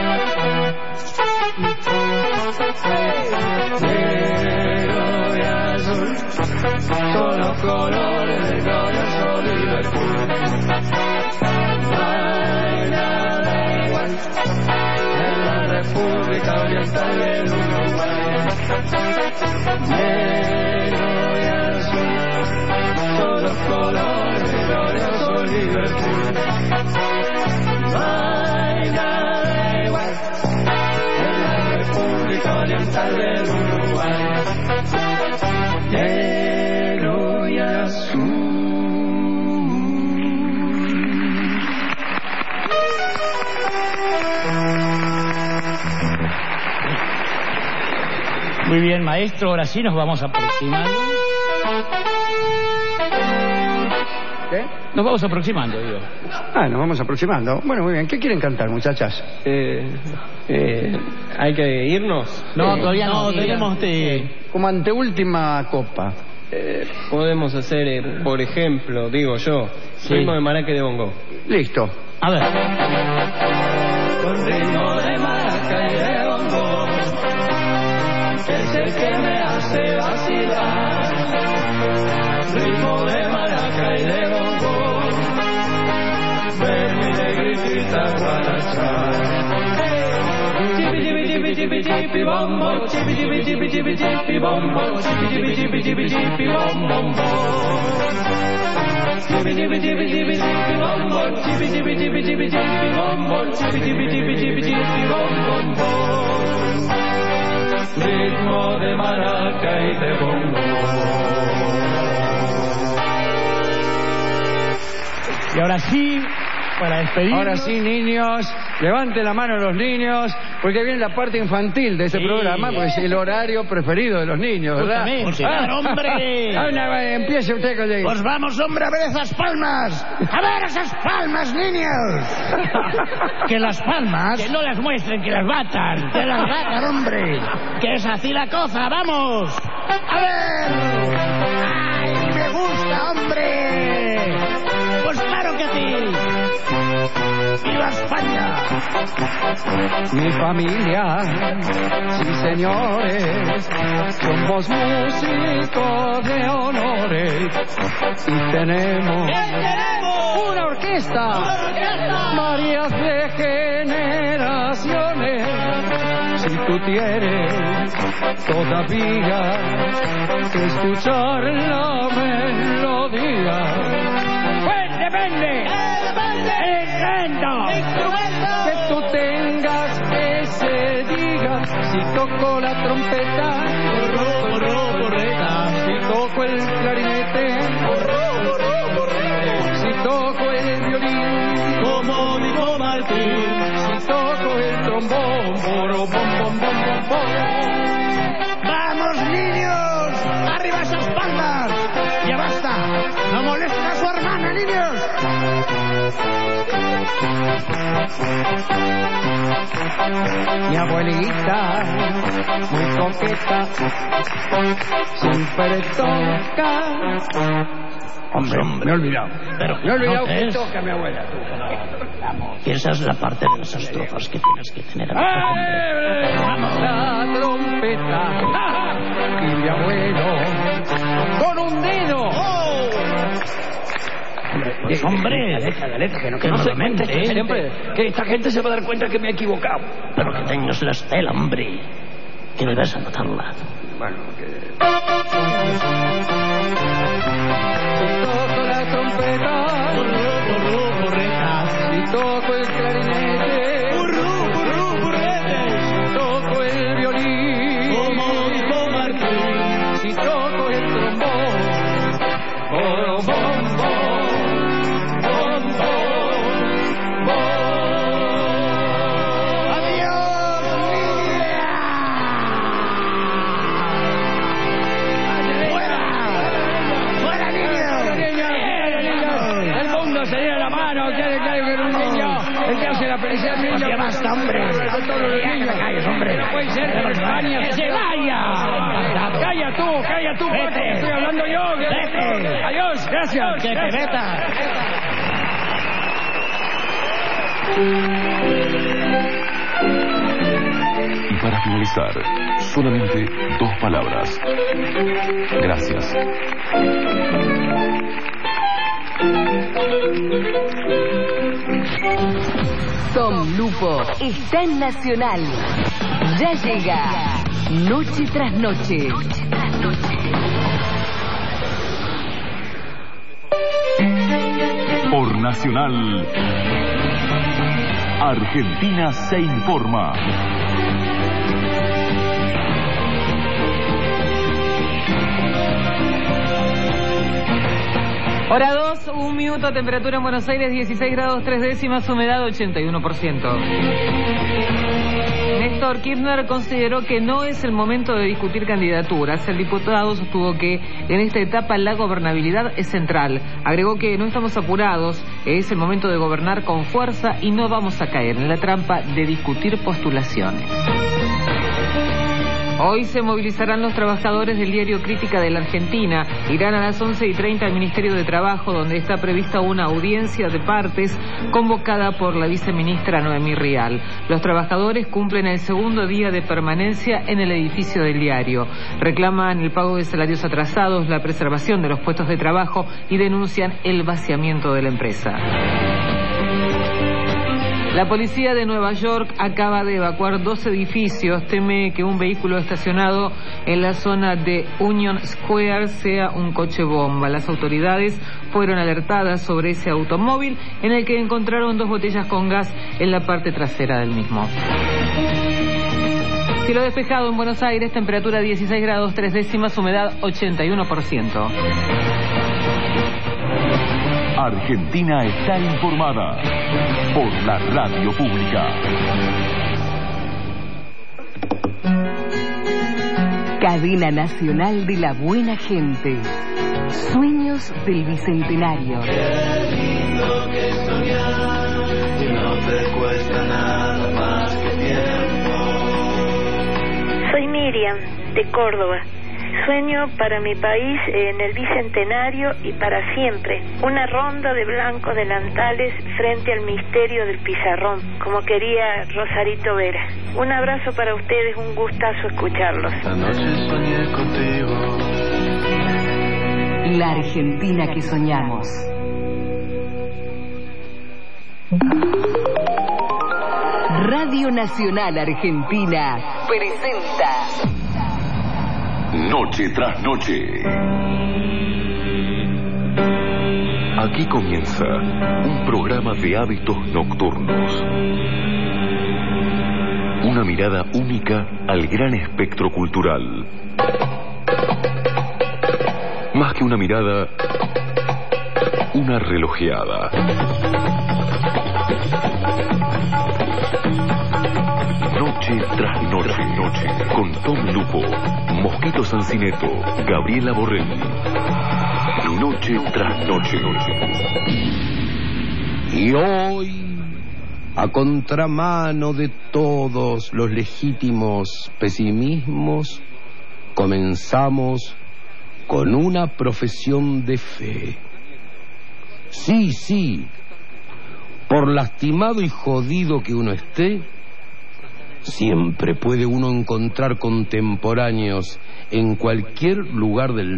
Negro y azul son los colores del glorioso Liverpool. No hay nada igual en la República Oriental del Uruguay. Negro y azul son los colores del glorioso Liverpool. No hay nada igual en la República Oriental del Uruguay. Negro y azul. Muy bien, maestro. Ahora sí nos vamos aproximando. ¿Qué? Nos vamos aproximando, digo. Nos vamos aproximando. Bueno, muy bien. ¿Qué quieren cantar, muchachas? ¿Hay que irnos? No, todavía no. Tenemos como anteúltima copa. Podemos hacer, por ejemplo, digo yo, ritmo de maraca y de bongo. Listo. A ver. Con ritmo de maraca y de bongo, que es el que me hace vacilar. Ritmo de maraca y de bongo, ver mi negrita guarachar. Chipi chipi chipi chipi chipi bombo, chipi chipi chipi chipi chipi bombo, chipi chipi chipi chipi chipi bombo. Chipi chipi chipi chipi chipi bombo, chipi chipi chipi chipi chipi bombo, chipi chipi chipi chipi chipi bombo. Ritmo de maraca y de bongo. Y ahora sí, para despedirnos. Ahora sí, niños, levante la mano los niños, porque viene la parte infantil de este programa, porque es el horario preferido de los niños, ¿verdad? Justamente. ¡Hombre! Empiece usted con el... Pues vamos, hombre, a ver esas palmas. A ver esas palmas, niños. Que las palmas... Que no las muestren, que las batan. Que las batan, hombre. Que es así la cosa, vamos. A ver. ¡Ay, me gusta, hombre! Pues claro que sí. ¡Viva España! Mi familia, sí señores, somos músicos de honores y tenemos una orquesta, varias de generaciones. Si tú tienes todavía que escuchar la melodía, pues depende. Que tú tengas que se diga si toco la trompeta molesten a su hermana, niños! Mi abuelita, muy coqueta, siempre toca. Hombre, me he olvidado. Pero me he olvidado no que es. toca mi abuela. Y esa es la parte de las estrofas que tienes que tener. Vamos. La trompeta y mi abuelo con un dedo. Hombre, que no se mente, que esta gente se va a dar cuenta que me he equivocado. Pero que tengas la estela, hombre, que debes anotarla. Bueno, que... Si toco la trompeta, si toco el clarinete, si toco el violín, si toco el trombón, sería la mano, que un niño, el que hace la felicidad al niño. ¿Qué basta, hombre? Hombre. No puede ser que en España ¡Que se vaya! Calla tú, porque estoy hablando yo. Vete. Adiós, gracias. Que te veta. Y para finalizar, solamente 2 palabras. Gracias. Tom Lupo está en Nacional. Ya llega Noche tras Noche. Por Nacional, Argentina se informa. Hora 2, 1 minuto, temperatura en Buenos Aires 16 grados 3 décimas, humedad 81%. Néstor Kirchner consideró que no es el momento de discutir candidaturas. El diputado sostuvo que en esta etapa la gobernabilidad es central. Agregó que no estamos apurados, es el momento de gobernar con fuerza y no vamos a caer en la trampa de discutir postulaciones. Hoy se movilizarán los trabajadores del diario Crítica de la Argentina. Irán a las 11:30 al Ministerio de Trabajo, donde está prevista una audiencia de partes convocada por la viceministra Noemí Rial. Los trabajadores cumplen el segundo día de permanencia en el edificio del diario. Reclaman el pago de salarios atrasados, la preservación de los puestos de trabajo y denuncian el vaciamiento de la empresa. La policía de Nueva York acaba de evacuar 2 edificios. Teme que un vehículo estacionado en la zona de Union Square sea un coche bomba. Las autoridades fueron alertadas sobre ese automóvil en el que encontraron 2 botellas con gas en la parte trasera del mismo. Cielo despejado en Buenos Aires, temperatura 16 grados 3 décimas, humedad 81%. Argentina está informada por la radio pública. Cadena Nacional de la Buena Gente. Sueños del Bicentenario. Qué lindo que es soñar y no te cuesta nada más que tiempo. Soy Miriam, de Córdoba. Sueño para mi país en el Bicentenario y para siempre. Una ronda de blancos delantales frente al misterio del pizarrón, como quería Rosarito Vera. Un abrazo para ustedes, un gustazo escucharlos. La noche soñé contigo. La Argentina que soñamos. Radio Nacional Argentina presenta Noche tras noche. Aquí comienza un programa de hábitos nocturnos. Una mirada única al gran espectro cultural. Más que una mirada, una relojeada. Noche tras noche, con Tom Lupo, Mosquito Sancineto, Gabriela Borrelli. noche tras noche. Y hoy, a contramano de todos los legítimos pesimismos, comenzamos con una profesión de fe. Sí, por lastimado y jodido que uno esté, siempre puede uno encontrar contemporáneos en cualquier lugar del